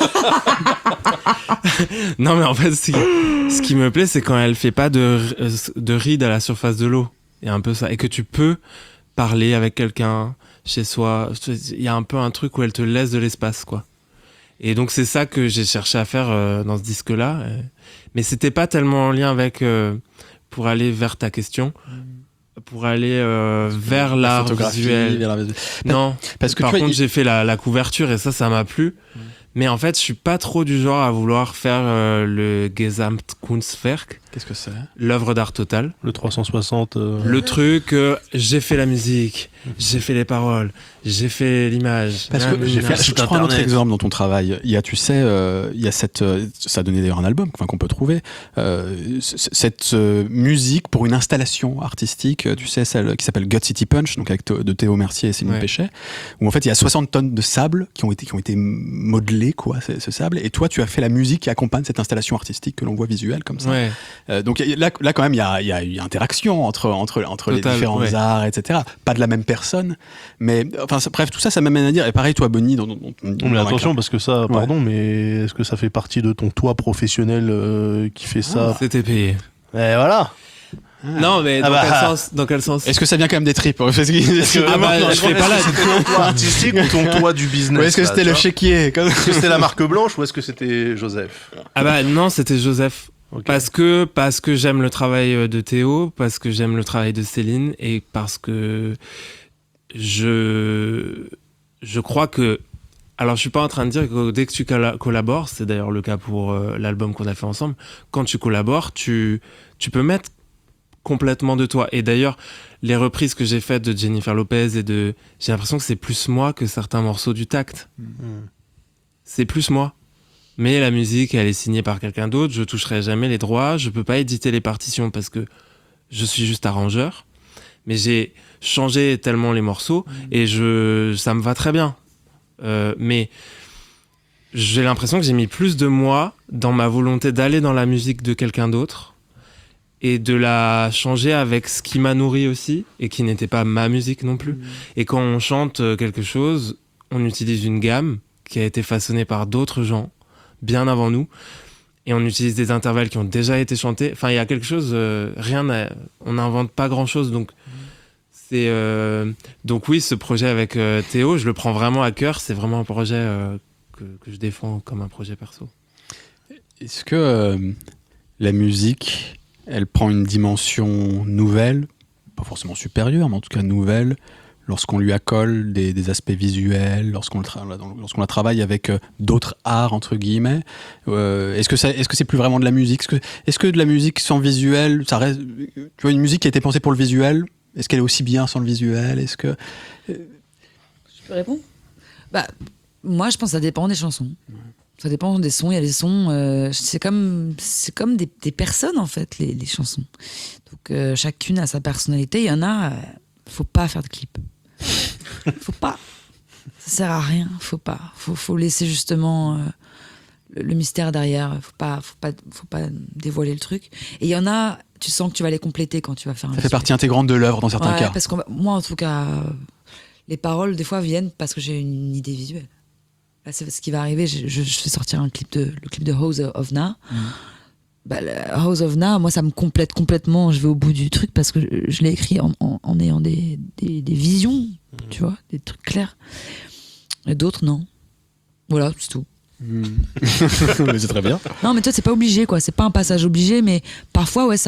Non mais en fait, ce qui me plaît, c'est quand elle fait pas de rides à la surface de l'eau. Il y a un peu ça. Et que tu peux parler avec quelqu'un chez soi. Il y a un peu un truc où elle te laisse de l'espace, quoi. Et donc c'est ça que j'ai cherché à faire dans ce disque-là. Mais c'était pas tellement en lien avec... pour aller vers ta question... pour aller vers l'art visuel. Non, parce que par contre, j'ai fait la couverture et ça m'a plu. Mais en fait, je suis pas trop du genre à vouloir faire le Gesamtkunstwerk. Qu'est-ce que c'est ? L'œuvre d'art totale. Le 360. Le truc, j'ai fait la musique, j'ai fait les paroles, j'ai fait l'image. Parce que je prends un autre exemple dans ton travail. Il y a, tu sais, il y a cette, ça a donné d'ailleurs un album, qu'on peut trouver, cette musique pour une installation artistique, tu sais, celle qui s'appelle Gut City Punch, donc de Théo Mercier et Céline Péchet, où en fait il y a 60 tonnes de sable qui ont été modelés, quoi, ce sable, et toi tu as fait la musique qui accompagne cette installation artistique que l'on voit visuelle comme ça. Ouais. Donc là quand même il y a eu interaction entre les différents arts, etc. Pas de la même personne, mais enfin bref, tout ça m'amène à dire, et pareil toi Bonnie, mais attention parce que ça, pardon, mais est-ce que ça fait partie de ton toit professionnel qui fait ça? C'était payé. Et voilà. Non, mais dans quel sens Est-ce que ça vient quand même des tripes? Je fais pas là. C'était ton toit artistique ou ton toit du business? Ou est-ce que c'était le chéquier? Est-ce que c'était la marque blanche ou est-ce que c'était Joseph? Non, c'était Joseph. Okay. Parce que j'aime le travail de Théo, parce que j'aime le travail de Céline, et parce que je crois que... Alors, je suis pas en train de dire que dès que tu collabores, c'est d'ailleurs le cas pour l'album qu'on a fait ensemble, quand tu collabores, tu peux mettre complètement de toi. Et d'ailleurs, les reprises que j'ai faites de Jennifer Lopez j'ai l'impression que c'est plus moi que certains morceaux du Tact. C'est plus moi. Mais la musique, elle est signée par quelqu'un d'autre, je toucherai jamais les droits, je peux pas éditer les partitions parce que je suis juste arrangeur. Mais j'ai changé tellement les morceaux et ça me va très bien. Mais j'ai l'impression que j'ai mis plus de moi dans ma volonté d'aller dans la musique de quelqu'un d'autre et de la changer avec ce qui m'a nourri aussi et qui n'était pas ma musique non plus. Et quand on chante quelque chose, on utilise une gamme qui a été façonnée par d'autres gens bien avant nous, et on utilise des intervalles qui ont déjà été chantés. Enfin, il y a quelque chose, on n'invente pas grand-chose, donc donc oui, ce projet avec Théo, je le prends vraiment à cœur, c'est vraiment un projet que je défends comme un projet perso. Est-ce que la musique, elle prend une dimension nouvelle, pas forcément supérieure, mais en tout cas nouvelle, lorsqu'on lui accole des aspects visuels, lorsqu'on la travaille avec d'autres arts entre guillemets. Est-ce que c'est plus vraiment de la musique? Est-ce que de la musique sans visuel, ça reste, tu vois, une musique qui a été pensée pour le visuel, est-ce qu'elle est aussi bien sans le visuel? Est-ce que Je peux répondre? Bah, moi, je pense que ça dépend des chansons. Ça dépend des sons. Il y a des sons, c'est comme des personnes en fait, les chansons. Donc chacune a sa personnalité. Il y en a, faut pas faire de clip. Faut pas. Ça sert à rien. Faut pas. Faut laisser justement le mystère derrière. Faut pas dévoiler le truc. Et il y en a, tu sens que tu vas les compléter quand tu vas faire un ça fait visuel. partie intégrante de l'œuvre dans certains Ouais, cas? parce que moi, en tout cas, les paroles des fois viennent parce que j'ai une idée visuelle. Là, c'est ce qui va arriver. Je fais sortir le clip de House of Na. Bah, le House of Na, moi, ça me complète complètement. Je vais au bout du truc parce que je l'ai écrit en ayant des visions, tu vois, des trucs clairs. Et d'autres, non. Voilà, c'est tout. Mais c'est très bien. Non, mais toi, c'est pas obligé, quoi. C'est pas un passage obligé, mais parfois, ouais,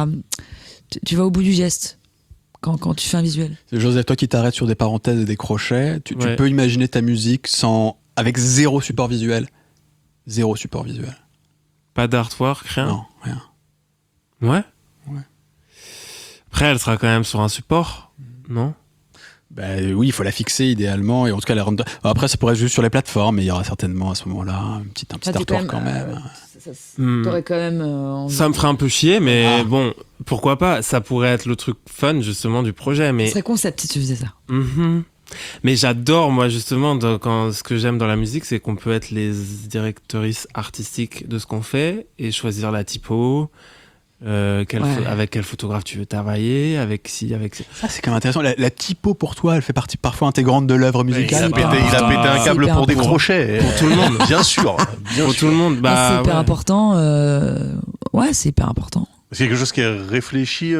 tu vas au bout du geste quand tu fais un visuel. Joseph, toi qui t'arrêtes sur des parenthèses et des crochets, tu peux imaginer ta musique avec zéro support visuel? Zéro support visuel. Pas d'artwork, rien? Non, rien. Ouais? Ouais. Après, elle sera quand même sur un support, non? Oui, il faut la fixer idéalement, et en tout cas, après, ça pourrait être juste sur les plateformes, mais il y aura certainement à ce moment-là un petit artwork quand même. T'aurais quand même envie. Ça me ferait un peu chier, mais bon, pourquoi pas? Ça pourrait être le truc fun, justement, du projet, mais... Ce serait concept si tu faisais ça. Mhm. Mais j'adore, moi, justement, ce que j'aime dans la musique, c'est qu'on peut être les directrices artistiques de ce qu'on fait et choisir la typo, avec quel photographe tu veux travailler, avec Ça, c'est quand même intéressant. La typo, pour toi, elle fait partie parfois intégrante de l'œuvre musicale? Il a pété un câble pour des crochets. Pour tout le monde. Bien sûr. Pour tout le monde. C'est hyper important. Ouais, c'est hyper important. C'est quelque chose qui est réfléchi.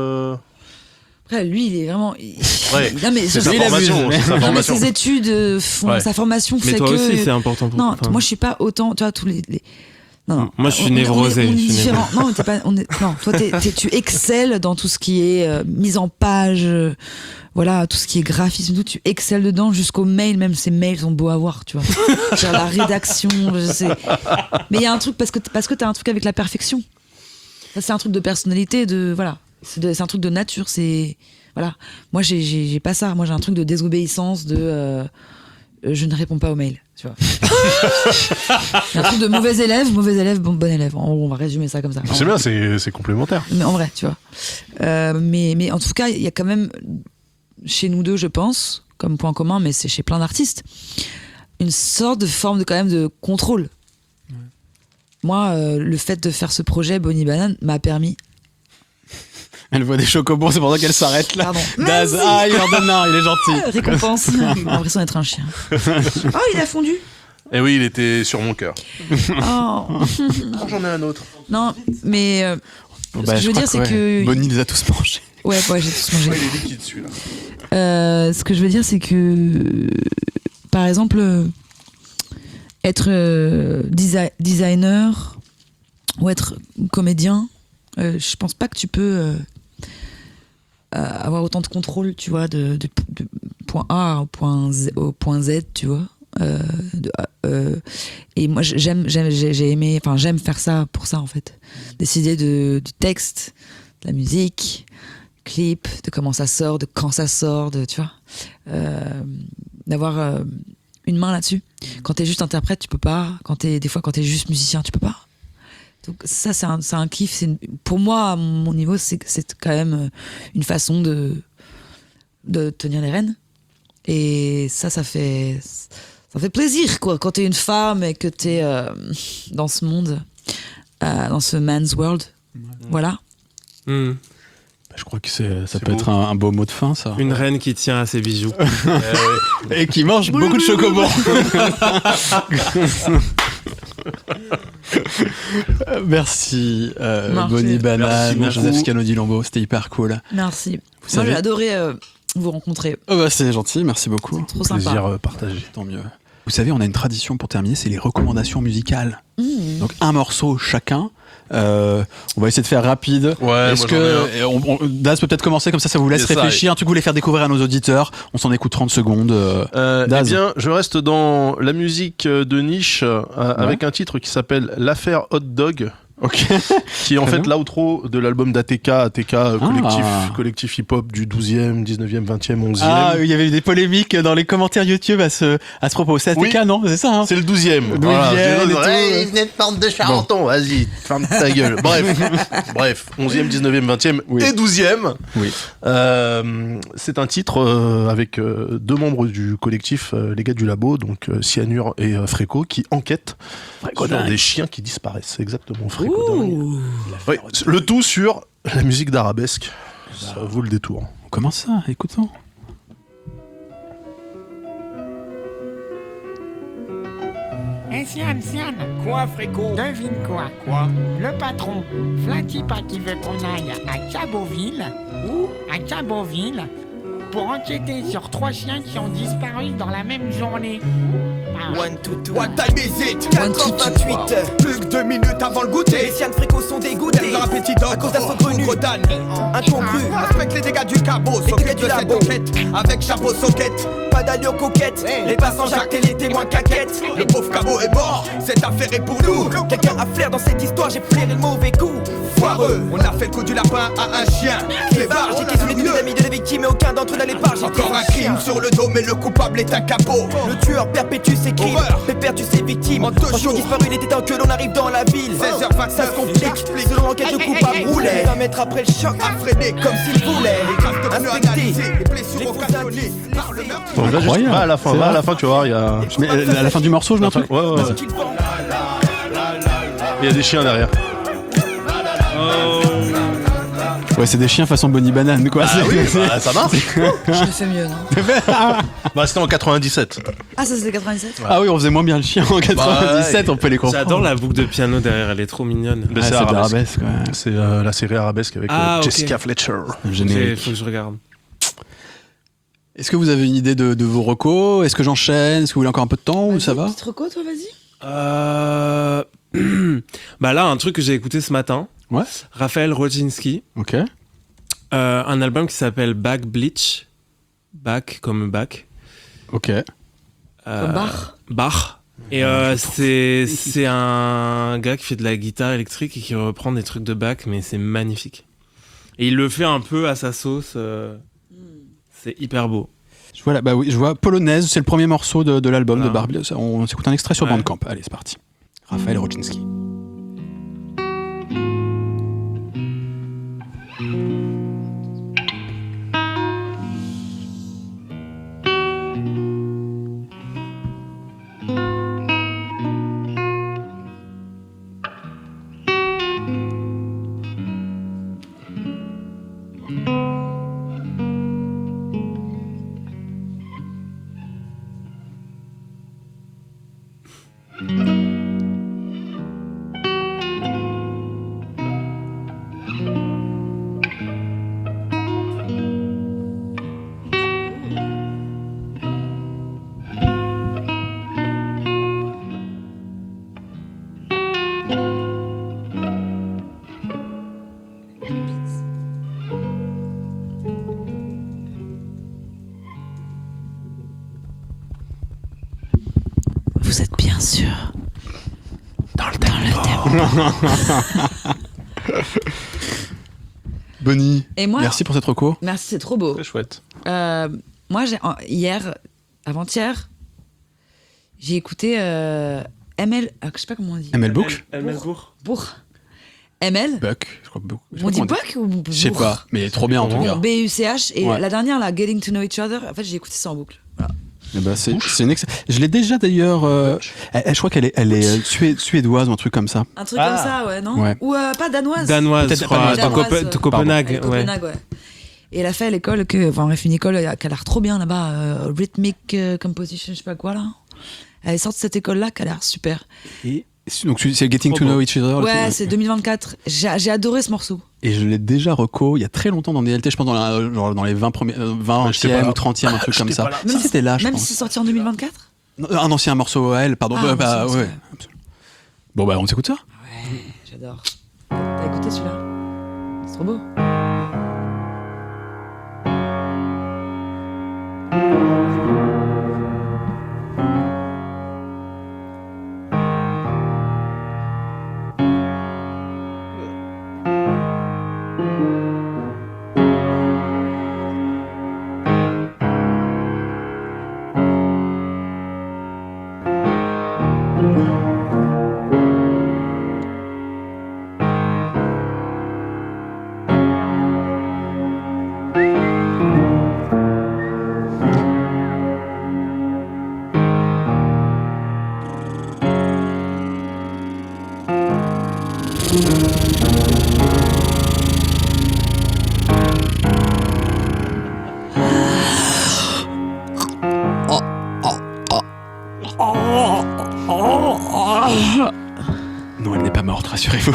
Après, lui, il est vraiment. Non, mais c'est sa formation. Non, mais ses études font sa formation fait mais toi que. aussi, c'est important pour Non, moi, je suis pas autant. Tu vois, tous les... Non, moi, je suis névrosé. On est différents. Non, non, toi, tu excelles dans tout ce qui est mise en page, voilà, tout ce qui est graphisme, tout. Tu excelles dedans jusqu'aux mails. Même ces mails sont beaux à voir, tu vois. Genre la rédaction, je sais. Mais il y a un truc parce que t'as un truc avec la perfection. Ça, c'est un truc de personnalité, voilà. C'est un truc de nature. C'est voilà. Moi, j'ai pas ça. Moi, j'ai un truc de désobéissance, je ne réponds pas aux mails, tu vois. Un truc de mauvais élève, bon élève. On va résumer ça comme ça. C'est bien, c'est complémentaire. Mais en vrai, tu vois. Mais en tout cas, il y a quand même, chez nous deux, je pense, comme point commun, mais c'est chez plein d'artistes, une sorte de forme quand même de contrôle. Ouais. Moi, le fait de faire ce projet Bonnie Banane m'a permis... Elle voit des chocobons, c'est pour ça qu'elle s'arrête là. Pardon. Daz, il en donne un, il est gentil. Récompense. J'ai l'impression d'être un chien. Oh, il a fondu. Eh oui, il était sur mon cœur. Oh. J'en ai un autre. Non, mais ce que je veux dire, c'est que... Bonnie les a tous mangés. Ouais, j'ai tous mangé. Il est liquide celui-là. Ce que je veux dire, c'est que, par exemple, être designer ou être comédien, je pense pas que tu peux avoir autant de contrôle, tu vois, de point A au point Z, tu vois. Et moi, j'aime faire ça pour ça, en fait. Décider du texte, de la musique, clip, de comment ça sort, de quand ça sort, tu vois. D'avoir une main là-dessus. Quand t'es juste interprète, tu peux pas. Des fois, quand t'es juste musicien, tu peux pas. Donc ça, c'est un kiff. Pour moi, à mon niveau, c'est quand même une façon de tenir les rênes. Et ça fait plaisir, quoi. Quand t'es une femme et que t'es dans ce monde, dans ce man's world. Voilà. Mm. Je crois que ça peut être un beau mot de fin, ça. Une reine qui tient à ses bijoux. Et qui mange beaucoup de chocobons. Merci, Bonnie Banane, Joseph Scano-Di-Lombo, c'était hyper cool. Merci. Moi, j'ai adoré vous rencontrer. C'est gentil, merci beaucoup. C'est trop sympa. Plaisir partagé. Tant mieux. Vous savez, on a une tradition pour terminer, c'est les recommandations musicales. Donc un morceau chacun. On va essayer de faire rapide. Ouais, Est-ce moi, j'en que Daz peut peut-être commencer comme ça vous laisse Yes, réfléchir. Un truc que vous voulez faire découvrir à nos auditeurs. On s'en écoute 30 secondes. Eh Daz. bien, je reste dans la musique de niche avec un titre qui s'appelle L'affaire Hot Dog, Ok. qui est en Très fait bien. l'outro de l'album d'ATK, collectif hip-hop du 12e, 19e, 20e, 11e. Ah, il y avait eu des polémiques dans les commentaires YouTube à ce propos. C'est ATK, Oui. non? C'est ça, hein? C'est le 12e. et tout. Ouais, venez de prendre de Charenton, vas-y, ferme ta gueule. Bref, 11e, 19e, 20e Oui. et 12e. Oui. C'est un titre avec deux membres du collectif, les gars du labo, donc Cyanure et Fréco, qui enquêtent sur dingue. des chiens qui disparaissent. Exactement, Fréco. dingue. Ouais, le tout sur la musique d'arabesque. Ça vaut le détour. Comment ça? Écoutons. Sian, quoi, Fréco? Devine quoi? Quoi? Le patron, Flintipa qui veut qu'on aille à Caboville. Où? À Caboville. Pour enquêter sur 3 chiens qui ont disparu dans la même journée. Ah, One to two. What time is it? 4h28. Plus que 2 minutes avant le goûter. Les Sian Fréco sont dégoûtés. Leur appétit d'or à cause d'un saugrenu. Incongru. Respecte les dégâts du cabot. S'occupe de cette enquête. Avec chapeau soquette. Pas d'allure coquette. Les passants jactent et les témoins caquettent. Le pauvre cabot est mort. Cette affaire est pour nous. Quelqu'un a flair dans cette histoire. J'ai flairé le mauvais coup. Foireux. On a fait le coup du lapin à un chien. Clébard. J'ai questionné tous les amis de la victime et aucun d'entre eux n'allait pas. Encore un crime sur le dos, mais le coupable est un capot. Le tueur perpétue ses crimes. Pépère tue ses victimes. Trois jours disparus, il était temps que l'on arrive dans la ville. 16h25, ça se complique. Selon l'enquête, le coupable roulait. 20 mètres après le choc, a freiné comme s'il voulait. Inspecter les blessures occasionnées par le meurtre. Bon, Incroyable. va à la fin, C'est va à vrai. la fin, tu vas voir, il y a. Mais à la fin du morceau, je mets un truc. Ouais. Il y a des chiens derrière. Ouais, c'est des chiens façon Bonnie Banane, quoi. Ça marche. Je l'ai fait mieux, non? Bah, c'était en 97. Ah, ça c'était 97? Ah oui, on faisait moins bien le chien en 97, on peut les comprendre. J'adore la boucle de piano derrière, elle est trop mignonne. Mais Ah, c'est c'est arabesque. d'arabesque, ouais. C'est la série arabesque avec Ah, ok. Jessica Fletcher. Il Générique. faut que je regarde. Est-ce que vous avez une idée de vos recos? Est-ce que j'enchaîne? Est-ce que vous voulez encore un peu de temps ou ça va? Petite reco, toi, vas-y. Bah là, un truc que j'ai écouté ce matin. Ouais. Raphaël Rodzinski. Ok. Un album qui s'appelle Back Bleach. Back comme back. Ok. Comme Bach. Bach. Et c'est un gars qui fait de la guitare électrique et qui reprend des trucs de Bach, mais c'est magnifique. Et il le fait un peu à sa sauce. C'est hyper beau. Je vois, bah oui, je vois Polonaise, c'est le premier morceau de l'album de Voilà. Barbie. On s'écoute un extrait sur Ouais. Bandcamp. Allez, c'est parti. Raphaël Rodzinski. Vous êtes bien sûr dans le thème. Bonnie, Et moi, merci pour cette reco. merci, c'est trop beau. Très chouette. Moi, avant-hier, j'ai écouté ML. Je sais pas comment on dit. ML Book Bourg. ML. Buck, je crois Buck. Je sais On pas dit comment Buck ou Bourg? Je sais pas, mais trop bien en tout cas. B-U-C-H. Et Ouais. la dernière, là, Getting to Know Each Other, en fait, j'ai écouté ça en boucle. Voilà. Eh ben, c'est une Je l'ai déjà d'ailleurs. Je crois qu'elle est suédoise ou un truc comme ça. Un truc comme ça, ouais, non? Ouais. Ou pas danoise. Danoise, Peut-être je crois, pas de danoise. Copenhague. Ouais, Copenhague, ouais. Et elle a fait à l'école, enfin, elle a fait une école qui a l'air trop bien là-bas, Rhythmic Composition, je sais pas quoi là. Elle est sortie de cette école-là qui a l'air super. Et donc c'est Getting Trop to beau. Know Each Other. le Ouais, truc. c'est 2024. J'ai adoré ce morceau. Et je l'ai déjà reco il y a très longtemps dans DLT, je pense genre dans les 20 j'étais pas 20e là. ou 30e, un truc comme J'étais ça. pas là. Si, c'était là, je Même pense. si c'est sorti en 2024. Un ancien morceau à elle, pardon. Ah, bah, morceau, ouais. ouais. Bon, bah, on s'écoute ça. Ouais, j'adore. T'as écouté celui-là? C'est trop beau. Non, elle n'est pas morte, rassurez-vous.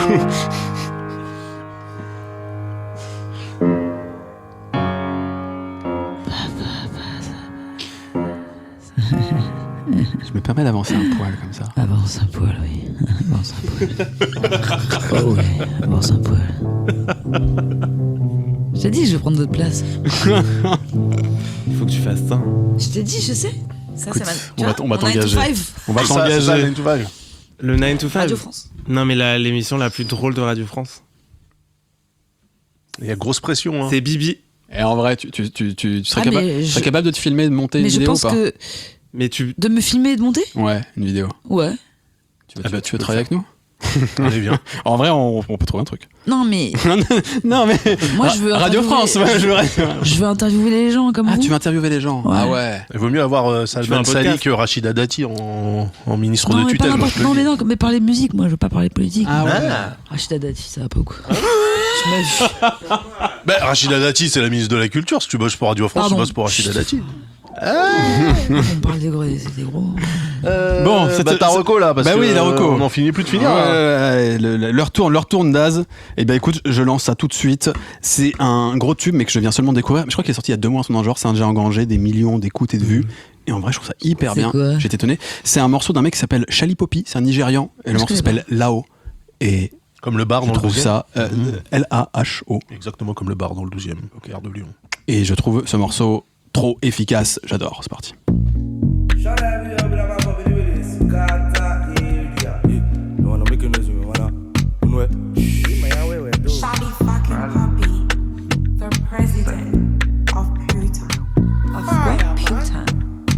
Je me permets d'avancer un poil comme ça. Avance un poil, oui. Avance un poil. Oh oui, avance un poil. Je t'ai dit, je vais prendre votre place. Il faut que tu fasses ça. Je t'ai dit, je sais. Ça, Écoute, tu vois, on va t'engager. 9 to 5, On va C'est ça, t'engager. 9 to 5. Le 9 to 5. Radio France. Non, mais l'émission la plus drôle de Radio France. Il y a grosse pression. Hein. C'est Bibi. Et en vrai, tu serais, Ah, capable, mais tu serais je- capable de te filmer et de monter Mais une je vidéo pense ou pas que Mais tu. de me filmer et de monter, Ouais, une vidéo. ouais. Tu veux travailler avec nous? Allez, viens. En vrai, on peut trouver un truc. Non, mais Non, mais. moi, je veux Radio interviewer- France, ouais, je veux. je veux interviewer les gens comme Ah, vous. tu veux interviewer les gens? Ouais. Ah ouais. Il vaut mieux avoir fais un Salman podcast. Sali que Rachida Dati en ministre Non, de mais pas tutelle. moi, n'importe- je te le non, dis. mais non, mais parler musique, moi, je veux pas parler politique. Ah ouais. Rachida Dati, ça va pas quoi. Je m'ai vu. Bah, Rachida Dati, c'est la ministre de la Culture. Si tu bosses pour Radio France, Pardon. tu bosses pour Rachida Dati. On parle des gros, c'est des gros. Bon, bah, ta reco là, parce Bah que oui, la reco. on n'en finit plus de finir. Ouais, hein. ouais, ouais, leur tourne Daz. Et ben écoute, je lance ça tout de suite. C'est un gros tube, mais que je viens seulement de découvrir. Je crois qu'il est sorti il y a 2 mois, son genre. C'est un déjà engagé des millions d'écoutes et de vues. Et en vrai, je trouve ça hyper C'est bien. quoi J'étais étonné. C'est un morceau d'un mec qui s'appelle Shali Poppy. C'est un Nigérian. Et le Je morceau connais s'appelle Lao. Et Comme le bar je dans le trouve 12e. ça L-A-H-O. Exactement comme le bar dans le 12e, au Gare de Lyon. Et je trouve ce morceau trop efficace. J'adore. C'est parti. Shawty fucking Poppy, the president of Pluto. Of what? Putain.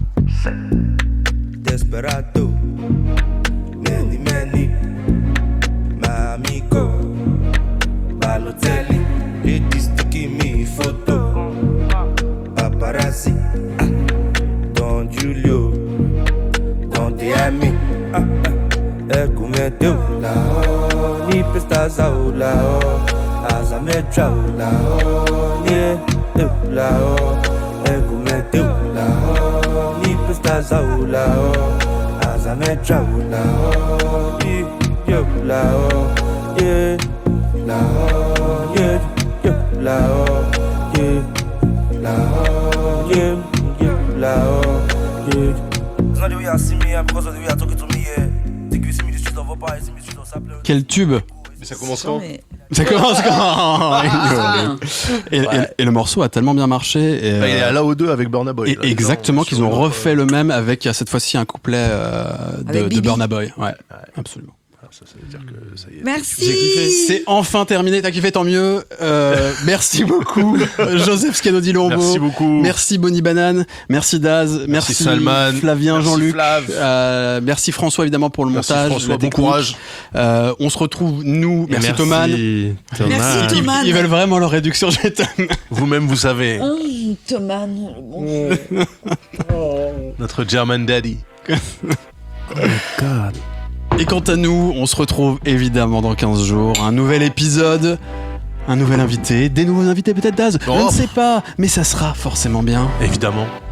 Desperado, many, my amigo, Balotelli, ladies to give me photo, paparazzi, Don Julio, Don Diami, Egumete la, ni pestas la, Azametra la, yeah, la, Egumete la, ni pestas la, Azametra la, yeah, la, yeah, la, yeah, la, yeah, la, yeah, la, yeah. It's not the way I see me, because of the way I talk to me, yeah. Think you see me the streets of Opa, you see me the streets of Saple. Quel tube. Mais ça commence quand Mais- Ça commence quand et le morceau a tellement bien marché. Et, Bah, il est à la O2 avec Burna Boy. et là, exactement, sur qu'ils ont une autre, refait le même avec cette fois-ci un couplet Avec de Bibi. Burna Boy. Ouais, absolument. Ça veut dire que ça y est. Merci. J'ai kiffé. C'est enfin terminé, t'as kiffé, tant mieux. Merci beaucoup, Joseph Scano-Dilombo. Merci beaucoup. Merci Bonnie Banane, merci Daz, merci Salman, Flavien, merci Jean-Luc, Flav. merci François évidemment pour le Merci montage, François, la bon technique. courage. On se retrouve nous, Et merci Thomas. Thomas. Merci, Thomas. Ils veulent vraiment leur réduction, je t'aime. Vous-même, vous savez, Thomas, le bon Dieu. notre German Daddy. Et quant à nous, on se retrouve évidemment dans 15 jours, un nouvel épisode, un nouvel invité, des nouveaux invités peut-être Daz, je Oh. ne sais pas, mais ça sera forcément bien. Évidemment.